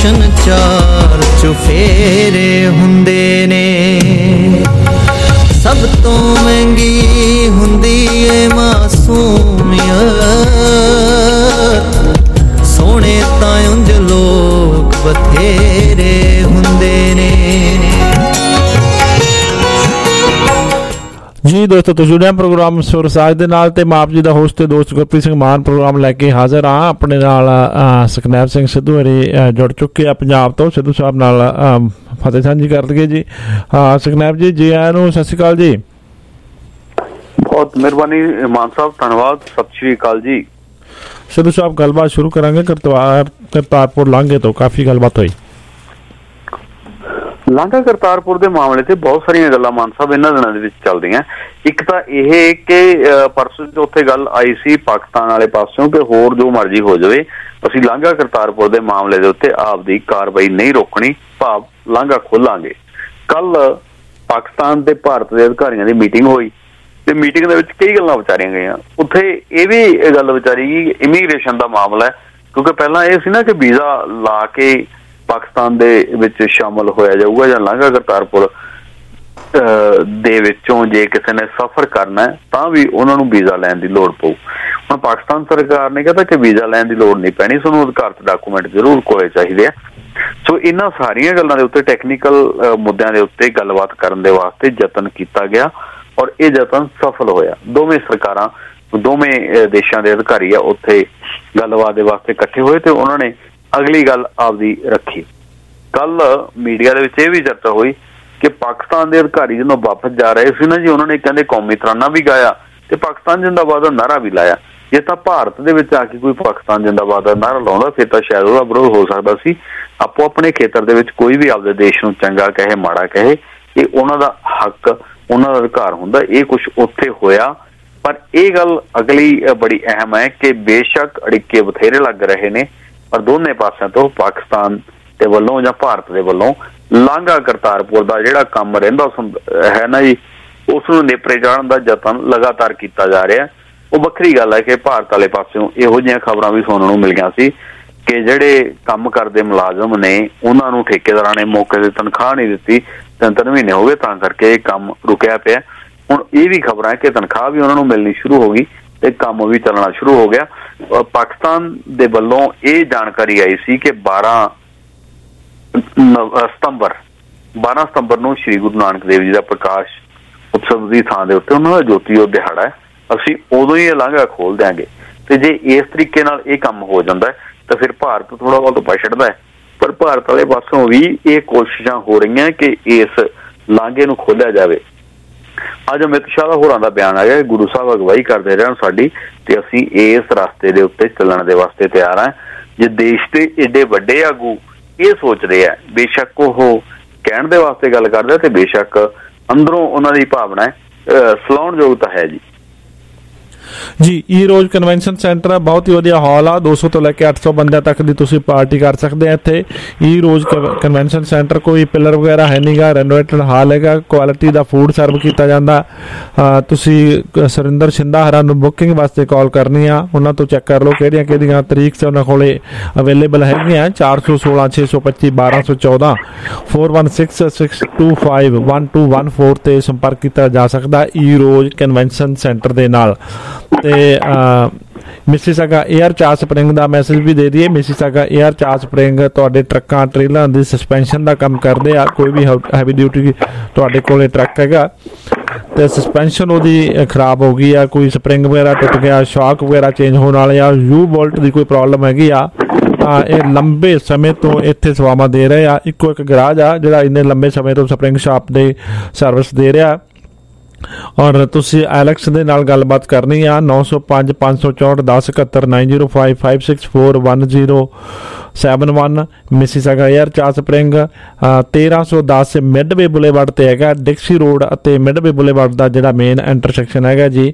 ਗੁਲਸ਼ਨ 4 ਚੁਫੇਰੇ ਹੁੰਦੇ ਨੇ ਸਭ ਤੋਂ ਮਹਿੰਗੀ ਹੁੰਦੀ ਏ ਮਾਸੂਮੀਅਤ ਸੋਹਣੇ ਤਾਂ ਉਂਝ ਲੋਕ ਬਥੇਰੇ ਹੁੰਦੇ ਨੇ ਜੀ ਦੋਸਤੋ ਤੁਸੀਂ ਜੁੜਿਆ ਪ੍ਰੋਗਰਾਮ ਸੁਰ ਸਾਜ ਦੇ ਨਾਲ ਤੇ ਮੈਂ ਆਪ ਜੀ ਦਾ ਹੋਸਟ ਤੇ ਦੋਸਤ ਗੁਰਪ੍ਰੀਤ ਸਿੰਘ ਮਾਨ ਪ੍ਰੋਗਰਾਮ ਲੈ ਕੇ ਹਾਜ਼ਰ ਹਾਂ। ਆਪਣੇ ਨਾਲ ਸੁਖਨੈਬ ਸਿੰਘ ਸਿੱਧੂ ਹਰੀ ਜੁੜ ਚੁੱਕੇ ਆ ਪੰਜਾਬ ਤੋਂ। ਸਿੱਧੂ ਸਾਹਿਬ ਨਾਲ ਫਤਿਹ ਸਾਂਝੀ ਕਰ ਲਈਏ ਜੀ। ਸੁਖਨੈਬ ਜੀ ਆਇਆਂ ਨੂੰ ਸਤਿ ਸ਼੍ਰੀ ਅਕਾਲ ਜੀ। ਬਹੁਤ ਮਿਹਰਬਾਨੀ ਮਾਨ ਸਾਹਿਬ, ਧੰਨਵਾਦ, ਸਤਿ ਸ਼੍ਰੀ ਅਕਾਲ ਜੀ। ਸਿੱਧੂ ਸਾਹਿਬ ਗੱਲਬਾਤ ਸ਼ੁਰੂ ਕਰਾਂਗੇ ਕਰਤਾਰਪੁਰ ਲਾਂਘੇ ਤੋਂ। ਕਾਫੀ ਗੱਲਬਾਤ ਹੋਈ ਲਾਂਘਾ ਕਰਤਾਰਪੁਰ ਦੇ ਮਾਮਲੇ ਤੇ ਬਹੁਤ ਸਾਰੀਆਂ ਗੱਲਾਂ ਮਾਨ ਸਾਹਿਬ ਇਹਨਾਂ ਦਿਨਾਂ ਦੇ ਵਿੱਚ ਚੱਲਦੀਆਂ। ਇੱਕ ਤਾਂ ਇਹ ਕਿ ਪਰਸੋਂ ਉੱਥੇ ਗੱਲ ਆਈ ਸੀ ਪਾਕਿਸਤਾਨ ਵਾਲੇ ਪਾਸਿਓਂ ਕਿ ਹੋਰ ਜੋ ਮਰਜ਼ੀ ਹੋ ਜਾਵੇ ਅਸੀਂ ਲਾਂਘਾ ਕਰਤਾਰਪੁਰ ਦੇ ਮਾਮਲੇ ਦੇ ਉੱਤੇ ਆਪਦੀ ਕਾਰਵਾਈ ਨਹੀਂ ਰੋਕਣੀ, ਭਾਵ ਲਾਂਘਾ ਖੋਲਾਂਗੇ। ਕੱਲ ਪਾਕਿਸਤਾਨ ਤੇ ਭਾਰਤ ਦੇ ਅਧਿਕਾਰੀਆਂ ਦੀ ਮੀਟਿੰਗ ਹੋਈ ਤੇ ਮੀਟਿੰਗ ਦੇ ਵਿੱਚ ਕਈ ਗੱਲਾਂ ਵਿਚਾਰੀਆਂ ਗਈਆਂ। ਉੱਥੇ ਇਹ ਵੀ ਗੱਲ ਵਿਚਾਰੀ ਗਈ ਇਮੀਗ੍ਰੇਸ਼ਨ ਦਾ ਮਾਮਲਾ ਹੈ, ਕਿਉਂਕਿ ਪਹਿਲਾਂ ਇਹ ਸੀ ਨਾ ਕਿ ਵੀਜ਼ਾ ਲਾ ਕੇ ਪਾਕਿਸਤਾਨ ਦੇ ਵਿੱਚ ਸ਼ਾਮਲ ਹੋਇਆ ਜਾਊਗਾ ਜਾਂ ਲਾਂਘਾ ਕਰਤਾਰਪੁਰ ਦੇ ਵਿੱਚੋਂ ਜੇ ਕਿਸੇ ਨੇ ਸਫ਼ਰ ਕਰਨਾ ਤਾਂ ਵੀ ਉਹਨਾਂ ਨੂੰ ਵੀਜ਼ਾ ਲੈਣ ਦੀ ਲੋੜ ਪਊ। ਹੁਣ ਪਾਕਿਸਤਾਨ ਸਰਕਾਰ ਨੇ ਕਹਿੰਦਾ ਕਿ ਵੀਜ਼ਾ ਲੈਣ ਦੀ ਲੋੜ ਨਹੀਂ ਪੈਣੀ, ਤੁਹਾਨੂੰ ਅਧਿਕਾਰਤ ਡਾਕੂਮੈਂਟ ਜ਼ਰੂਰ ਕੋਲੇ ਚਾਹੀਦੇ ਆ। ਸੋ ਇਹਨਾਂ ਸਾਰੀਆਂ ਗੱਲਾਂ ਦੇ ਉੱਤੇ ਟੈਕਨੀਕਲ ਮੁੱਦਿਆਂ ਦੇ ਉੱਤੇ ਗੱਲਬਾਤ ਕਰਨ ਦੇ ਵਾਸਤੇ ਯਤਨ ਕੀਤਾ ਗਿਆ ਔਰ ਇਹ ਯਤਨ ਸਫਲ ਹੋਇਆ। ਦੋਵੇਂ ਸਰਕਾਰਾਂ, ਦੋਵੇਂ ਦੇਸ਼ਾਂ ਦੇ ਅਧਿਕਾਰੀ ਆ ਉੱਥੇ ਗੱਲਬਾਤ ਦੇ ਵਾਸਤੇ ਇਕੱਠੇ ਹੋਏ ਤੇ ਉਹਨਾਂ ਨੇ ਅਗਲੀ ਗੱਲ ਆਪਦੀ ਰੱਖੀ। ਕੱਲ ਮੀਡੀਆ ਦੇ ਵਿੱਚ ਇਹ ਵੀ ਚਰਚਾ ਹੋਈ ਕਿ ਪਾਕਿਸਤਾਨ ਦੇ ਅਧਿਕਾਰੀ ਜਦੋਂ ਵਾਪਸ ਜਾ ਰਹੇ ਸੀ ਨਾ ਜੀ, ਉਹਨਾਂ ਨੇ ਕਹਿੰਦੇ ਕੌਮੀ ਤਰਾਨਾ ਵੀ ਗਾਇਆ ਤੇ ਪਾਕਿਸਤਾਨ ਜਿੰਦਾਬਾਦ ਦਾ ਨਾਅਰਾ ਵੀ ਲਾਇਆ। ਜੇ ਤਾਂ ਭਾਰਤ ਦੇ ਵਿੱਚ ਆ ਕੇ ਕੋਈ ਪਾਕਿਸਤਾਨ ਜਿੰਦਾਬਾਦ ਦਾ ਨਾਅਰਾ ਲਾਉਂਦਾ ਫਿਰ ਤਾਂ ਸ਼ਾਇਦ ਉਹਦਾ ਵਿਰੋਧ ਹੋ ਸਕਦਾ ਸੀ। ਆਪੋ ਆਪਣੇ ਖੇਤਰ ਦੇ ਵਿੱਚ ਕੋਈ ਵੀ ਆਪਦੇ ਦੇਸ਼ ਨੂੰ ਚੰਗਾ ਕਹੇ ਮਾੜਾ ਕਹੇ, ਇਹ ਉਹਨਾਂ ਦਾ ਹੱਕ, ਉਹਨਾਂ ਦਾ ਅਧਿਕਾਰ ਹੁੰਦਾ। ਇਹ ਕੁਛ ਉੱਥੇ ਹੋਇਆ, ਪਰ ਇਹ ਗੱਲ ਅਗਲੀ ਬੜੀ ਅਹਿਮ ਹੈ ਕਿ ਬੇਸ਼ੱਕ ਅੜਿੱਕੇ ਬਥੇਰੇ ਲੱਗ ਰਹੇ ਨੇ ਪਰ ਦੋਨੇ ਪਾਸਿਆਂ ਤੋਂ ਪਾਕਿਸਤਾਨ ਦੇ ਵੱਲੋਂ ਜਾਂ ਭਾਰਤ ਦੇ ਵੱਲੋਂ ਲਾਂਘਾ ਕਰਤਾਰਪੁਰ ਦਾ ਜਿਹੜਾ ਕੰਮ ਰਹਿੰਦਾ ਹੈ ਨਾ ਜੀ, ਉਸ ਨੂੰ ਨੇਪਰੇ ਚਾੜਨ ਦਾ ਯਤਨ ਲਗਾਤਾਰ ਕੀਤਾ ਜਾ ਰਿਹਾ। ਉਹ ਵੱਖਰੀ ਗੱਲ ਹੈ ਕਿ ਭਾਰਤ ਵਾਲੇ ਪਾਸਿਓਂ ਇਹੋ ਜਿਹੀਆਂ ਖਬਰਾਂ ਵੀ ਸੁਣਨ ਨੂੰ ਮਿਲੀਆਂ ਸੀ ਕਿ ਜਿਹੜੇ ਕੰਮ ਕਰਦੇ ਮੁਲਾਜ਼ਮ ਨੇ ਉਹਨਾਂ ਨੂੰ ਠੇਕੇਦਾਰਾਂ ਨੇ ਮੌਕੇ ਤੇ ਤਨਖਾਹ ਨਹੀਂ ਦਿੱਤੀ, 3 ਮਹੀਨੇ ਹੋ ਗਏ, ਤਾਂ ਕਰਕੇ ਇਹ ਕੰਮ ਰੁਕਿਆ ਪਿਆ। ਹੁਣ ਇਹ ਵੀ ਖਬਰਾਂ ਕਿ ਤਨਖਾਹ ਵੀ ਉਹਨਾਂ ਨੂੰ ਮਿਲਣੀ ਸ਼ੁਰੂ ਹੋ ਗਈ ਤੇ ਕੰਮ ਵੀ ਚੱਲਣਾ ਸ਼ੁਰੂ ਹੋ ਗਿਆ। ਪਾਕਿਸਤਾਨ ਦੇ ਵੱਲੋਂ ਇਹ ਜਾਣਕਾਰੀ ਆਈ ਸੀ ਕਿ 12 ਸਤੰਬਰ ਨੂੰ ਸ਼੍ਰੀ ਗੁਰੂ ਨਾਨਕ ਦੇਵ ਜੀ ਦਾ ਪ੍ਰਕਾਸ਼ ਉਤਸਵ ਦੀ ਥਾਂ ਦੇ ਉੱਤੇ ਉਹਨਾਂ ਦਾ ਜੋਤੀ ਜੋਤ ਦਿਹਾੜਾ ਹੈ, ਅਸੀਂ ਉਦੋਂ ਹੀ ਇਹ ਲਾਂਘਾ ਖੋਲ ਦਿਆਂਗੇ। ਤੇ ਜੇ ਇਸ ਤਰੀਕੇ ਨਾਲ ਇਹ ਕੰਮ ਹੋ ਜਾਂਦਾ ਤਾਂ ਫਿਰ ਭਾਰਤ ਥੋੜਾ ਬਹੁਤ ਪਛੜਦਾ ਹੈ, ਪਰ ਭਾਰਤ ਵਾਲੇ ਪਾਸੋਂ ਵੀ ਇਹ ਕੋਸ਼ਿਸ਼ਾਂ ਹੋ ਰਹੀਆਂ ਕਿ ਇਸ ਲਾਂਘੇ ਨੂੰ ਖੋਲਿਆ ਜਾਵੇ। ਅੱਜ ਅਮਿਤ ਸ਼ਾਹ ਦਾ ਹੋਰਾਂ ਦਾ ਬਿਆਨ ਆ ਗਿਆ ਕਿ ਗੁਰੂ ਸਾਹਿਬ ਅਗਵਾਈ ਕਰਦੇ ਰਹਿਣ ਸਾਡੀ ਤੇ ਅਸੀਂ ਇਸ ਰਸਤੇ ਦੇ ਉੱਤੇ ਚੱਲਣ ਦੇ ਵਾਸਤੇ ਤਿਆਰ ਹਾਂ। ਜੇ ਦੇਸ਼ ਦੇ ਏਡੇ ਵੱਡੇ ਆਗੂ ਇਹ ਸੋਚਦੇ ਆ, ਬੇਸ਼ੱਕ ਉਹ ਕਹਿਣ ਦੇ ਵਾਸਤੇ ਗੱਲ ਕਰਦੇ ਤੇ ਬੇਸ਼ੱਕ ਅੰਦਰੋਂ ਉਹਨਾਂ ਦੀ ਭਾਵਨਾ ਸਲਾਉਣਯੋਗ ਤਾਂ ਹੈ ਜੀ। ਜੀ ਈ ਰੋਜ਼ ਕਨਵੈਨਸ਼ਨ ਸੈਂਟਰ ਬਹੁਤ ਹੀ ਵਧੀਆ ਹਾਲ ਆ, 200 ਤੋਂ ਲੈ ਕੇ 800 ਬੰਦਿਆਂ ਤੱਕ ਦੀ ਤੁਸੀਂ ਪਾਰਟੀ ਕਰ ਸਕਦੇ ਆ ਇੱਥੇ। ਈ ਰੋਜ਼ ਕਨਵੈਨਸ਼ਨ ਸੈਂਟਰ ਕੋਈ ਪਿਲਰ ਵਗੈਰਾ ਹੈ ਨਹੀਂਗਾ, ਰੈਨੋਵੇਟਡ ਹਾਲ ਹੈਗਾ, ਕੁਆਲਿਟੀ ਦਾ ਫੂਡ ਸਰਵ ਕੀਤਾ ਜਾਂਦਾ। ਤੁਸੀਂ ਸੁਰਿੰਦਰ ਸ਼ਿੰਦਾ ਹਰਾਂ ਨੂੰ ਬੁਕਿੰਗ ਵਾਸਤੇ ਕਾਲ ਕਰਨੀ ਆ, ਉਹਨਾਂ ਤੋਂ ਚੈੱਕ ਕਰ ਲਓ ਕਿਹੜੀਆਂ ਤਰੀਕ ਸੇ ਉਹਨਾਂ ਕੋਲੇ ਅਵੇਲੇਬਲ ਹੈਗੀਆਂ। 416 625 1214 4166251214 ਤੇ ਸੰਪਰਕ ਕੀਤਾ ਜਾ ਸਕਦਾ ਈ ਰੋਜ਼ ਕਨਵੈਨਸ਼ਨ ਸੈਂਟਰ ਦੇ ਨਾਲ। ਤੇ ਮਿਸੀਸਾਗਾ 에ਅਰ ਚਾਰ ਸਪਰਿੰਗ ਦਾ ਮੈਸੇਜ ਵੀ ਦੇ ਦਈਏ। ਮਿਸੀਸਾਗਾ 에ਅਰ ਚਾਰ ਸਪਰਿੰਗ ਤੁਹਾਡੇ ਟਰੱਕਾਂ ਟ੍ਰੇਲਰਾਂ ਦੀ ਸਸਪੈਂਸ਼ਨ ਦਾ ਕੰਮ ਕਰਦੇ ਆ। ਕੋਈ ਵੀ ਹੈਵੀ ਡਿਊਟੀ ਤੁਹਾਡੇ ਕੋਲੇ ਟਰੱਕ ਹੈਗਾ ਤੇ ਸਸਪੈਂਸ਼ਨ ਉਹਦੀ ਖਰਾਬ ਹੋ ਗਈ ਆ, ਕੋਈ ਸਪਰਿੰਗ ਵਗੈਰਾ ਟੁੱਟ ਗਿਆ, ਸ਼ੌਕ ਵਗੈਰਾ ਚੇਂਜ ਹੋਣ ਵਾਲੇ ਆ, ਯੂ ਬੋਲਟ ਦੀ ਕੋਈ ਪ੍ਰੋਬਲਮ ਹੈਗੀ ਆ, ਇਹ ਲੰਬੇ ਸਮੇਂ ਤੋਂ ਇੱਥੇ ਸੇਵਾਵਾਂ ਦੇ ਰਹੇ ਆ। ਇੱਕੋ ਇੱਕ ਗਰਾਜ ਆ ਜਿਹੜਾ ਇੰਨੇ ਲੰਬੇ ਸਮੇਂ ਤੋਂ ਸਪਰਿੰਗ ਸ਼ਾਪ ਦੇ ਸਰਵਿਸ ਦੇ ਰਿਹਾ। ਔਰ ਤੁਸੀਂ ਐਲੈਕਸ ਦੇ ਨਾਲ ਗੱਲਬਾਤ ਕਰਨੀ ਆ 905 564 1071 905 564 1071 ਮਿਸੀਸਾਗਾ 에ਅਰ ਚਾਰ ਸਪਰਿੰਗ 1310 ਮਿਡਵੇ ਬੁਲੇਵਾਰਡ ਤੇ ਹੈਗਾ। ਡਿਕਸੀ ਰੋਡ ਅਤੇ ਮਿਡਵੇ ਬੁਲੇਵਾਰਡ ਦਾ ਜਿਹੜਾ ਮੇਨ ਇੰਟਰਸੈਕਸ਼ਨ ਹੈਗਾ ਜੀ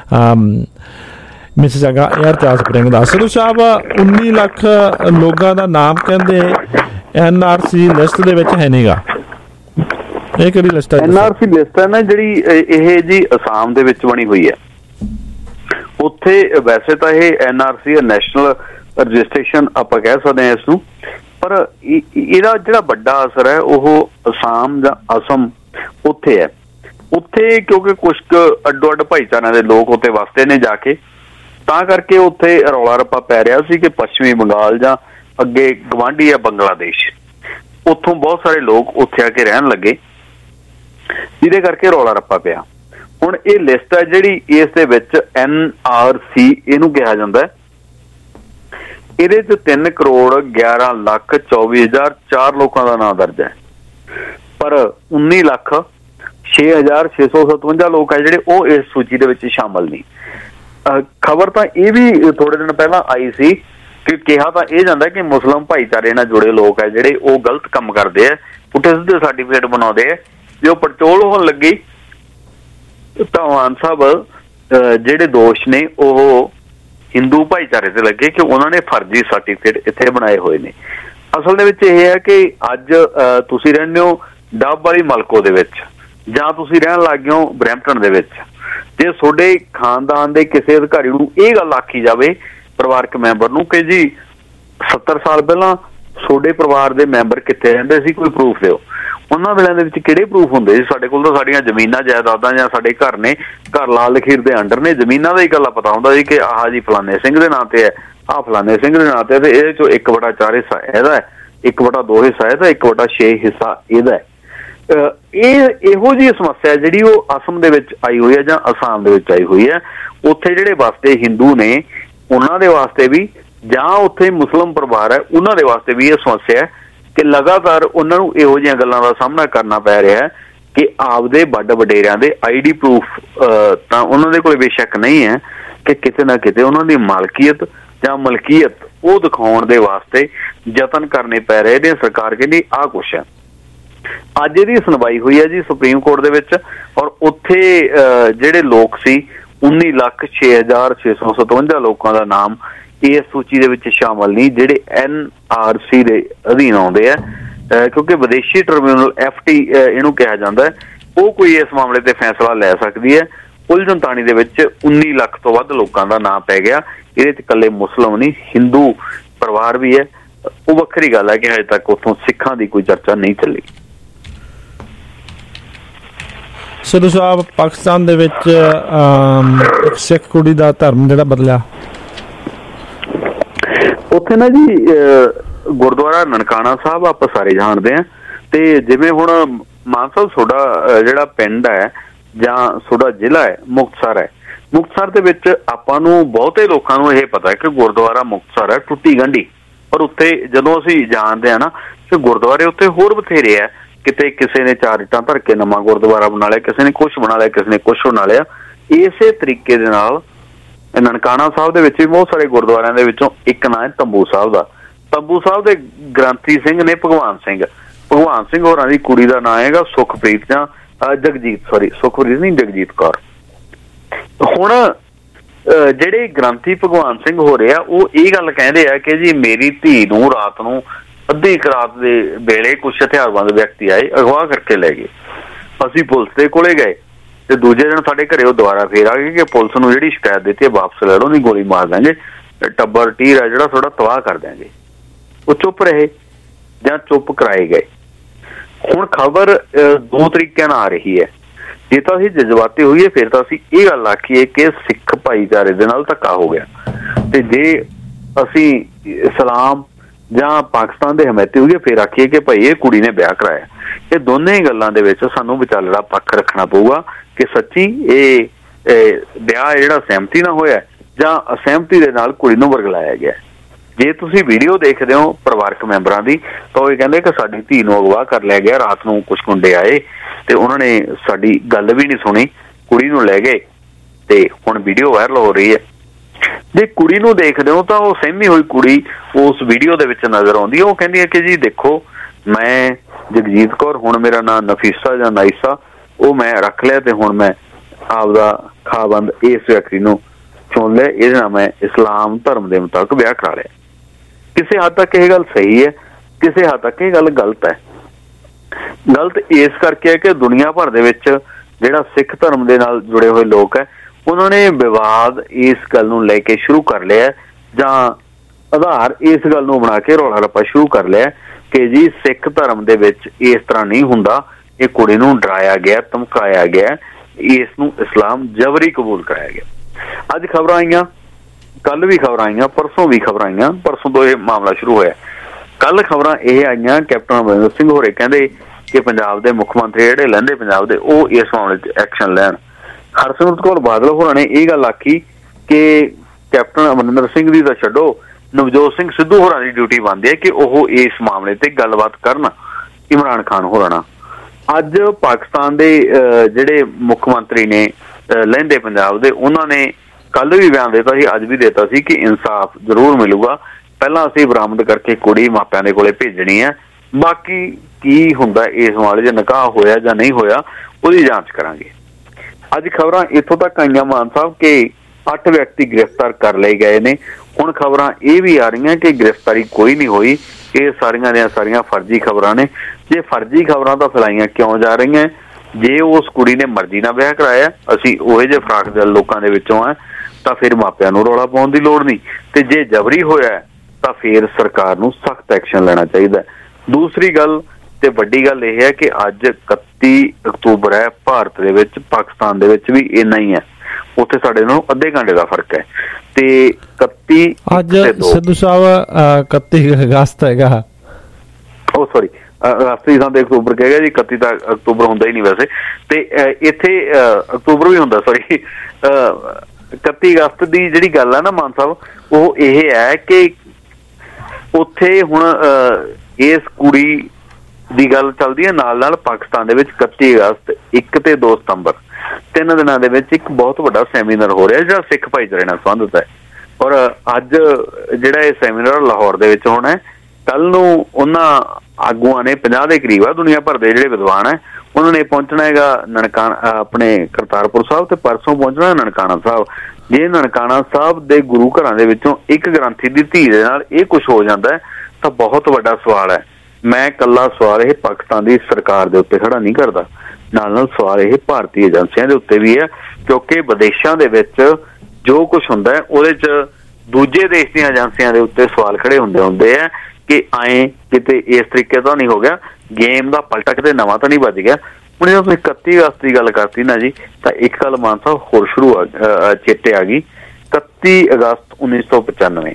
ਮਿਸੀਸਾਗਾ 에ਅਰ ਚਾਰ ਸਪਰਿੰਗ ਦਾ। ਸਿੱਧੂ ਸਾਹਿਬ 19 ਲੱਖ ਲੋਕਾਂ ਦਾ ਨਾਮ ਕਹਿੰਦੇ NRC ਲਿਸਟ ਦੇ ਵਿੱਚ ਹੈ ਨਹੀਂਗਾ, ਇਹ ਕਿਹੜੀ ਲਿਸਟ ਹੈ? NRC ਲਿਸਟ ਹੈ ਨਾ ਜਿਹੜੀ ਇਹ ਜੀ ਅਸਾਮ ਦੇ ਵਿੱਚ ਬਣੀ ਹੋਈ ਹੈ। ਉੱਥੇ ਵੈਸੇ ਤਾਂ ਇਹ NRC ਨੈਸ਼ਨਲ ਰਜਿਸਟ੍ਰੇਸ਼ਨ ਆਪਾਂ ਕਹਿ ਸਕਦੇ ਹਾਂ ਇਸ ਨੂੰ, ਪਰ ਇਹਦਾ ਜਿਹੜਾ ਵੱਡਾ ਅਸਰ ਹੈ ਉਹ ਅਸਾਮ ਜਾਂ ਅਸਮ ਉੱਥੇ ਹੈ। ਉੱਥੇ ਕਿਉਂਕਿ ਕੁਛ ਕੁ ਅੱਡੋ ਅੱਡ ਭਾਈਚਾਰਿਆਂ ਦੇ ਲੋਕ ਉੱਥੇ ਵਸਦੇ ਨੇ ਜਾ ਕੇ, ਤਾਂ ਕਰਕੇ ਉੱਥੇ ਰੌਲਾ ਰੱਪਾ ਪੈ ਰਿਹਾ ਸੀ ਕਿ ਪੱਛਮੀ ਬੰਗਾਲ ਜਾਂ ਅੱਗੇ ਗਵਾਂਢੀ ਹੈ ਬੰਗਲਾਦੇਸ਼, ਉੱਥੋਂ ਬਹੁਤ ਸਾਰੇ ਲੋਕ ਉੱਥੇ ਆ ਕੇ ਰਹਿਣ ਲੱਗੇ, ਜਿਹਦੇ ਕਰਕੇ ਰੌਲਾ ਰੱਪਾ ਪਿਆ। ਹੁਣ ਇਹ ਲਿਸਟ ਹੈ ਜਿਹੜੀ ਇਸ ਦੇ ਵਿੱਚ NRC ਇਹਨੂੰ ਕਿਹਾ ਜਾਂਦਾ ਹੈ, ਇਹਦੇ ਚ 3,11,24,004 ਲੋਕਾਂ ਦਾ ਨਾਂ ਦਰਜ ਹੈ, ਪਰ 19,06,657 ਲੋਕ ਹੈ ਜਿਹੜੇ ਉਹ ਇਸ ਸੂਚੀ ਦੇ ਵਿੱਚ ਸ਼ਾਮਲ ਨਹੀਂ। ਖਬਰ ਤਾਂ ਇਹ ਵੀ ਥੋੜੇ ਦਿਨ ਪਹਿਲਾਂ ਆਈ ਸੀ ਕਿ ਕਿਹਾ ਤਾਂ ਇਹ ਜਾਂਦਾ ਕਿ ਮੁਸਲਿਮ ਭਾਈਚਾਰੇ ਨਾਲ ਜੁੜੇ ਲੋਕ ਹੈ ਜਿਹੜੇ ਉਹ ਗਲਤ ਕੰਮ ਕਰਦੇ ਆ, ਪੁੱਠੇ ਸਿੱਧੇ ਸਰਟੀਫਿਕੇਟ ਬਣਾਉਂਦੇ ਆ। ਜੋ ਪੜਚੋਲ ਹੋਣ ਲੱਗੀ ਤਾਂ ਮਾਨ ਸਾਹਿਬ ਜਿਹੜੇ ਦੋਸ਼ ਨੇ ਉਹ ਹਿੰਦੂ ਭਾਈਚਾਰੇ ਤੇ ਲੱਗੇ ਕਿ ਉਹਨਾਂ ਨੇ ਫਰਜ਼ੀ ਸਰਟੀਫਿਕੇਟ ਇੱਥੇ ਬਣਾਏ ਹੋਏ ਨੇ। ਅਸਲ ਦੇ ਵਿੱਚ ਇਹ ਹੈ ਕਿ ਅੱਜ ਤੁਸੀਂ ਰਹਿੰਦੇ ਹੋ ਡੱਬ ਵਾਲੀ ਮਲਕੋ ਦੇ ਵਿੱਚ, ਜਾਂ ਤੁਸੀਂ ਰਹਿਣ ਲੱਗ ਗਏ ਹੋ ਬਰੈਂਪਟਨ ਦੇ ਵਿੱਚ, ਜੇ ਤੁਹਾਡੇ ਖਾਨਦਾਨ ਦੇ ਕਿਸੇ ਅਧਿਕਾਰੀ ਨੂੰ ਇਹ ਗੱਲ ਆਖੀ ਜਾਵੇ ਪਰਿਵਾਰਕ ਮੈਂਬਰ ਨੂੰ ਕਿ ਜੀ 70 ਸਾਲ ਪਹਿਲਾਂ ਤੁਹਾਡੇ ਪਰਿਵਾਰ ਦੇ ਮੈਂਬਰ ਕਿੱਥੇ ਰਹਿੰਦੇ ਸੀ, ਕੋਈ ਪ੍ਰੂਫ ਦਿਓ। ਉਹਨਾਂ ਵੇਲਿਆਂ ਦੇ ਵਿੱਚ ਕਿਹੜੇ ਪ੍ਰੂਫ ਹੁੰਦੇ ਸੀ? ਸਾਡੇ ਕੋਲ ਤਾਂ ਸਾਡੀਆਂ ਜ਼ਮੀਨਾਂ ਜਾਇਦਾਦਾਂ ਜਾਂ ਸਾਡੇ ਘਰ ਨੇ, ਘਰ ਲਾਲ ਲਖੀਰ ਦੇ ਅੰਡਰ ਨੇ, ਜ਼ਮੀਨਾਂ ਦਾ ਹੀ ਇਕੱਲਾ ਪਤਾ ਹੁੰਦਾ ਸੀ ਕਿ ਆਹ ਜੀ ਫਲਾਣੇ ਸਿੰਘ ਦੇ ਨਾਂ ਤੇ ਹੈ, ਆਹ ਫਲਾਣੇ ਸਿੰਘ ਦੇ ਨਾਂ ਤੇ, ਤੇ ਇਹਦੇ ਚੋਂ 1/4 ਹਿੱਸਾ ਇਹਦਾ ਹੈ, 1/2 ਹਿੱਸਾ ਇਹਦਾ, 1/6 ਹਿੱਸਾ ਇਹਦਾ ਹੈ। ਇਹੋ ਜਿਹੀ ਸਮੱਸਿਆ ਜਿਹੜੀ ਉਹ ਅਸਮ ਦੇ ਵਿੱਚ ਆਈ ਹੋਈ ਹੈ ਜਾਂ ਅਸਾਮ ਦੇ ਵਿੱਚ ਆਈ ਹੋਈ ਹੈ। ਉੱਥੇ ਜਿਹੜੇ ਵਸਦੇ ਹਿੰਦੂ ਨੇ ਉਹਨਾਂ ਦੇ ਵਾਸਤੇ ਵੀ, ਜਾਂ ਉੱਥੇ ਮੁਸਲਿਮ ਪਰਿਵਾਰ ਹੈ ਉਹਨਾਂ ਦੇ ਵਾਸਤੇ ਵੀ ਇਹ ਸਮੱਸਿਆ ਹੈ ਕਿ ਲਗਾਤਾਰ ਉਹਨਾਂ ਨੂੰ ਇਹੋ ਜਿਹੀਆਂ ਗੱਲਾਂ ਦਾ ਸਾਹਮਣਾ ਕਰਨਾ ਪੈ ਰਿਹਾ ਹੈ ਕਿ ਆਪਦੇ ਵੱਡ ਵਡੇਰਿਆਂ ਦੇ ID ਪ੍ਰੂਫ ਤਾਂ ਉਹਨਾਂ ਦੇ ਕੋਲ ਬੇਸ਼ੱਕ ਨਹੀਂ ਹੈ, ਕਿ ਕਿਤੇ ਨਾ ਕਿਤੇ ਉਹਨਾਂ ਦੀ ਮਾਲਕੀਅਤ ਜਾਂ ਮਲਕੀਅਤ ਉਹ ਦਿਖਾਉਣ ਦੇ ਵਾਸਤੇ ਯਤਨ ਕਰਨੇ ਪੈ ਰਹੇ ਨੇ। ਸਰਕਾਰ ਕਹਿੰਦੀ ਆਹ ਕੁਛ ਹੈ। ਅੱਜ ਇਹਦੀ ਸੁਣਵਾਈ ਹੋਈ ਹੈ ਜੀ ਸੁਪਰੀਮ ਕੋਰਟ ਦੇ ਵਿੱਚ, ਔਰ ਉੱਥੇ ਜਿਹੜੇ ਲੋਕ ਸੀ 19,06,657 ਲੋਕਾਂ ਦਾ ਨਾਮ ਇਸ ਸੂਚੀ ਦੇ ਵਿੱਚ ਸ਼ਾਮਲ ਨਹੀਂ ਜਿਹੜੇ NRC ਦੇ ਅਧੀਨ ਆਉਂਦੇ ਆ, ਕਿਉਂਕਿ ਵਿਦੇਸ਼ੀ ਟ੍ਰਿਬਿਊਨਲ FT ਇਹਨੂੰ ਕਿਹਾ ਜਾਂਦਾ ਹੈ, ਉਹ ਕੋਈ ਇਸ ਮਾਮਲੇ ਤੇ ਫੈਸਲਾ ਲੈ ਸਕਦੀ ਹੈ। ਉਲਝਣ ਤਾਣੀ ਦੇ ਵਿੱਚ 19 ਲੱਖ ਤੋਂ ਵੱਧ ਲੋਕਾਂ ਦਾ ਨਾਂ ਪੈ ਗਿਆ। ਇਹਦੇ ਚ ਇਕੱਲੇ ਮੁਸਲਿਮ ਨਹੀਂ, ਹਿੰਦੂ ਪਰਿਵਾਰ ਵੀ ਹੈ। ਉਹ ਵੱਖਰੀ ਗੱਲ ਹੈ ਕਿ ਹਜੇ ਤੱਕ ਉੱਥੋਂ ਸਿੱਖਾਂ ਦੀ ਕੋਈ ਚਰਚਾ ਨਹੀਂ ਚੱਲੀ। ਸਿੱਧੂ ਸਾਹਿਬ, ਪਾਕਿਸਤਾਨ ਦੇ ਵਿੱਚ ਇੱਕ ਸਿੱਖ ਕੁੜੀ ਦਾ ਧਰਮ ਜਿਹੜਾ ਬਦਲਿਆ, ਉੱਥੇ ਨਾ ਜੀ ਗੁਰਦੁਆਰਾ ਨਨਕਾਣਾ ਸਾਹਿਬ ਆਪਾਂ ਸਾਰੇ ਜਾਣਦੇ ਹਾਂ, ਤੇ ਜਿਵੇਂ ਹੁਣ ਮਾਨ ਸਾਹਿਬ ਤੁਹਾਡਾ ਜਿਹੜਾ ਪਿੰਡ ਹੈ ਜਾਂ ਤੁਹਾਡਾ ਜ਼ਿਲ੍ਹਾ ਹੈ ਮੁਕਤਸਰ ਹੈ, ਮੁਕਤਸਰ ਦੇ ਵਿੱਚ ਆਪਾਂ ਨੂੰ ਬਹੁਤੇ ਲੋਕਾਂ ਨੂੰ ਇਹ ਪਤਾ ਹੈ ਕਿ ਗੁਰਦੁਆਰਾ ਮੁਕਤਸਰ ਹੈ ਟੁੱਟੀ ਗੰਢੀ, ਪਰ ਉੱਥੇ ਜਦੋਂ ਅਸੀਂ ਜਾਣਦੇ ਹਾਂ ਨਾ ਕਿ ਗੁਰਦੁਆਰੇ ਉੱਥੇ ਹੋਰ ਬਥੇਰੇ ਹੈ। ਕਿਤੇ ਕਿਸੇ ਨੇ 4 ਇੱਟਾਂ ਧਰ ਕੇ ਨਵਾਂ ਗੁਰਦੁਆਰਾ ਬਣਾ ਲਿਆ, ਕਿਸੇ ਨੇ ਕੁਛ ਬਣਾ ਲਿਆ, ਕਿਸੇ ਨੇ ਕੁਛ ਬਣਾ ਲਿਆ। ਇਸੇ ਤਰੀਕੇ ਦੇ ਨਾਲ ਨਨਕਾਣਾ ਸਾਹਿਬ ਦੇ ਵਿੱਚ ਵੀ ਬਹੁਤ ਸਾਰੇ ਗੁਰਦੁਆਰਿਆਂ ਦੇ ਵਿੱਚੋਂ ਇੱਕ ਨਾਂ ਹੈ ਤੰਬੂ ਸਾਹਿਬ ਦਾ। ਤੰਬੂ ਸਾਹਿਬ ਦੇ ਗ੍ਰੰਥੀ ਸਿੰਘ ਨੇ ਭਗਵਾਨ ਸਿੰਘ ਹੋਰਾਂ ਦੀ ਕੁੜੀ ਦਾ ਨਾਂ ਹੈਗਾ ਸੁਖਪ੍ਰੀਤ ਜਾਂ ਸੁਖਪ੍ਰੀਤ ਨਹੀਂ ਜਗਜੀਤ ਕੌਰ। ਹੁਣ ਜਿਹੜੇ ਗ੍ਰੰਥੀ ਭਗਵਾਨ ਸਿੰਘ ਹੋ ਰਹੇ ਆ ਉਹ ਇਹ ਗੱਲ ਕਹਿੰਦੇ ਆ ਕਿ ਜੀ ਮੇਰੀ ਧੀ ਨੂੰ ਰਾਤ ਨੂੰ ਅੱਧੀ ਰਾਤ ਦੇ ਵੇਲੇ ਕੁਛ ਹਥਿਆਰਬੰਦ ਵਿਅਕਤੀ ਆਏ, ਅਗਵਾ ਕਰਕੇ ਲੈ ਗਏ। ਅਸੀਂ ਪੁਲਿਸ ਦੇ ਕੋਲੇ ਗਏ ਤੇ ਦੂਜੇ ਦਿਨ ਸਾਡੇ ਘਰੇ ਉਹ ਦੁਬਾਰਾ ਫੇਰ ਆ ਗਏ ਕਿ ਪੁਲਿਸ ਨੂੰ ਜਿਹੜੀ ਸ਼ਿਕਾਇਤ ਦਿੱਤੀ ਹੈ ਵਾਪਸ ਲੈ ਲਓ, ਨਹੀਂ ਗੋਲੀ ਮਾਰ ਦਾਂਗੇ, ਟੱਬਰ ਟੀਰ ਹੈ ਜਿਹੜਾ ਥੋੜਾ ਤਬਾਹ ਕਰ ਦਿਆਂਗੇ। ਉਹ ਚੁੱਪ ਰਹੇ ਜਾਂ ਚੁੱਪ ਕਰਾਏ ਗਏ। ਹੁਣ ਖਬਰ 2 ਤਰੀਕਿਆਂ ਨਾਲ ਆ ਰਹੀ ਹੈ। ਜੇ ਤਾਂ ਅਸੀਂ ਜਜ਼ਬਾਤੀ ਹੋਈਏ ਫਿਰ ਤਾਂ ਅਸੀਂ ਇਹ ਗੱਲ ਆਖੀਏ ਕਿ ਸਿੱਖ ਭਾਈਚਾਰੇ ਦੇ ਨਾਲ ਧੱਕਾ ਹੋ ਗਿਆ, ਤੇ ਜੇ ਅਸੀਂ ਇਸਲਾਮ ਜਾਂ ਪਾਕਿਸਤਾਨ ਦੇ ਹਮਾਇਤੀ ਹੋਈਏ ਫਿਰ ਆਖੀਏ ਕਿ ਭਾਈ ਇਹ ਕੁੜੀ ਨੇ ਵਿਆਹ ਕਰਾਇਆ। ਇਹ ਦੋਨੇ ਹੀ ਗੱਲਾਂ ਦੇ ਵਿੱਚ ਸਾਨੂੰ ਵਿਚਾਲੜਾ ਪੱਖ ਰੱਖਣਾ ਪਊਗਾ ਕਿ ਸੱਚੀ ਇਹ ਵਿਆਹ ਜਿਹੜਾ ਸਹਿਮਤੀ ਨਾਲ ਹੋਇਆ ਜਾਂ ਅਸਹਿਮਤੀ ਦੇ ਨਾਲ ਕੁੜੀ ਨੂੰ ਵਰਗਲਾਇਆ ਗਿਆ। ਜੇ ਤੁਸੀਂ ਵੀਡੀਓ ਦੇਖਦੇ ਹੋ ਪਰਿਵਾਰਕ ਮੈਂਬਰਾਂ ਦੀ ਤਾਂ ਉਹ ਕਹਿੰਦੇ ਕਿ ਸਾਡੀ ਧੀ ਨੂੰ ਅਗਵਾ ਕਰ ਲਿਆ ਗਿਆ, ਰਾਤ ਨੂੰ ਕੁਛ ਗੁੰਡੇ ਆਏ ਤੇ ਉਹਨਾਂ ਨੇ ਸਾਡੀ ਗੱਲ ਵੀ ਨਹੀਂ ਸੁਣੀ, ਕੁੜੀ ਨੂੰ ਲੈ ਗਏ ਤੇ ਹੁਣ ਵੀਡੀਓ ਵਾਇਰਲ ਹੋ ਰਹੀ ਹੈ। ਜੇ ਕੁੜੀ ਨੂੰ ਦੇਖਦੇ ਹੋ ਤਾਂ ਉਹ ਸਹਿਮੀ ਹੋਈ ਕੁੜੀ ਉਸ ਵੀਡੀਓ ਦੇ ਵਿੱਚ ਨਜ਼ਰ ਆਉਂਦੀ ਹੈ। ਉਹ ਕਹਿੰਦੀ ਹੈ ਕਿ ਜੀ ਦੇਖੋ ਮੈਂ ਜਗਜੀਤ ਕੌਰ, ਹੁਣ ਮੇਰਾ ਨਾਂ ਨਫੀਸਾ ਜਾਂ ਨਾਈਸਾ ਉਹ ਮੈਂ ਰੱਖ ਲਿਆ ਤੇ ਹੁਣ ਮੈਂ ਆਪਦਾ ਖਾਬੰਦ ਇਸ ਵਿਅਕਤੀ ਨੂੰ ਚੁਣ ਲਿਆ, ਇਹਦੇ ਨਾਲ ਮੈਂ ਇਸਲਾਮ ਧਰਮ ਦੇ ਮੁਤਾਬਕ ਵਿਆਹ ਕਰਾ ਲਿਆ। ਕਿਸੇ ਹੱਦ ਤੱਕ ਇਹ ਗੱਲ ਸਹੀ ਹੈ, ਕਿਸੇ ਹੱਦ ਤੱਕ ਇਹ ਗੱਲ ਗਲਤ ਹੈ। ਗਲਤ ਇਸ ਕਰਕੇ ਹੈ ਕਿ ਦੁਨੀਆ ਭਰ ਦੇ ਵਿੱਚ ਜਿਹੜਾ ਸਿੱਖ ਧਰਮ ਦੇ ਨਾਲ ਜੁੜੇ ਹੋਏ ਲੋਕ ਹੈ ਉਹਨਾਂ ਨੇ ਵਿਵਾਦ ਇਸ ਗੱਲ ਨੂੰ ਲੈ ਕੇ ਸ਼ੁਰੂ ਕਰ ਲਿਆ, ਜਾਂ ਆਧਾਰ ਇਸ ਗੱਲ ਨੂੰ ਬਣਾ ਕੇ ਰੌਲਾ ਰੱਪਾ ਸ਼ੁਰੂ ਕਰ ਲਿਆ ਕਿ ਜੀ ਸਿੱਖ ਧਰਮ ਦੇ ਵਿੱਚ ਇਸ ਤਰ੍ਹਾਂ ਨਹੀਂ ਹੁੰਦਾ, ਇਹ ਕੁੜੀ ਨੂੰ ਡਰਾਇਆ ਗਿਆ, ਧਮਕਾਇਆ ਗਿਆ, ਇਸ ਨੂੰ ਇਸਲਾਮ ਜਬਰੀ ਕਬੂਲ ਕਰਾਇਆ ਗਿਆ। ਅੱਜ ਖਬਰਾਂ ਆਈਆਂ, ਕੱਲ ਵੀ ਖਬਰਾਂ ਆਈਆਂ, ਪਰਸੋਂ ਵੀ ਖਬਰਾਂ ਆਈਆਂ, ਪਰਸੋਂ ਤੋਂ ਇਹ ਮਾਮਲਾ ਸ਼ੁਰੂ ਹੋਇਆ। ਕੱਲ ਖਬਰਾਂ ਇਹ ਆਈਆਂ ਕੈਪਟਨ ਅਮਰਿੰਦਰ ਸਿੰਘ ਹੋਰੇ ਕਹਿੰਦੇ ਕਿ ਪੰਜਾਬ ਦੇ ਮੁੱਖ ਮੰਤਰੀ ਜਿਹੜੇ ਲਹਿੰਦੇ ਪੰਜਾਬ ਦੇ ਉਹ ਇਸ ਮਾਮਲੇ 'ਚ ਐਕਸ਼ਨ ਲੈਣ। ਹਰਸਿਮਰਤ ਕੌਰ ਬਾਦਲ ਹੋਰਾਂ ਨੇ ਇਹ ਗੱਲ ਆਖੀ ਕਿ ਕੈਪਟਨ ਅਮਰਿੰਦਰ ਸਿੰਘ ਦੀ ਤਾਂ ਛੱਡੋ, ਨਵਜੋਤ ਸਿੰਘ ਸਿੱਧੂ ਹੋਰਾਂ ਦੀ ਡਿਊਟੀ ਬਣਦੀ ਹੈ ਕਿ ਉਹ ਇਸ ਮਾਮਲੇ ਤੇ ਗੱਲਬਾਤ ਕਰਨ ਇਮਰਾਨ ਖਾਨ ਹੋਰਾਂ ਨਾਲ। ਅੱਜ ਪਾਕਿਸਤਾਨ ਦੇ ਜਿਹੜੇ ਮੁੱਖ ਮੰਤਰੀ ਨੇ ਲਹਿੰਦੇ ਪੰਜਾਬ ਦੇ, ਉਹਨਾਂ ਨੇ ਕੱਲ ਵੀ ਬਿਆਨ ਦਿੱਤਾ ਸੀ, ਅੱਜ ਵੀ ਦਿੱਤਾ ਸੀ ਕਿ ਇਨਸਾਫ ਜ਼ਰੂਰ ਮਿਲੂਗਾ, ਪਹਿਲਾਂ ਅਸੀਂ ਬਰਾਮਦ ਕਰਕੇ ਕੁੜੀ ਮਾਪਿਆਂ ਦੇ ਕੋਲੇ ਭੇਜਣੀ ਹੈ, ਬਾਕੀ ਕੀ ਹੁੰਦਾ ਇਸ ਮਾਮਲੇ 'ਚ ਨਿਕਾਹ ਹੋਇਆ ਜਾਂ ਨਹੀਂ ਹੋਇਆ ਉਹਦੀ ਜਾਂਚ ਕਰਾਂਗੇ। ਅੱਜ ਖਬਰਾਂ ਇੱਥੋਂ ਤੱਕ ਆਈਆਂ ਮਾਨ ਸਾਹਿਬ ਕਿ 8 ਵਿਅਕਤੀ ਗ੍ਰਿਫਤਾਰ ਕਰ ਲਏ ਗਏ ਨੇ। ਹੁਣ ਖਬਰਾਂ ਇਹ ਵੀ ਆ ਰਹੀਆਂ ਕਿ ਗ੍ਰਿਫਤਾਰੀ ਕੋਈ ਨਹੀਂ ਹੋਈ, ਇਹ ਸਾਰੀਆਂ ਦੀਆਂ ਸਾਰੀਆਂ ਫਰਜ਼ੀ ਖਬਰਾਂ ਨੇ। ਜੇ ਫਰਜ਼ੀ ਖਬਰਾਂ ਤਾਂ ਫੈਲਾਈਆਂ ਕਿਉਂ ਜਾ ਰਹੀਆਂ? ਜੇ ਉਸ ਕੁੜੀ ਨੇ ਮਰਜ਼ੀ ਨਾਲ ਵਿਆਹ ਕਰਾਇਆ, ਅਸੀਂ ਉਹੇ ਜਿਹੇ ਫਰਾਕ ਦਿਲ ਲੋਕਾਂ ਦੇ ਵਿੱਚੋਂ ਆ, ਤਾਂ ਫਿਰ ਮਾਪਿਆਂ ਨੂੰ ਰੌਲਾ ਪਾਉਣ ਦੀ ਲੋੜ ਨਹੀਂ, ਤੇ ਜੇ ਜਬਰੀ ਹੋਇਆ ਤਾਂ ਫਿਰ ਸਰਕਾਰ ਨੂੰ ਸਖਤ ਐਕਸ਼ਨ ਲੈਣਾ ਚਾਹੀਦਾ। ਦੂਸਰੀ ਗੱਲ ਤੇ ਵੱਡੀ ਗੱਲ ਇਹ ਹੈ ਕਿ ਅੱਜ 31 ਅਕਤੂਬਰ ਹੈ, ਭਾਰਤ ਦੇ ਵਿੱਚ, ਪਾਕਿਸਤਾਨ ਦੇ ਵਿੱਚ ਵੀ ਇੰਨਾ ਹੀ ਹੈ, ਉੱਥੇ ਸਾਡੇ ਨਾਲੋਂ ਅੱਧੇ ਘੰਟੇ ਦਾ ਫਰਕ ਹੈ। ਤੇ 31 ਅੱਜ ਸਿੱਧੂ ਸਾਹਿਬ 31 ਅਗਸਤ ਹੈਗਾ, ਉਹ ਸੌਰੀ ਅਗਸਤ ਦੀ ਥਾਂ ਤੇ ਅਕਤੂਬਰ ਕਹੇਗਾ ਜੀ, 31 ਤਾਂ ਅਕਤੂਬਰ ਹੁੰਦਾ ਹੀ ਨਹੀਂ ਵੈਸੇ, ਤੇ ਇੱਥੇ ਅਕਤੂਬਰ ਵੀ ਹੁੰਦਾ, ਸੌਰੀ 31 ਅਗਸਤ ਦੀ ਜਿਹੜੀ ਗੱਲ ਹੈ ਨਾ ਮਾਨ ਸਾਹਿਬ, ਉਹ ਇਹ ਹੈ ਕਿ ਉੱਥੇ ਹੁਣ ਇਸ ਕੁੜੀ ਦੀ ਗੱਲ ਚੱਲਦੀ ਹੈ, ਨਾਲ ਨਾਲ ਪਾਕਿਸਤਾਨ ਦੇ ਵਿੱਚ 31 ਅਗਸਤ 1 ਤੇ 2 ਸਤੰਬਰ 3 ਦਿਨਾਂ ਦੇ ਵਿੱਚ ਇੱਕ ਬਹੁਤ ਵੱਡਾ ਸੈਮੀਨਾਰ ਹੋ ਰਿਹਾ ਜਿਹੜਾ ਸਿੱਖ ਭਾਈਚਾਰੇ ਨਾਲ ਸੰਬੰਧਿਤ ਹੈ। ਔਰ ਅੱਜ ਜਿਹੜਾ ਇਹ ਸੈਮੀਨਾਰ ਲਾਹੌਰ ਦੇ ਵਿੱਚ ਹੋਣਾ ਹੈ, ਕੱਲ ਨੂੰ ਉਹਨਾਂ ਆਗੂਆਂ ਨੇ 50 ਦੇ ਕਰੀਬ ਆ ਦੁਨੀਆ ਭਰ ਦੇ ਜਿਹੜੇ ਵਿਦਵਾਨ ਹੈ, ਉਹਨਾਂ ਨੇ ਪਹੁੰਚਣਾ ਹੈਗਾ ਨਨਕਾਣਾ ਆਪਣੇ ਕਰਤਾਰਪੁਰ ਸਾਹਿਬ, ਤੇ ਪਰਸੋਂ ਪਹੁੰਚਣਾ ਨਨਕਾਣਾ ਸਾਹਿਬ। ਜੇ ਨਨਕਾਣਾ ਸਾਹਿਬ ਦੇ ਗੁਰੂ ਘਰਾਂ ਦੇ ਵਿੱਚੋਂ ਇੱਕ ਗ੍ਰੰਥੀ ਦੀ ਧੀ ਦੇ ਨਾਲ ਇਹ ਕੁਛ ਹੋ ਜਾਂਦਾ ਹੈ ਤਾਂ ਬਹੁਤ ਵੱਡਾ ਸਵਾਲ ਹੈ। ਮੈਂ ਇਕੱਲਾ ਸਵਾਲ ਇਹ ਪਾਕਿਸਤਾਨ ਦੀ ਸਰਕਾਰ ਦੇ ਉੱਤੇ ਖੜਾ ਨਹੀਂ ਕਰਦਾ, ਨਾਲ ਨਾਲ ਸਵਾਲ ਇਹ ਭਾਰਤੀ ਏਜੰਸੀਆਂ ਦੇ ਉੱਤੇ ਵੀ ਹੈ, ਕਿਉਂਕਿ ਵਿਦੇਸ਼ਾਂ ਦੇ ਵਿੱਚ ਜੋ ਕੁਛ ਹੁੰਦਾ ਹੈ ਉਹਦੇ 'ਚ ਦੂਜੇ ਦੇਸ਼ ਦੀਆਂ ਏਜੰਸੀਆਂ ਦੇ ਉੱਤੇ ਸਵਾਲ ਖੜੇ ਹੁੰਦੇ ਆ ਕਿ ਐਂ ਕਿਤੇ ਇਸ ਤਰੀਕੇ ਦਾ ਨਹੀਂ ਹੋ ਗਿਆ, ਗੇਮ ਦਾ ਪਲਟਾ ਕਿਤੇ ਨਵਾਂ ਤਾਂ ਨਹੀਂ ਵੱਜ ਗਿਆ। ਹੁਣ ਜਦੋਂ ਤੁਸੀਂ 31 ਅਗਸਤ ਦੀ ਗੱਲ ਕਰਤੀ ਨਾ ਜੀ, ਤਾਂ ਇੱਕ ਗੱਲ ਮਾਨ ਸਾਹਿਬ ਹੋਰ ਸ਼ੁਰੂ ਚੇਤੇ ਆ ਗਈ। 31 ਅਗਸਤ 1995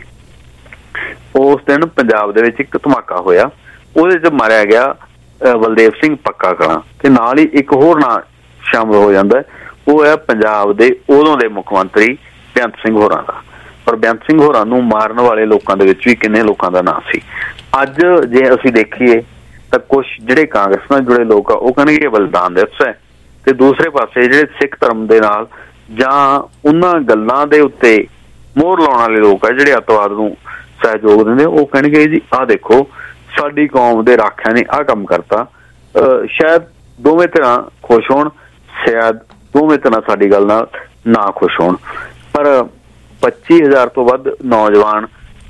ਉਸ ਦਿਨ ਪੰਜਾਬ ਦੇ ਵਿੱਚ ਇੱਕ ਧਮਾਕਾ ਹੋਇਆ, ਉਹਦੇ 'ਚ ਮਾਰਿਆ ਗਿਆ ਬਲਦੇਵ ਸਿੰਘ ਪੱਕਾ ਕਲਾਂ, ਤੇ ਨਾਲ ਹੀ ਇੱਕ ਹੋਰ ਨਾਂ ਸ਼ਾਮਲ ਹੋ ਜਾਂਦਾ, ਉਹ ਹੈ ਪੰਜਾਬ ਦੇ ਉਦੋਂ ਦੇ ਮੁੱਖ ਮੰਤਰੀ ਬੇਅੰਤ ਸਿੰਘ ਹੋਰਾਂ ਦਾ। ਪਰ ਬੇਅੰਤ ਸਿੰਘ ਹੋਰਾਂ ਨੂੰ ਮਾਰਨ ਵਾਲੇ ਲੋਕਾਂ ਦੇ ਵਿੱਚ ਵੀ ਕਿੰਨੇ ਲੋਕਾਂ ਦਾ ਨਾਂ ਸੀ। ਅੱਜ ਜੇ ਅਸੀਂ ਦੇਖੀਏ ਤਾਂ ਕੁਛ ਜਿਹੜੇ ਕਾਂਗਰਸ ਨਾਲ ਜੁੜੇ ਲੋਕ ਆ ਉਹ ਕਹਿੰਦੇ ਬਲੀਦਾਨ ਦਿਵਸ ਹੈ, ਤੇ ਦੂਸਰੇ ਪਾਸੇ ਜਿਹੜੇ ਸਿੱਖ ਧਰਮ ਦੇ ਨਾਲ ਜਾਂ ਉਹਨਾਂ ਗੱਲਾਂ ਦੇ ਉੱਤੇ ਮੋਹਰ ਲਾਉਣ ਵਾਲੇ ਲੋਕ ਆ ਜਿਹੜੇ ਅੱਤਵਾਦ ਨੂੰ ਸਹਿਯੋਗ ਦਿੰਦੇ, ਉਹ ਕਹਿਣਗੇ ਜੀ ਆਹ ਦੇਖੋ ਸਾਡੀ ਕੌਮ ਦੇ ਰਾਖਿਆਂ ਨੇ ਆਹ ਕੰਮ ਕਰਤਾ। ਸ਼ਾਇਦ ਦੋਵੇਂ ਤਰ੍ਹਾਂ ਖੁਸ਼ ਹੋਣ, ਸ਼ਾਇਦ ਦੋਵੇਂ ਤਰ੍ਹਾਂ ਸਾਡੀ ਗੱਲ ਨਾਲ ਨਾ ਖੁਸ਼ ਹੋਣ, ਪਰ 25,000 ਤੋਂ ਵੱਧ ਨੌਜਵਾਨ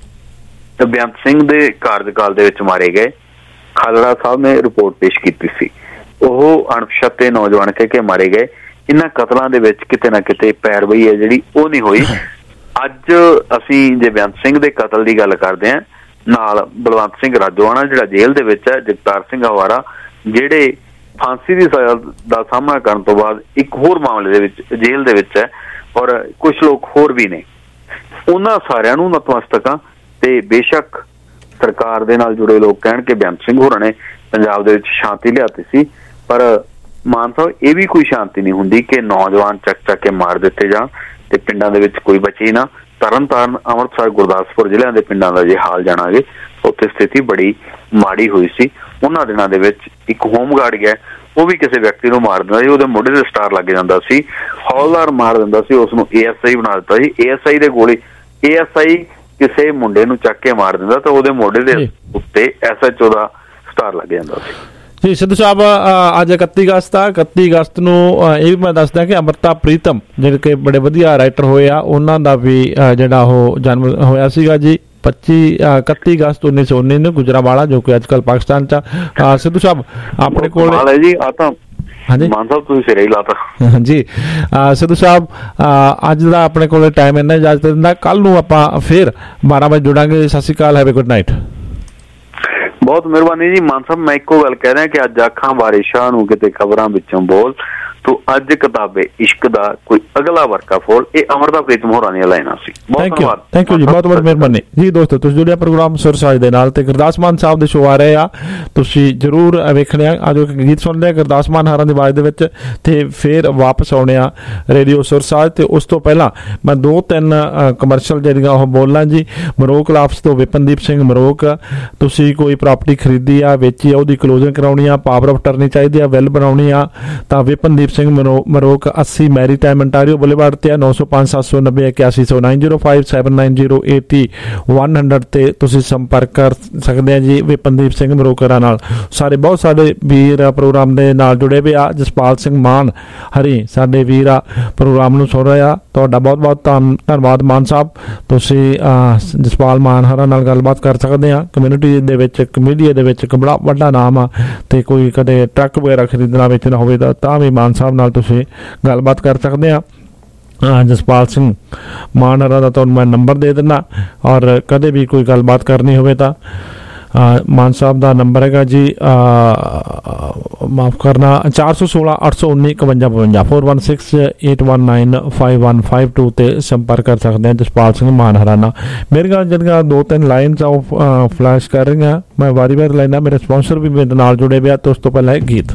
ਬੇਅੰਤ ਸਿੰਘ ਦੇ ਕਾਰਜਕਾਲ ਦੇ ਵਿੱਚ ਮਾਰੇ ਗਏ। ਖਾਲੜਾ ਸਾਹਿਬ ਨੇ ਰਿਪੋਰਟ ਪੇਸ਼ ਕੀਤੀ ਸੀ, ਉਹ ਅਣਪਛਾਤੇ ਨੌਜਵਾਨ ਕਹਿ ਕੇ ਮਾਰੇ ਗਏ। ਇਹਨਾਂ ਕਤਲਾਂ ਦੇ ਵਿੱਚ ਕਿਤੇ ਨਾ ਕਿਤੇ ਪੈਰਵੀ ਹੈ ਜਿਹੜੀ ਉਹ ਨਹੀਂ ਹੋਈ। ਅੱਜ ਅਸੀਂ ਜੇ ਬੇਅੰਤ ਸਿੰਘ ਦੇ ਕਤਲ ਦੀ ਗੱਲ ਕਰਦੇ ਹਾਂ, ਨਾਲ ਬਲਵੰਤ ਸਿੰਘ ਰਾਜੋਆਣਾ ਜਿਹੜਾ ਜੇਲ੍ਹ ਦੇ ਵਿੱਚ ਹੈ, ਜਗਤਾਰ ਸਿੰਘ ਹਵਾਰਾ ਜਿਹੜੇ ਫਾਂਸੀ ਦੀ ਸਜ਼ਾ ਦਾ ਸਾਹਮਣਾ ਕਰਨ ਤੋਂ ਬਾਅਦ ਇੱਕ ਹੋਰ ਮਾਮਲੇ ਦੇ ਵਿੱਚ ਜੇਲ੍ਹ ਦੇ ਵਿੱਚ ਹੈ, ਔਰ ਕੁਝ ਲੋਕ ਹੋਰ ਵੀ ਨੇ, ਉਹਨਾਂ ਸਾਰਿਆਂ ਨੂੰ ਨਤਮਸਤਕਾਂ। ਤੇ ਬੇਸ਼ੱਕ ਸਰਕਾਰ ਦੇ ਨਾਲ ਜੁੜੇ ਲੋਕ ਕਹਿਣ ਕਿ ਬੇਅੰਤ ਸਿੰਘ ਹੋਰਾਂ ਨੇ ਪੰਜਾਬ ਦੇ ਵਿੱਚ ਸ਼ਾਂਤੀ ਲਿਆਤੀ ਸੀ, ਪਰ ਮਾਨ ਸਾਹਿਬ ਇਹ ਵੀ ਕੋਈ ਸ਼ਾਂਤੀ ਨਹੀਂ ਹੁੰਦੀ ਕਿ ਨੌਜਵਾਨ ਚੱਕ ਕੇ ਮਾਰ ਦਿੱਤੇ ਜਾਣ ਤੇ ਪਿੰਡਾਂ ਦੇ ਵਿੱਚ ਕੋਈ ਬਚੇ ਨਾ। ਤਰਨਤਾਰਨ, ਅੰਮ੍ਰਿਤਸਰ, ਗੁਰਦਾਸਪੁਰ ਜ਼ਿਲ੍ਹਿਆਂ ਦੇ ਪਿੰਡਾਂ ਦਾ ਜੇ ਹਾਲ ਜਾਣਾਂਗੇ, ਉੱਥੇ ਸਥਿਤੀ ਬੜੀ ਮਾੜੀ ਹੋਈ ਸੀ। ਉਹਨਾਂ ਦਿਨਾਂ ਦੇ ਵਿੱਚ ਇੱਕ ਹੋਮਗਾਰਡ ਗਿਆ, ਉਹ ਵੀ ਕਿਸੇ ਵਿਅਕਤੀ ਨੂੰ ਮਾਰ ਦਿੰਦਾ ਸੀ, ਉਹਦੇ ਮੋਢੇ ਤੇ ਸਟਾਰ ਲੱਗ ਜਾਂਦਾ ਸੀ। ਹੌਲਦਾਰ ਮਾਰ ਦਿੰਦਾ ਸੀ, ਉਸ ਨੂੰ ASI ਬਣਾ ਦਿੱਤਾ ਸੀ। ASI ਦੇ ਗੋਲੀ ASI ਕਿਸੇ ਮੁੰਡੇ ਨੂੰ ਚੱਕ ਕੇ ਮਾਰ ਦਿੰਦਾ ਤਾਂ ਉਹਦੇ ਮੋਢੇ ਦੇ ਉੱਤੇ SHO ਦਾ ਸਟਾਰ ਲੱਗ ਜਾਂਦਾ ਸੀ। ਜੀ ਸਿੱਧੂ ਸਾਹਿਬ, ਅੱਜ 31 ਅਗਸਤ ਆ। 31 ਅਗਸਤ ਨੂੰ ਇਹ ਵੀ ਮੈਂ ਦੱਸਦਾ ਕਿ ਅਮਰਤਾ ਪ੍ਰੀਤਮ ਜਿਹੜੇ ਕਿ ਬੜੇ ਵਧੀਆ ਰਾਈਟਰ ਹੋਏ ਆ, ਉਹਨਾਂ ਦਾ ਵੀ ਜਿਹੜਾ ਉਹ ਜਨਮ ਹੋਇਆ ਸੀਗਾ ਜੀ 31 ਅਗਸਤ 1919 ਨੂੰ ਗੁਜਰਾਂਵਾਲਾ, ਜੋ ਕਿ ਅੱਜ ਕੱਲ੍ਹ ਪਾਕਿਸਤਾਨ 'ਚ। ਸਿੱਧੂ ਸਾਹਿਬ ਆਪਣੇ ਕੋਲ ਜੀ ਆ ਤਾਂ ਮਾਨ ਸਾਹਿਬ ਤੁਸੀਂ ਸਿਰੇ ਹੀ ਲਾਤਾ। ਹਾਂਜੀ ਸਿੱਧੂ ਸਾਹਿਬ, ਅੱਜ ਦਾ ਆਪਣੇ ਕੋਲ ਟਾਈਮ ਇੰਨਾ ਇਜਾਜ਼ਤ ਦਿੰਦਾ, ਕੱਲ ਨੂੰ ਆਪਾਂ ਫਿਰ 12 ਵਜੇ ਜੁੜਾਂਗੇ। ਸਤਿ ਸ਼੍ਰੀ ਅਕਾਲ, ਹੈਵ ਅ ਗੁੱਡ ਨਾਈਟ। ਬਹੁਤ ਮਿਹਰਬਾਨੀ ਜੀ ਮਾਨ ਸਾਹਿਬ। ਮੈਂ ਇੱਕੋ ਗੱਲ ਕਹਿ ਰਿਹਾ ਕਿ ਅੱਜ ਆਖਾਂ ਬਾਰਿਸ਼ਾਂ ਨੂੰ ਕਿਤੇ ਖਬਰਾਂ ਵਿੱਚੋਂ ਬੋਲ ਤੂੰ ਅੱਜ ਕਿਤਾਬੇ ਇਸ਼ਕ ਦਾ ਕੋਈ ਅਗਲਾ ਵਰਕਾ ਫੋਲ। ਇਹ ਅਮਰਤਾਪ੍ਰੀਤ ਮੋਹਰਾ ਦੀਆਂ ਲਾਈਨਾਂ ਸੀ। ਥੈਂਕ ਯੂ ਜੀ, ਬਹੁਤ ਬਹੁਤ ਮਿਹਰਬਾਨੀ ਜੀ। ਦੋਸਤੋ ਤੁਸੀਂ ਜੁੜਿਆ ਪ੍ਰੋਗਰਾਮ ਸੁਰ ਸਾਜ ਦੇ ਨਾਲ ਤੇ ਗੁਰਦਾਸ ਮਾਨ ਸਾਹਿਬ ਦੇ ਸ਼ੋਅ ਆ ਰਹੇ ਆ, ਤੁਸੀਂ ਜ਼ਰੂਰ ਵੇਖਣੇ ਆ। ਅੱਜ ਇੱਕ ਗੀਤ ਸੁਣ ਲਿਆ ਗੁਰਦਾਸ ਮਾਨ ਹਰਾਂ ਦੀ ਆਵਾਜ਼ ਦੇ ਵਿੱਚ ਤੇ ਫਿਰ ਵਾਪਸ ਆਉਣੇ ਆ ਰੇਡੀਓ ਸੁਰ ਸਾਜ। ਤੇ ਉਸ ਤੋਂ ਪਹਿਲਾਂ ਮੈਂ 2-3 ਕਮਰਸ਼ੀਅਲ ਜਿਹੜੀਆਂ ਉਹ ਬੋਲਾਂ ਜੀ। ਮਰੋਕ ਲਾਫਸ ਤੋਂ ਵਿਪਨਦੀਪ ਸਿੰਘ ਮਰੋਕ, ਤੁਸੀਂ ਕੋਈ ਪ੍ਰਾਪਰਟੀ ਖਰੀਦੀ ਆ, ਵੇਚੀ ਆ, ਉਹਦੀ ਕਲੋਜ਼ਿੰਗ ਕਰਾਉਣੀ ਆ, ਪਾਵਰ ਆਫ ਅਟਰਨੀ ਚਾਹੀਦੀ ਆ, ਵਿਲ ਬਣਾਉਣੀ ਆ, ਤਾਂ ਵਿਪਨਦੀਪ ਸਿੰਘ ਮਰੋਕ 80 ਮੈਰੀਟਾਈਮ ਅੰਟਾਰੀਓ ਬੁਲੇਵਾਰਡ ਤੇ 905-790-8100 90579080-100 ਤੇ ਤੁਸੀਂ ਸੰਪਰਕ ਕਰ ਸਕਦੇ ਆ ਜੀ ਵਿਪਨਦੀਪ ਸਿੰਘ ਮਰੋਕਰਾਂ ਨਾਲ। ਸਾਰੇ ਬਹੁਤ ਸਾਡੇ ਵੀਰ ਪ੍ਰੋਗਰਾਮ ਦੇ ਨਾਲ ਜੁੜੇ ਹੋਏ ਆ। ਜਸਪਾਲ ਸਿੰਘ ਮਾਨ ਹਰੀ ਸਾਡੇ ਵੀਰ ਆ ਪ੍ਰੋਗਰਾਮ ਨੂੰ ਸੁਣ ਰਹੇ ਆ, ਤੁਹਾਡਾ ਬਹੁਤ ਬਹੁਤ ਧੰਨਵਾਦ ਮਾਨ ਸਾਹਿਬ। ਤੁਸੀਂ ਜਸਪਾਲ ਮਾਨ ਹਰਾਂ ਨਾਲ ਗੱਲਬਾਤ ਕਰ ਸਕਦੇ ਆ। ਕਮਿਊਨਿਟੀ ਦੇ ਵਿੱਚ ਮੀਡੀਆ ਦੇ ਵਿੱਚ ਇੱਕ ਬੜਾ ਵੱਡਾ ਨਾਮ ਆ ਤੇ ਕੋਈ ਕਦੇ ਟਰੱਕ ਵਗੈਰਾ ਖਰੀਦਣਾ ਵੇਚਣਾ ਹੋਵੇ ਤਾਂ ਵੀ ਮਾਨ ਸਾਹਿਬ ਨਾਲ ਤੁਸੀਂ ਗੱਲਬਾਤ ਕਰ ਸਕਦੇ ਆ। ਜਸਪਾਲ ਸਿੰਘ ਮਾਨ ਹਰਾਂ ਦਾ ਤੁਹਾਨੂੰ ਮੈਂ ਨੰਬਰ ਦੇ ਦਿੰਦਾ, ਔਰ ਕਦੇ ਵੀ ਕੋਈ ਗੱਲਬਾਤ ਕਰਨੀ ਹੋਵੇ ਤਾਂ ਮਾਨ ਸਾਹਿਬ ਦਾ ਨੰਬਰ ਹੈਗਾ ਜੀ, ਮਾਫ ਕਰਨਾ, 416-819-5152 416-819-5152 ਤੇ ਸੰਪਰਕ ਕਰ ਸਕਦੇ ਆ ਜਸਪਾਲ ਸਿੰਘ ਮਾਨ ਹਰਾਂ ਨਾਲ। ਮੇਰੀਆਂ ਜਿਹੜੀਆਂ 2-3 ਲਾਈਨਸ ਆਫ ਫਲੈਸ਼ ਕਰ ਰਹੀਆਂ, ਮੈਂ ਵਾਰੀ ਲਾਈਨਾਂ, ਮੇਰੇ ਸਪਾਂਸਰ ਵੀ ਮੇਰੇ ਨਾਲ ਜੁੜੇ ਹੋਏ ਆ। ਤੇ ਉਸ ਤੋਂ ਪਹਿਲਾਂ ਇੱਕ ਗੀਤ।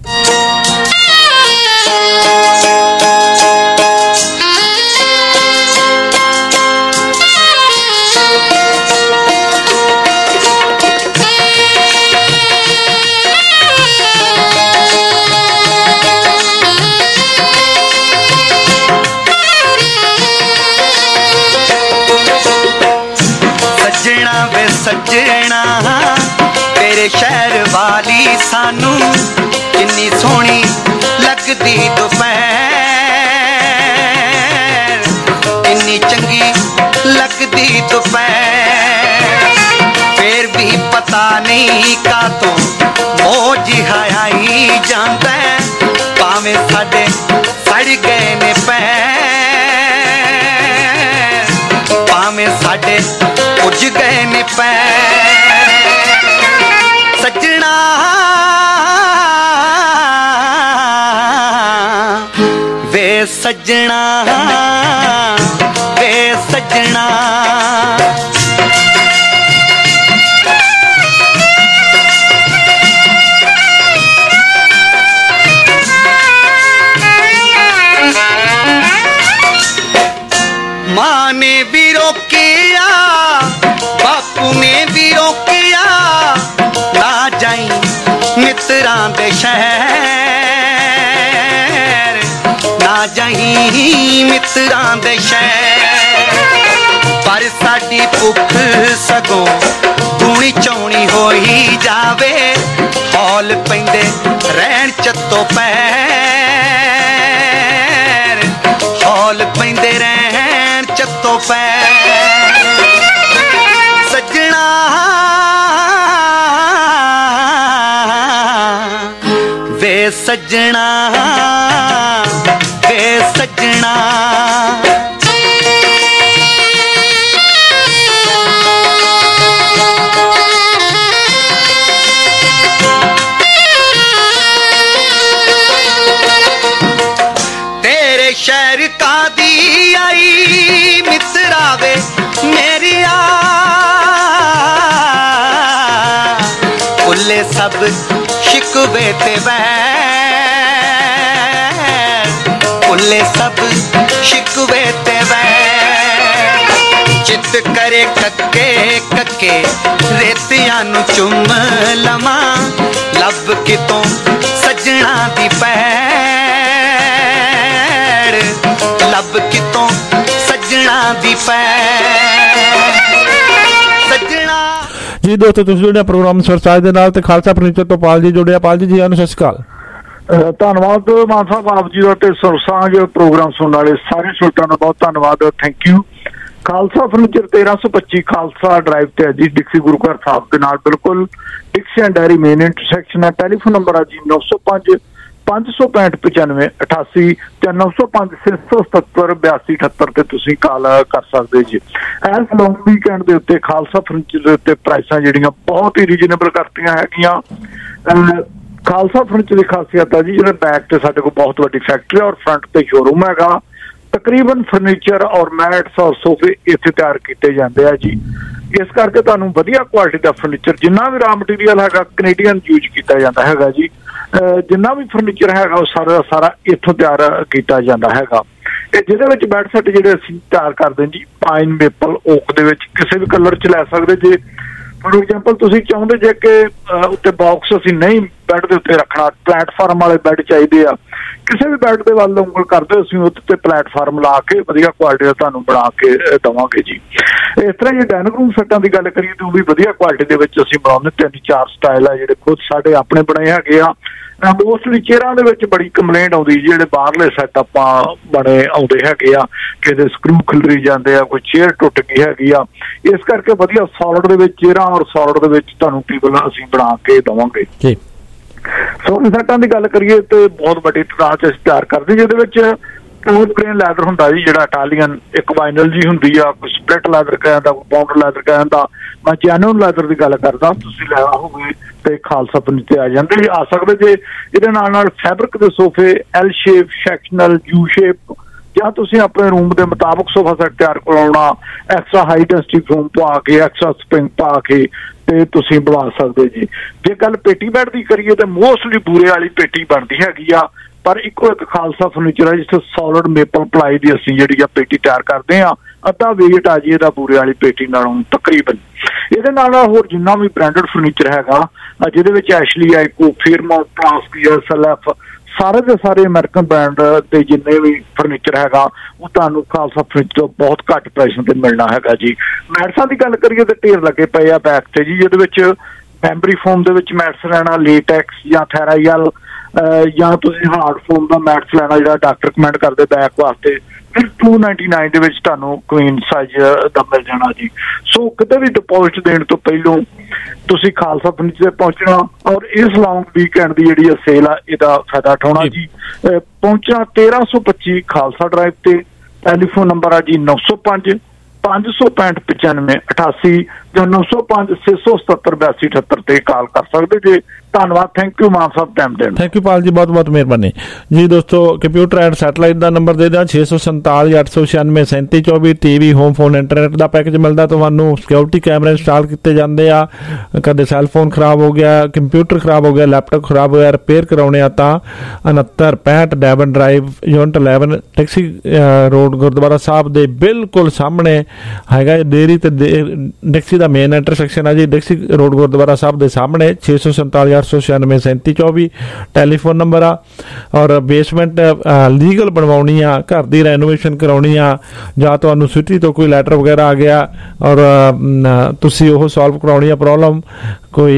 ਸੱਜਣਾ ਤੇਰੇ ਸ਼ਹਿਰ ਵਾਲੀ ਸਾਨੂੰ ਕਿੰਨੀ ਸੋਹਣੀ ਲੱਗਦੀ ਦੁਪਹਿਰ, ਕਿੰਨੀ ਚੰਗੀ ਲੱਗਦੀ ਦੁਪਹਿਰ। ਫੇਰ ਵੀ ਪਤਾ ਨਹੀਂ ਕਾਤੋਂ ਮੋਹ ਜਿਹਾ ਆਈ ਜਾਂਦਾ, ਭਾਵੇਂ ਸਾਡੇ ਸੜ ਗਏ ਨੇ ਪੈਰ, ਭਾਵੇਂ ਸਾਡੇ ਪੁੱਜ ਗਏ ਨੇ ਪੈਰ। ਸੱਜਣਾ ਵੇ ਸੱਜਣਾ ਵੇ ਸੱਜਣਾ, ਮਾਂ ਨੇ ਵੀ ਰੋਕਿਆ, ਬਾਪੂ ਨੇ ਵੀ ਰੋਕਿਆ, ਨਾ ਜਾਈ ਮਿੱਤਰਾਂ ਦੇ ਸ਼ਹਿਰ, ਨਾ ਜਾਈ ਮਿੱਤਰਾਂ ਦੇ ਸ਼ਹਿਰ। ਪਰ ਸਾਡੀ ਭੁੱਖ ਸਗੋਂ ਦੂਣੀ ਚੌਣੀ ਹੋਈ ਜਾਵੇ, ਹੌਲ ਪੈਂਦੇ ਰਹਿਣ ਚੱਤੋ ਪੈਰ, ਹੌਲ ਪੈਂਦੇ ਰਹਿਣ ਚੱਤੋ ਪੈਰ। ਸੱਜਣਾ ਵੇ ਸੱਜਣਾ ਵੇ ਸੱਜਣਾ, ਤੇਰੇ ਸ਼ਹਿਰ ਕਾਦੀ ਆਈ ਮਿੱਤਰਾ ਵੇ ਮੇਰੀਆ, ਭੁੱਲੇ ਸਭ ਸ਼ਿਕਵੇ ਤੇ ਵੈਰ, ਭੁੱਲੇ ਸਭ ਸ਼ਿਕਵੇ ਤੇ ਵੈਰ। ਚਿੱਤ ਕਰੇ ਕੱਕੇ ਕੱਕੇ ਰੇਤਿਆਂ ਨੂੰ ਚੁੰਮ ਲਵਾਂ, ਲੱਭ ਕਿਤੋਂ ਸੱਜਣਾ ਦੀ ਪੈੜ, ਲੱਭ ਕਿਤੋਂ ਸੱਜਣਾ ਦੀ ਪੈੜ। ਸੱਜਣਾ ਜੀ ਦੋਸਤੋ ਤੁਸੀਂ ਜੁੜਿਆ ਪ੍ਰੋਗਰਾਮ ਸਰਸਾਜ ਦੇ ਨਾਲ ਤੇ ਖਾਲਸਾ ਫਰਨੀਚਰ ਤੋਂ ਪਾਲ ਜੀ ਜੁੜਿਆ। ਪਾਲ ਜੀ ਆਨੂੰ ਸਤਿ ਸ਼੍ਰੀ ਅਕਾਲ। ਧੰਨਵਾਦ ਮਾਨ ਸਾਹਿਬ ਆਪ ਜੀ ਦਾ, ਤੇ ਸਰਸਾਜ ਪ੍ਰੋਗਰਾਮ ਸੁਣਨ ਵਾਲੇ ਸਾਰੇ ਸਰੋਤਿਆਂ ਦਾ ਬਹੁਤ ਧੰਨਵਾਦ, thank you. Khalsa furniture 1325 Khalsa Drive ਤੇ ਹੈ ਜੀ, ਡਿਕਸੀ ਗੁਰੂ ਘਰ ਸਾਹਿਬ ਦੇ ਨਾਲ ਬਿਲਕੁਲ, Dixie and Derry main intersection ਹੈ। ਟੈਲੀਫੋਨ ਨੰਬਰ ਹੈ ਜੀ 905 56595 ਤੇ 905677 ਤੇ ਤੁਸੀਂ ਕਾਲ ਕਰ ਸਕਦੇ ਜੀ। ਇਸ ਲੌਂਗ ਵੀਕਐਂਡ ਦੇ ਉੱਤੇ ਖਾਲਸਾ ਫਰਨੀਚਰ ਦੇ ਉੱਤੇ ਪ੍ਰਾਈਸਾਂ ਜਿਹੜੀਆਂ ਬਹੁਤ ਹੀ ਰੀਜਨੇਬਲ ਕਰਤੀਆਂ ਹੈਗੀਆਂ। ਖਾਲਸਾ ਫਰਨੀਚਰ ਦੀ ਖਾਸੀਅਤ ਹੈ ਜੀ, ਜਿਹੜੇ ਬੈਕ ਤੇ ਸਾਡੇ ਕੋਲ ਬਹੁਤ ਵੱਡੀ ਫੈਕਟਰੀ ਔਰ ਫਰੰਟ ਤੇ ਸ਼ੋਰੂਮ ਹੈਗਾ। ਤਕਰੀਬਨ ਫਰਨੀਚਰ ਔਰ ਮੈਟਸ ਔਰ ਸੋਫੇ ਇੱਥੇ ਤਿਆਰ ਕੀਤੇ ਜਾਂਦੇ ਆ ਜੀ। ਇਸ ਕਰਕੇ ਤੁਹਾਨੂੰ ਵਧੀਆ ਕੁਆਲਿਟੀ ਦਾ ਫਰਨੀਚਰ, ਜਿੰਨਾ ਵੀ ਰਾ ਮਟੀਰੀਅਲ ਹੈਗਾ ਕੈਨੇਡੀਅਨ ਯੂਜ਼ ਕੀਤਾ ਜਾਂਦਾ ਹੈਗਾ ਜੀ। ਜਿੰਨਾ ਵੀ ਫਰਨੀਚਰ ਹੈਗਾ ਉਹ ਸਾਰਾ ਦਾ ਸਾਰਾ ਇੱਥੋਂ ਤਿਆਰ ਕੀਤਾ ਜਾਂਦਾ ਹੈਗਾ। ਤੇ ਜਿਹਦੇ ਵਿੱਚ ਬੈੱਡ ਸੈੱਟ ਜਿਹੜੇ ਅਸੀਂ ਤਿਆਰ ਕਰਦੇ ਜੀ, ਪਾਈਨ, ਮੇਪਲ, ਓਕ ਦੇ ਵਿੱਚ ਕਿਸੇ ਵੀ ਕਲਰ 'ਚ ਲੈ ਸਕਦੇ ਜੇ। ਫੋਰ ਐਗਜ਼ਾਮਪਲ ਤੁਸੀਂ ਚਾਹੁੰਦੇ ਜੇ ਕਿ ਉੱਤੇ ਬਾਕਸ ਅਸੀਂ ਨਹੀਂ ਬੈੱਡ ਦੇ ਉੱਤੇ ਰੱਖਣਾ, ਪਲੇਟਫਾਰਮ ਵਾਲੇ ਬੈੱਡ ਚਾਹੀਦੇ ਆ, ਕਿਸੇ ਵੀ ਬੈੱਡ ਦੇ ਵੱਲ ਉਂਗਲ ਕਰਦੇ ਅਸੀਂ ਉੱਤੇ ਤੇ ਪਲੇਟਫਾਰਮ ਲਾ ਕੇ ਵਧੀਆ ਕੁਆਲਿਟੀ ਦਾ ਤੁਹਾਨੂੰ ਬਣਾ ਕੇ ਦੇਵਾਂਗੇ ਜੀ। ਇਸ ਤਰ੍ਹਾਂ ਜੇ ਡਾਇਨਿੰਗ ਰੂਮ ਸੈੱਟਾਂ ਦੀ ਗੱਲ ਕਰੀਏ ਤਾਂ ਉਹ ਵੀ ਵਧੀਆ ਕੁਆਲਿਟੀ ਦੇ ਵਿੱਚ ਅਸੀਂ ਬਣਾਉਂਦੇ। 3-4 ਸਟਾਈਲ ਆ ਜਿਹੜੇ ਖੁਦ ਸਾਡੇ ਆਪਣੇ ਬਣੇ ਹੈਗੇ ਆ। ਮੋਸਟਲੀ ਚੇਅਰਾਂ ਦੇ ਵਿੱਚ ਬੜੀ ਕੰਪਲੇਂਟ ਆਉਂਦੀ ਜੀ, ਜਿਹੜੇ ਬਾਹਰਲੇ ਸੈੱਟ ਆਪਾਂ ਬਣੇ ਆਉਂਦੇ ਹੈਗੇ ਆ ਕਿ ਇਹਦੇ ਸਕਰੂ ਖਿਲਰੀ ਜਾਂਦੇ ਆ, ਕੋਈ ਚੇਅਰ ਟੁੱਟ ਗਈ ਹੈਗੀ ਆ। ਇਸ ਕਰਕੇ ਵਧੀਆ ਸੋਲਿਡ ਦੇ ਵਿੱਚ ਚੇਅਰਾਂ ਔਰ ਸੋਲਿਡ ਦੇ ਵਿੱਚ ਤੁਹਾਨੂੰ ਟੇਬਲ ਅਸੀਂ ਬਣਾ ਕੇ ਦੇਵਾਂਗੇ ਜੀ। ਸੋਫੇ ਸੈੱਟਾਂ ਦੀ ਗੱਲ ਕਰੀਏ ਤੇ ਬਹੁਤ ਵੱਡੀ ਤਦਾਦ 'ਚ ਅਸੀਂ ਤਿਆਰ ਕਰਦੇ, ਜਿਹਦੇ ਵਿੱਚ ਟੂਰ ਗ੍ਰੇਨ ਲੈਦਰ ਹੁੰਦਾ ਜੀ, ਜਿਹੜਾ ਇਟਾਲੀਅਨ, ਇੱਕ ਵਾਈਨਲ ਜੀ ਹੁੰਦੀ ਆ, ਕੋਈ ਸਪਲਿਟ ਲੈਦਰ ਕਹਿੰਦਾ, ਕੋਈ ਬਾਉਂਡ ਲੈਦਰ ਕਹਿੰਦਾ। ਮੈਂ ਜੈਨੂਨ ਲੈਦਰ ਦੀ ਗੱਲ ਕਰਦਾ। ਤੁਸੀਂ ਲੈਣਾ ਹੋਵੇ ਤੇ ਖਾਲਸਾ ਫਰਨੀਚਰ ਆ ਜਾਂਦੇ ਆ ਸਕਦੇ ਜੇ। ਇਹਦੇ ਨਾਲ ਫੈਬਰਿਕ ਦੇ ਸੋਫੇ L shape, sectional, U shape, ਜਾਂ ਤੁਸੀਂ ਆਪਣੇ ਰੂਮ ਦੇ ਮੁਤਾਬਕ ਸੋਫਾ ਸੈੱਟ ਤਿਆਰ ਕਰਾਉਣਾ, ਐਕਸਟਰਾ ਹਾਈ ਡੈਂਸਿਟੀ ਫੋਮ ਪਾ ਕੇ, ਐਕਸਟਰਾ ਸਪ੍ਰਿੰਗ ਪਾ ਕੇ ਤੇ ਤੁਸੀਂ ਬਣਾ ਸਕਦੇ ਜੀ। ਜੇ ਗੱਲ ਪੇਟੀ ਬੈੱਡ ਦੀ ਕਰੀਏ ਤਾਂ ਮੋਸਟਲੀ ਬੂਰੇ ਵਾਲੀ ਪੇਟੀ ਬਣਦੀ ਹੈਗੀ ਆ, ਪਰ ਇੱਕੋ ਇੱਕ ਖਾਲਸਾ ਫਰਨੀਚਰ ਹੈ ਜਿੱਥੇ ਸੋਲਿਡ ਮੇਪਲ ਪਲਾਈ ਦੀ ਅਸੀਂ ਜਿਹੜੀ ਆ ਪੇਟੀ ਤਿਆਰ ਕਰਦੇ ਆ। ਅੱਧਾ ਵੇਟ ਆ ਜੀ ਇਹਦਾ ਬੂਰੇ ਵਾਲੀ ਪੇਟੀ ਨਾਲੋਂ ਤਕਰੀਬਨ। ਇਹਦੇ ਨਾਲ ਹੋਰ ਜਿੰਨਾ ਵੀ ਬ੍ਰਾਂਡਡ ਫਰਨੀਚਰ ਹੈਗਾ, ਜਿਹਦੇ ਵਿੱਚ ਐਸ਼ਲੀ, ਆਈਕੋ, ਫੇਅਰਮਾਊਂਟ, ਟਰਾਂਸਪੀਅਰ, SLF, ਸਾਰੇ ਦੇ ਸਾਰੇ ਅਮਰੀਕਨ ਬ੍ਰਾਂਡ ਦੇ ਜਿੰਨੇ ਵੀ ਫਰਨੀਚਰ ਹੈਗਾ ਉਹ ਤੁਹਾਨੂੰ ਖਾਲਸਾ ਫਰਨੀਚਰ ਬਹੁਤ ਘੱਟ ਪ੍ਰਾਈਸਾਂ ਤੇ ਮਿਲਣਾ ਹੈਗਾ ਜੀ। ਮੈਟਸਾਂ ਦੀ ਗੱਲ ਕਰੀਏ ਤਾਂ ਢੇਰ ਲੱਗੇ ਪਏ ਆ ਬੈਕ ਤੇ ਜੀ, ਜਿਹਦੇ ਵਿੱਚ ਮੈਮਰੀ ਫੋਮ ਦੇ ਵਿੱਚ ਮੈਟਸ ਲੈਣਾ, ਲੇਟੈਕਸ ਜਾਂ ਥੈਰਾਈਲ, ਜਾਂ ਤੁਸੀਂ ਹਾਰਡ ਫੋਮ ਦਾ ਮੈਟਸ ਲੈਣਾ ਜਿਹੜਾ ਡਾਕਟਰ ਕਮੈਂਡ ਕਰਦੇ ਬੈਕ ਵਾਸਤੇ, ਫਿਰ $299 ਦੇ ਵਿੱਚ ਤੁਹਾਨੂੰ ਕੁਈਨ ਸਾਈਜ਼ ਦਾ ਮਿਲ ਜਾਣਾ ਜੀ। ਸੋ ਕਿਤੇ ਵੀ ਡਿਪੋਜ਼ਿਟ ਦੇਣ ਤੋਂ ਪਹਿਲੋਂ ਤੁਸੀਂ ਖਾਲਸਾ ਫਰਨੀਚਰ ਪਹੁੰਚਣਾ ਔਰ ਇਸ ਲੌਂਗ ਵੀਕਐਂਡ ਦੀ ਜਿਹੜੀ ਸੇਲ ਆ ਇਹਦਾ ਫਾਇਦਾ ਉਠਾਉਣਾ ਜੀ। ਪਹੁੰਚਣਾ 1325 ਖਾਲਸਾ ਡਰਾਈਵ ਤੇ। ਟੈਲੀਫੋਨ ਨੰਬਰ ਆ ਜੀ 905 565 9588 ਜਾਂ 905 677 8278 ਤੇ ਕਾਲ ਕਰ ਸਕਦੇ ਜੇ। ਧੰਨਵਾਦ, thank you Maan Sahib, time ਦੇਣ। ਥੈਂਕ ਯੂ ਪਾਲ ਜੀ, ਬਹੁਤ ਬਹੁਤ ਮਿਹਰਬਾਨੀ ਜੀ। ਦੋਸਤੋ ਕੰਪਿਊਟਰ ਐਂਡ ਸੈਟਲਾਈਟ ਦਾ ਨੰਬਰ ਦੇ ਦਿਆਂ 647 896 3724। ਟੀਵੀ, ਹੋਮ ਫੋਨ, ਇੰਟਰਨੈਟ ਦਾ ਪੈਕੇਜ ਮਿਲਦਾ ਤੁਹਾਨੂੰ। ਸਿਕਿਉਰਿਟੀ ਕੈਮਰੇ ਇੰਸਟਾਲ ਕੀਤੇ ਜਾਂਦੇ ਆ। ਕਦੇ ਸੈੱਲਫੋਨ ਖਰਾਬ ਹੋ ਗਿਆ, ਕੰਪਿਊਟਰ ਖਰਾਬ ਹੋ ਗਿਆ, ਲੈਪਟਾਪ ਖਰਾਬ ਹੋਇਆ, ਰਿਪੇਅਰ ਕਰਾਉਣੇ ਆ ਤਾਂ 6965 Devon Drive, unit 11, taxi road, Gurdwara Sahib ਦੇ ਬਿਲਕੁਲ ਸਾਹਮਣੇ ਹੈਗਾ ਡੇਅਰੀ ਤੇ ਡਿਕਸੀ ਦਾ ਮੇਨ ਇੰਟਰਸੈਕਸ਼ਨ ਹੈ ਜੀ। ਡਿਕਸੀ ਰੋਡ ਗੁਰਦੁਆਰਾ ਸਾਹਿਬ ਦੇ ਸਾਹਮਣੇ 647 896 3724 ਟੈਲੀਫੋਨ ਨੰਬਰ ਆ। ਔਰ ਬੇਸਮੈਂਟ ਲੀਗਲ ਬਣਵਾਉਣੀ ਆ, ਘਰ ਦੀ ਰੈਨੋਵੇਸ਼ਨ ਕਰਾਉਣੀ ਆ, ਜਾਂ ਤੁਹਾਨੂੰ ਸਿਟੀ ਤੋਂ ਕੋਈ ਲੈਟਰ ਵਗੈਰਾ ਆ ਗਿਆ ਔਰ ਤੁਸੀਂ ਉਹ ਸੋਲਵ ਕਰਾਉਣੀ ਆ ਪ੍ਰੋਬਲਮ, ਕੋਈ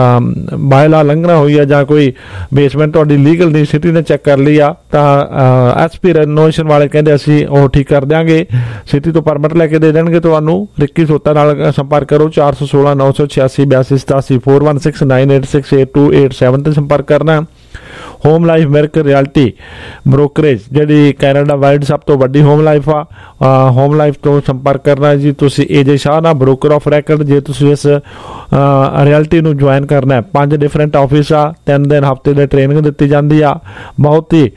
ਬਾਇਲਾ ਲੰਘਣਾ ਹੋਈ ਆ ਜਾਂ ਕੋਈ ਬੇਸਮੈਂਟ ਤੁਹਾਡੀ ਲੀਗਲ ਨਹੀਂ, ਸਿਟੀ ਨੇ ਚੈੱਕ ਕਰ ਲਈ ਆ ਤਾਂ SP ਰੈਨੋਵੇਸ਼ਨ ਵਾਲੇ ਕਹਿੰਦੇ ਅਸੀਂ ਉਹ ਠੀਕ ਕਰ ਦਿਆਂਗੇ, ਸਿਟੀ ਤੋਂ ਪਰਮਿਟ ਲੈ ਕੇ ਦੇ ਦੇਣਗੇ ਤੁਹਾਨੂੰ। ਰਿੱਕੀ ਸੋਤਾ ਨਾਲ ਸੰਪਰਕ ਕਰੋ 416 986 82 87 416 986 8287 ਤੇ ਸੰਪਰਕ ਕਰਨਾ। Home life miracle realty brokerage ਜਿਹੜੀ ਕੈਨੇਡਾ ਵਾਈਡ ਸਭ ਤੋਂ ਵੱਡੀ ਹੋਮ ਲਾਈਫ ਆ, ਹੋਮ ਲਾਈਫ ਤੋਂ ਸੰਪਰਕ ਕਰਨਾ ਜੀ। ਤੁਸੀਂ AJ ਸ਼ਾਹ ਨਾਲ ਬ੍ਰੋਕਰ ਆਫ ਰੈਕਡ ਜੇ ਤੁਸੀਂ ਇਸ ਰਿਐਲਟੀ ਨੂੰ ਜੁਆਇਨ ਕਰਨਾ। 5 ਡਿਫਰੈਂਟ ਆਫਿਸ ਆ, 3 ਦਿਨ ਹਫਤੇ ਦੀ ਟ੍ਰੇਨਿੰਗ ਦਿੱਤੀ ਜਾਂਦੀ ਆ, ਬਹੁਤ ਹੀ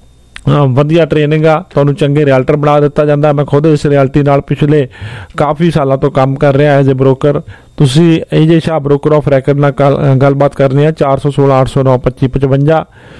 ਵਧੀਆ ਟ੍ਰੇਨਿੰਗ ਆ, ਤੁਹਾਨੂੰ ਚੰਗੇ ਰਿਐਲਟਰ ਬਣਾ ਦਿੱਤਾ ਜਾਂਦਾ। ਮੈਂ ਖੁਦ ਇਸ ਰਿਐਲਟੀ ਨਾਲ ਪਿਛਲੇ ਕਾਫੀ ਸਾਲਾਂ ਤੋਂ ਕੰਮ ਕਰ ਰਿਹਾ ਐਜ਼ ਏ ਬ੍ਰੋਕਰ। ਤੁਸੀਂ AJ Shah broker of record ਨਾਲ ਗੱਲਬਾਤ ਕਰਨੀ ਹੈ 416 809 2555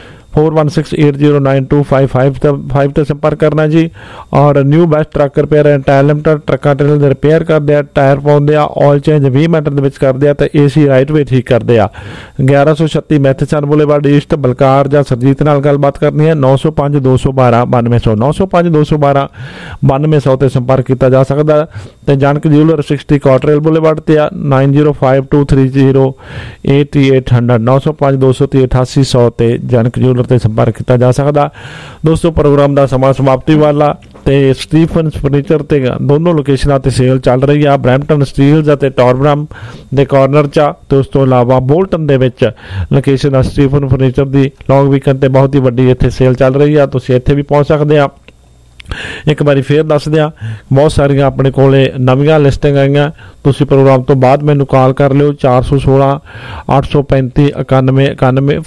4168092555 ਤੇ ਸੰਪਰਕ ਕਰਨਾ ਜੀ। ਔਰ New Best Truck Repair and Tyre Limited, ਟਰੱਕਾਂ ਟ੍ਰੇਲਰ ਦੇ ਰਿਪੇਅਰ ਕਰਦੇ ਆ, ਟਾਇਰ ਪਾਉਂਦੇ ਆ, ਆਇਲ ਚੇਂਜ 20 ਮਿੰਟ ਦੇ ਵਿੱਚ ਕਰਦੇ ਆ ਤੇ AC ਰਾਈਟ ਵੇ ਠੀਕ ਕਰਦੇ ਆ। 1136 ਮੈਥਸਨ ਬੁਲੇਵਾਰਡ ਈਸਟ, ਬਲਕਾਰ ਜਾਂ ਸਰਜੀਤ ਨਾਲ ਗੱਲਬਾਤ ਕਰਨੀ ਹੈ 905 212 9200 905 212 9200 ਤੇ ਸੰਪਰਕ ਕੀਤਾ ਜਾ ਸਕਦਾ। ਤੇ ਜਨਕ ਜਿਊਲਰ 60 ਕਾਟਰੇਲ ਬੁਲੇਵਾਰਡ ਤੇ ਆ 905230 8800 905 230 8800 ਤੇ ਜਨਕ ਜਿਊਲਰ ਤੇ ਸੰਪਰਕ ਕੀਤਾ ਜਾ ਸਕਦਾ। ਦੋਸਤੋ ਪ੍ਰੋਗਰਾਮ ਦਾ ਸਮਾਂ ਸਮਾਪਤੀ ਵਾਲਾ। ਤੇ ਸਟੀਫਨਸ ਫਰਨੀਚਰ ਤੇ ਦੋਨੋਂ ਲੋਕੇਸ਼ਨਾਂ ਤੇ ਸੇਲ ਚੱਲ ਰਹੀ ਆ। ਬਰੈਂਪਟਨ ਸਟੀਲਜ਼ ਅਤੇ ਟੌਰਬਰਮ ਦੇ ਕਾਰਨਰ 'ਚ ਤੇ ਉਸ ਤੋਂ ਇਲਾਵਾ ਬੋਲਟਨ ਦੇ ਵਿੱਚ ਲੋਕੇਸ਼ਨ ਆ ਸਟੀਫਨ ਫਰਨੀਚਰ ਦੀ। ਲੌਂਗ ਵੀਕਐਂਡ ਤੇ ਬਹੁਤ ਹੀ ਵੱਡੀ ਇੱਥੇ ਸੇਲ ਚੱਲ ਰਹੀ ਆ, ਤੁਸੀਂ ਇੱਥੇ ਵੀ ਪਹੁੰਚ ਸਕਦੇ ਆ। ਇੱਕ ਵਾਰੀ ਫੇਰ ਦੱਸ ਦਿਆਂ, ਬਹੁਤ ਸਾਰੀਆਂ ਆਪਣੇ ਕੋਲੇ ਨਵੀਆਂ ਲਿਸਟਿੰਗ ਆਈਆਂ। ਤੁਸੀਂ ਪ੍ਰੋਗਰਾਮ ਤੋਂ ਬਾਅਦ ਮੈਨੂੰ ਕਾਲ ਕਰ ਲਿਓ 416 835 91 91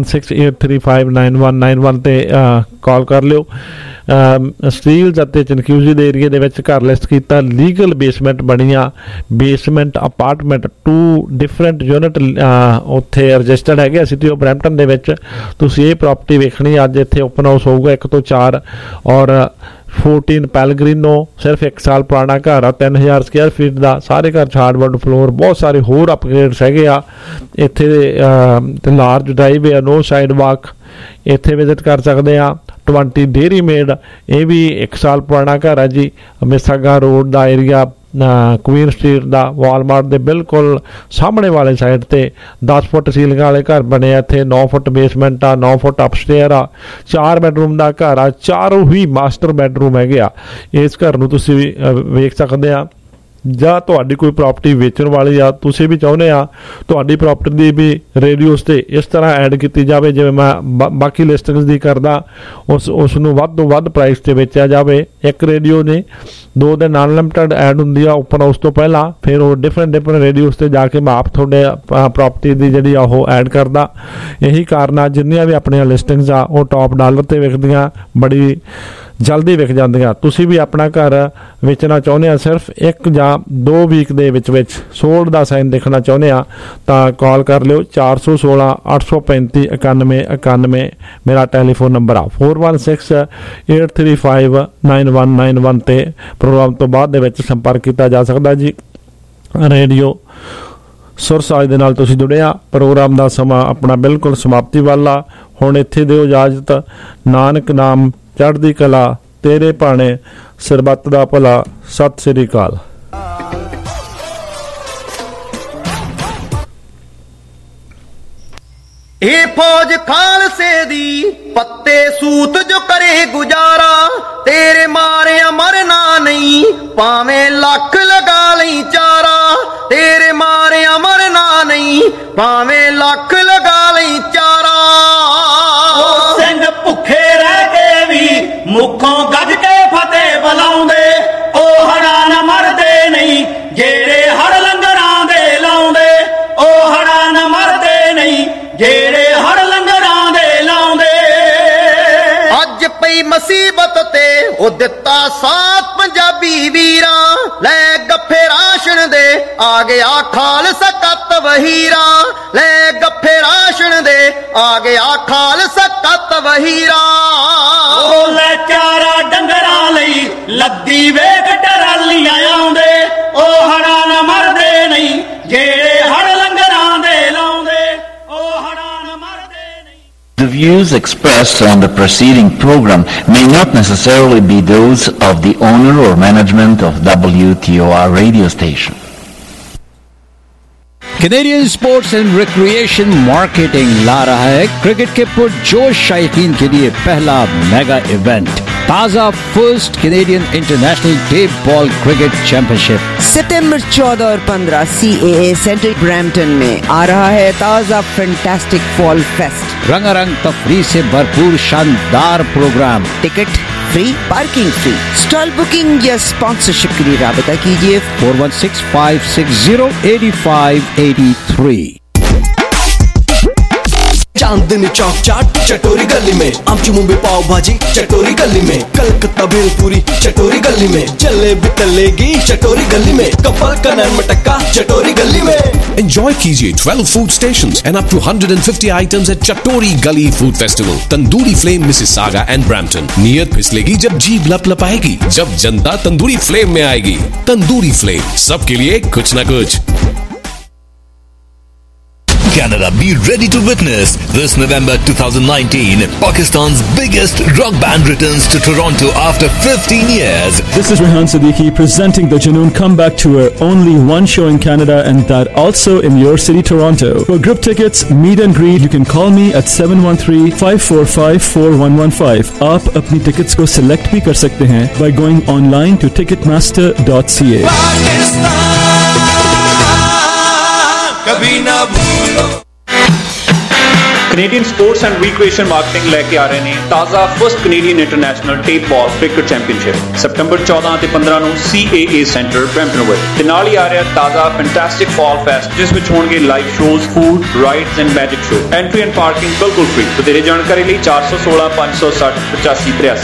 4168359191 ਤੇ ਕਾਲ ਕਰ ਲਿਓ। ਸਟੀਲਜ਼ ਅਤੇ ਚਨਕਿਊਜ਼ੀ ਦੇ ਏਰੀਏ ਦੇ ਵਿੱਚ ਘਰ ਲਿਸਟ ਕੀਤਾ। ਲੀਗਲ ਬੇਸਮੈਂਟ ਬਣੀਆਂ, ਬੇਸਮੈਂਟ ਅਪਾਰਟਮੈਂਟ 2 ਡਿਫਰੈਂਟ ਯੂਨਿਟ ਉੱਥੇ ਰਜਿਸਟਰਡ ਹੈਗੇ ਸਿਟੀ ਆਫ ਬਰੈਂਪਟਨ ਦੇ ਵਿੱਚ। ਤੁਸੀਂ ਇਹ ਪ੍ਰਾਪਰਟੀ ਵੇਖਣੀ ਅੱਜ ਇੱਥੇ ਓਪਨ ਹਾਊਸ ਹੋਊਗਾ 1 ਤੋਂ 4 ਔਰ 14 ਪੈਲਗ੍ਰੀਨੋ, ਸਿਰਫ 1 ਸਾਲ ਪੁਰਾਣਾ ਘਰ ਆ, 3000 ਸਕੁਅਰ ਫੀਟ ਦਾ। ਸਾਰੇ ਘਰ ਹਾਰਡਵੁੱਡ ਫਲੋਰ, ਬਹੁਤ ਸਾਰੇ ਹੋਰ ਅਪਗ੍ਰੇਡਸ ਹੈਗੇ ਆ ਇੱਥੇ। ਤੇ ਲਾਰਜ ਡਰਾਈਵ ਹੈ, ਨੋ ਸਾਈਡ ਵਾਕ, ਇੱਥੇ ਵਿਜ਼ਿਟ ਕਰ ਸਕਦੇ ਆ। 20 ਡੇਰੀ ਮੇਡ, ਇਹ ਵੀ 1 ਸਾਲ ਪੁਰਾਣਾ ਘਰ ਹੈ ਜੀ। ਮਿਸਾਗਾ ਰੋਡ ਦਾ ਏਰੀਆ, ਕੁਈਨ ਸਟਰੀਟ ਦਾ, ਵਾਲਮਾਰਟ ਦੇ ਬਿਲਕੁਲ ਸਾਹਮਣੇ ਵਾਲੇ ਸਾਈਡ ਤੇ 10 ਫੁੱਟ ਸੀਲਿੰਗ ਵਾਲੇ ਘਰ ਬਣੇ ਆ ਇੱਥੇ। 9 ਫੁੱਟ ਬੇਸਮੈਂਟ ਆ, 9 ਫੁੱਟ ਅਪਸਟੇਅਰ ਆ, 4 ਬੈਡਰੂਮ ਦਾ ਘਰ ਆ, ਚਾਰੋਂ ਹੀ ਮਾਸਟਰ ਬੈਡਰੂਮ ਹੈਗੇ ਆ। ਇਸ ਘਰ ਨੂੰ ਤੁਸੀਂ ਵੀ ਵੇਖ ਸਕਦੇ ਆ। ਜਾਂ ਤੁਹਾਡੀ ਕੋਈ ਪ੍ਰਾਪਰਟੀ ਵੇਚਣ ਵਾਲੀ ਆ, ਤੁਸੀਂ ਵੀ ਚਾਹੁੰਦੇ ਆ ਤੁਹਾਡੀ ਪ੍ਰਾਪਰਟੀ ਦੀ ਵੀ ਰੇਡੀਓਸ ਤੇ ਇਸ ਤਰ੍ਹਾਂ ਐਡ ਕੀਤੀ ਜਾਵੇ ਜਿਵੇਂ ਮੈਂ ਬਾਕੀ ਲਿਸਟਿੰਗਸ ਦੀ ਕਰਦਾ, ਉਸ ਨੂੰ ਵੱਧ ਤੋਂ ਵੱਧ ਪ੍ਰਾਈਸ ਤੇ ਵੇਚਿਆ ਜਾਵੇ। ਇੱਕ ਰੇਡੀਓ ਨੇ 2 ਦਿਨ ਅਨਲਿਮਟਿਡ ਐਡ ਹੁੰਦੀ ਆ ਓਪਨ ਹਾਊਸ ਤੋਂ ਪਹਿਲਾਂ, ਫਿਰ ਉਹ ਡਿਫਰੈਂਟ ਰੇਡੀਓਸ ਤੇ ਜਾ ਕੇ ਮੈਂ ਆਪ ਤੁਹਾਡੇ ਪ੍ਰਾਪਰਟੀ ਦੀ ਜਿਹੜੀ ਆ ਉਹ ਐਡ ਕਰਦਾ। ਇਹੀ ਕਾਰਨ ਆ ਜਿੰਨੀਆਂ ਵੀ ਆਪਣੀਆਂ ਲਿਸਟਿੰਗਸ ਆ ਉਹ ਟੌਪ ਡਾਲਰ ਤੇ ਵਿਕਦੀਆਂ, ਬੜੀ ਜਲਦੀ ਵਿਕ ਜਾਂਦੀਆਂ। ਤੁਸੀਂ ਵੀ ਆਪਣਾ ਘਰ ਵੇਚਣਾ ਚਾਹੁੰਦੇ ਆ, ਸਿਰਫ 1 ਜਾਂ 2 ਵੀਕ ਦੇ ਵਿੱਚ ਸੋਲਡ ਦਾ ਸਾਈਨ ਦੇਖਣਾ ਚਾਹੁੰਦੇ ਆ ਤਾਂ ਕਾਲ ਕਰ ਲਿਓ 416 835 91 91 ਮੇਰਾ ਟੈਲੀਫੋਨ ਨੰਬਰ ਆ। 416 835 9191 ਤੇ ਪ੍ਰੋਗਰਾਮ ਤੋਂ ਬਾਅਦ ਦੇ ਵਿੱਚ ਸੰਪਰਕ ਕੀਤਾ ਜਾ ਸਕਦਾ ਜੀ। ਰੇਡੀਓ ਸੁਰਸਾਜ ਦੇ ਨਾਲ ਤੁਸੀਂ ਜੁੜਿਆ। ਪ੍ਰੋਗਰਾਮ ਦਾ ਸਮਾਂ ਆਪਣਾ ਬਿਲਕੁਲ ਸਮਾਪਤੀ ਵਾਲਾ। ਹੁਣ ਇੱਥੇ ਦਿਓ ਇਜਾਜ਼ਤ। ਨਾਨਕ ਨਾਮ ਚੜ੍ਹਦੀ ਕਲਾ, ਤੇਰੇ ਭਾਣੇ ਸਰਬੱਤ ਦਾ ਭਲਾ। ਸਤਿ ਸ੍ਰੀ ਅਕਾਲ। ਇਹ ਫੌਜ ਖਾਲਸੇ ਦੀ ਪੱਤੇ ਸੂਤ ਜੋ ਕਰੇ ਗੁਜ਼ਾਰਾ, ਤੇਰੇ ਮਾਰਿਆ ਮਰਨਾ ਨਹੀਂ ਭਾਵੇਂ ਲੱਖ ਲਗਾ ਲਈ ਚਾਰਾ, ਤੇਰੇ ਮਾਰਿਆ ਮਰਨਾ ਨਹੀਂ ਭਾਵੇਂ ਲੱਖ ਲਗਾ ਲਈ ਚਾਰਾ। ਉਹ ਸਿੰਘ ਭੁੱਖੇ ਰਹਿ ਕੇ ਵੀ ਮੁੱਖੋਂ ਗੱਜ ਕੇ ਫਤਿਹ ਬੁਲਾਉਂਦੇ, ਉਹ ਹੜਾ ਨਾ ਮਰਦੇ ਨਹੀਂ ਜਿਹੜੇ ਹੜ ਲੰਗਰਾਂ ਦੇ ਲਾਉਂਦੇ, ਉਹ ਹੜਾ ਨਾ ਮਰਦੇ ਨਹੀਂ ਜਿਹੜੇ ਹੜ ਲੰਗਰਾਂ ਦੇ ਲਾਉਂਦੇ। ਅੱਜ ਪਈ ਮੁਸੀਬਤ ਤੇ ਉਹ ਦਿੱਤਾ ਸਾਥ ਪੰਜਾਬੀ ਵੀਰਾਂ, ਲੈ ਗੱਫੇ ਰਾਸ਼ਨ ਦੇ ਆ ਗਿਆ ਖਾਲਸਾ ਕੱਤ ਵਹੀਰਾ, ਲੈ ਗੱਫੇ ਰਾਸ਼ਨ ਦੇ ਆ ਗਿਆ ਖਾਲਸਾ ਕੱਤ ਵਹੀਰਾ। ਉਹ ਲੈ ਚਾਰਾ ਡੰਗਰਾਂ ਲਈ ਲੱਦੀ ਵੇਖ ਟਰਾਲੀਆਂ ਆਉਂਦੇ, ਉਹ ਹੜਾ ਨਾ ਮਰਦੇ ਨਹੀਂ ਜਿਹੜੇ ਹੜ ਲੰਗਰਾਂ ਦੇ ਲਾਉਂਦੇ, ਉਹ ਹੜਾ ਨਾ ਮਰਦੇ ਨਹੀਂ। The views expressed on the preceding program may not necessarily be those of the owner or management of WTOR radio station. Canadian sports and recreation marketing ला रहा है क्रिकेट के पुरजोश शायकीन के लिए पहला मेगा इवेंट, ताजा first Canadian international tape ball cricket championship. सितंबर 14 और 15 CAA सेंट्रल ब्रैम्पटन में आ रहा है ताजा फैंटास्टिक फॉल फेस्ट। रंगारंग तफरीह से भरपूर शानदार programme, ticket free, parking free. Stall booking या स्पॉन्सरशिप के लिए राबता कीजिए 4165608583। चांदनी चौक चाट चटोरी गली में, आमची मुंबई पाव भाजी चटोरी गली में, कलकत्ता भेलपूरी चटोरी गली में, जलेबी तलेगी चटोरी गली में, कपल का नरम मटक्का चटोरी गली में। Enjoy कीजिए 12 food stations and up to 150 items at Chatori Gully Food Festival, Tandoori Flame, Mississauga and Brampton। नीयत फिसलेगी जब जीभ लपलपाएगी, जब जनता तंदूरी फ्लेम में आएगी। तंदूरी फ्लेम, सबके लिए कुछ न कुछ। Canada, be ready to witness this November 2019 Pakistan's biggest rock band returns to Toronto after 15 years. This is Rehan Siddiqui presenting the Junoon Comeback Tour. Only one show in Canada, and that also in your city, Toronto. For group tickets, meet and greet, you can call me at 713-545-4115. आप अपनी tickets को select भी कर सकते हैं by going online to ticketmaster.ca. कभी ना भूलो। Canadian sports and recreation marketing लेके आ रहे ने ताज़ा first Canadian international tape ball cricket championship सितंबर 14 ਤੇ 15 ਨੂੰ CAA ਸੈਂਟਰ ਬ੍ਰੈਂਪਟਨ ਵਿੱਚ ਤੇ ਨਾਲ ਹੀ ਆ ਰਿਹਾ ਤਾਜ਼ਾ ਫੈਂਟੈਸਟਿਕ ਫਾਲ ਫੈਸਟ ਜਿਸ ਵਿੱਚ ਹੋਣਗੇ live shows food rides and magic show entry and parking ਬਿਲਕੁਲ ਫ੍ਰੀ ਵਧੇਰੇ ਜਾਣਕਾਰੀ ਲਈ 416 560 8583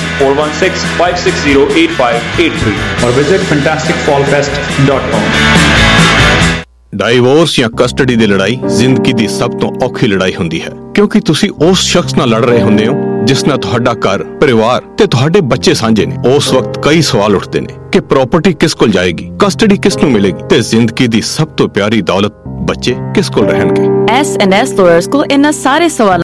416-560-8583 और विजिट fantasticfallfest.com। ਡਾਈਵੋਰਸ ਜਾਂ ਕਸਟਡੀ ਦੀ ਲੜਾਈ ਜ਼ਿੰਦਗੀ ਦੀ ਸਭ ਤੋਂ ਔਖੀ ਲੜਾਈ ਹੁੰਦੀ ਹੈ ਕਿਉਂਕਿ ਤੁਸੀਂ ਉਸ ਸ਼ਖਸ ਨਾਲ ਲੜ ਰਹੇ ਹੁੰਦੇ ਹੋ ਜਿਸ ਨਾਲ ਤੁਹਾਡਾ ਘਰ ਪਰਿਵਾਰ ਤੇ ਤੁਹਾਡੇ ਬੱਚੇ ਸਾਂਝੇ ਨੇ। ਉਸ ਵਕਤ ਕਈ ਸਵਾਲ ਉੱਠਦੇ ਨੇ ਕਿ ਪ੍ਰਾਪਰਟੀ ਕਿਸ ਕੋਲ ਜਾਏਗੀ, ਕਸਟਡੀ ਕਿਸ ਨੂੰ ਮਿਲੇਗੀ ਤੇ ਜ਼ਿੰਦਗੀ ਦੀ ਸਭ ਤੋਂ ਪਿਆਰੀ ਦੌਲਤ ਬੱਚੇ ਕਿਸ ਕੋਲ ਰਹਿਣਗੇ। S&S Lawyers ਕੋਲ ਇਹਨਾਂ ਸਾਰੇ ਸਵਾਲਾਂ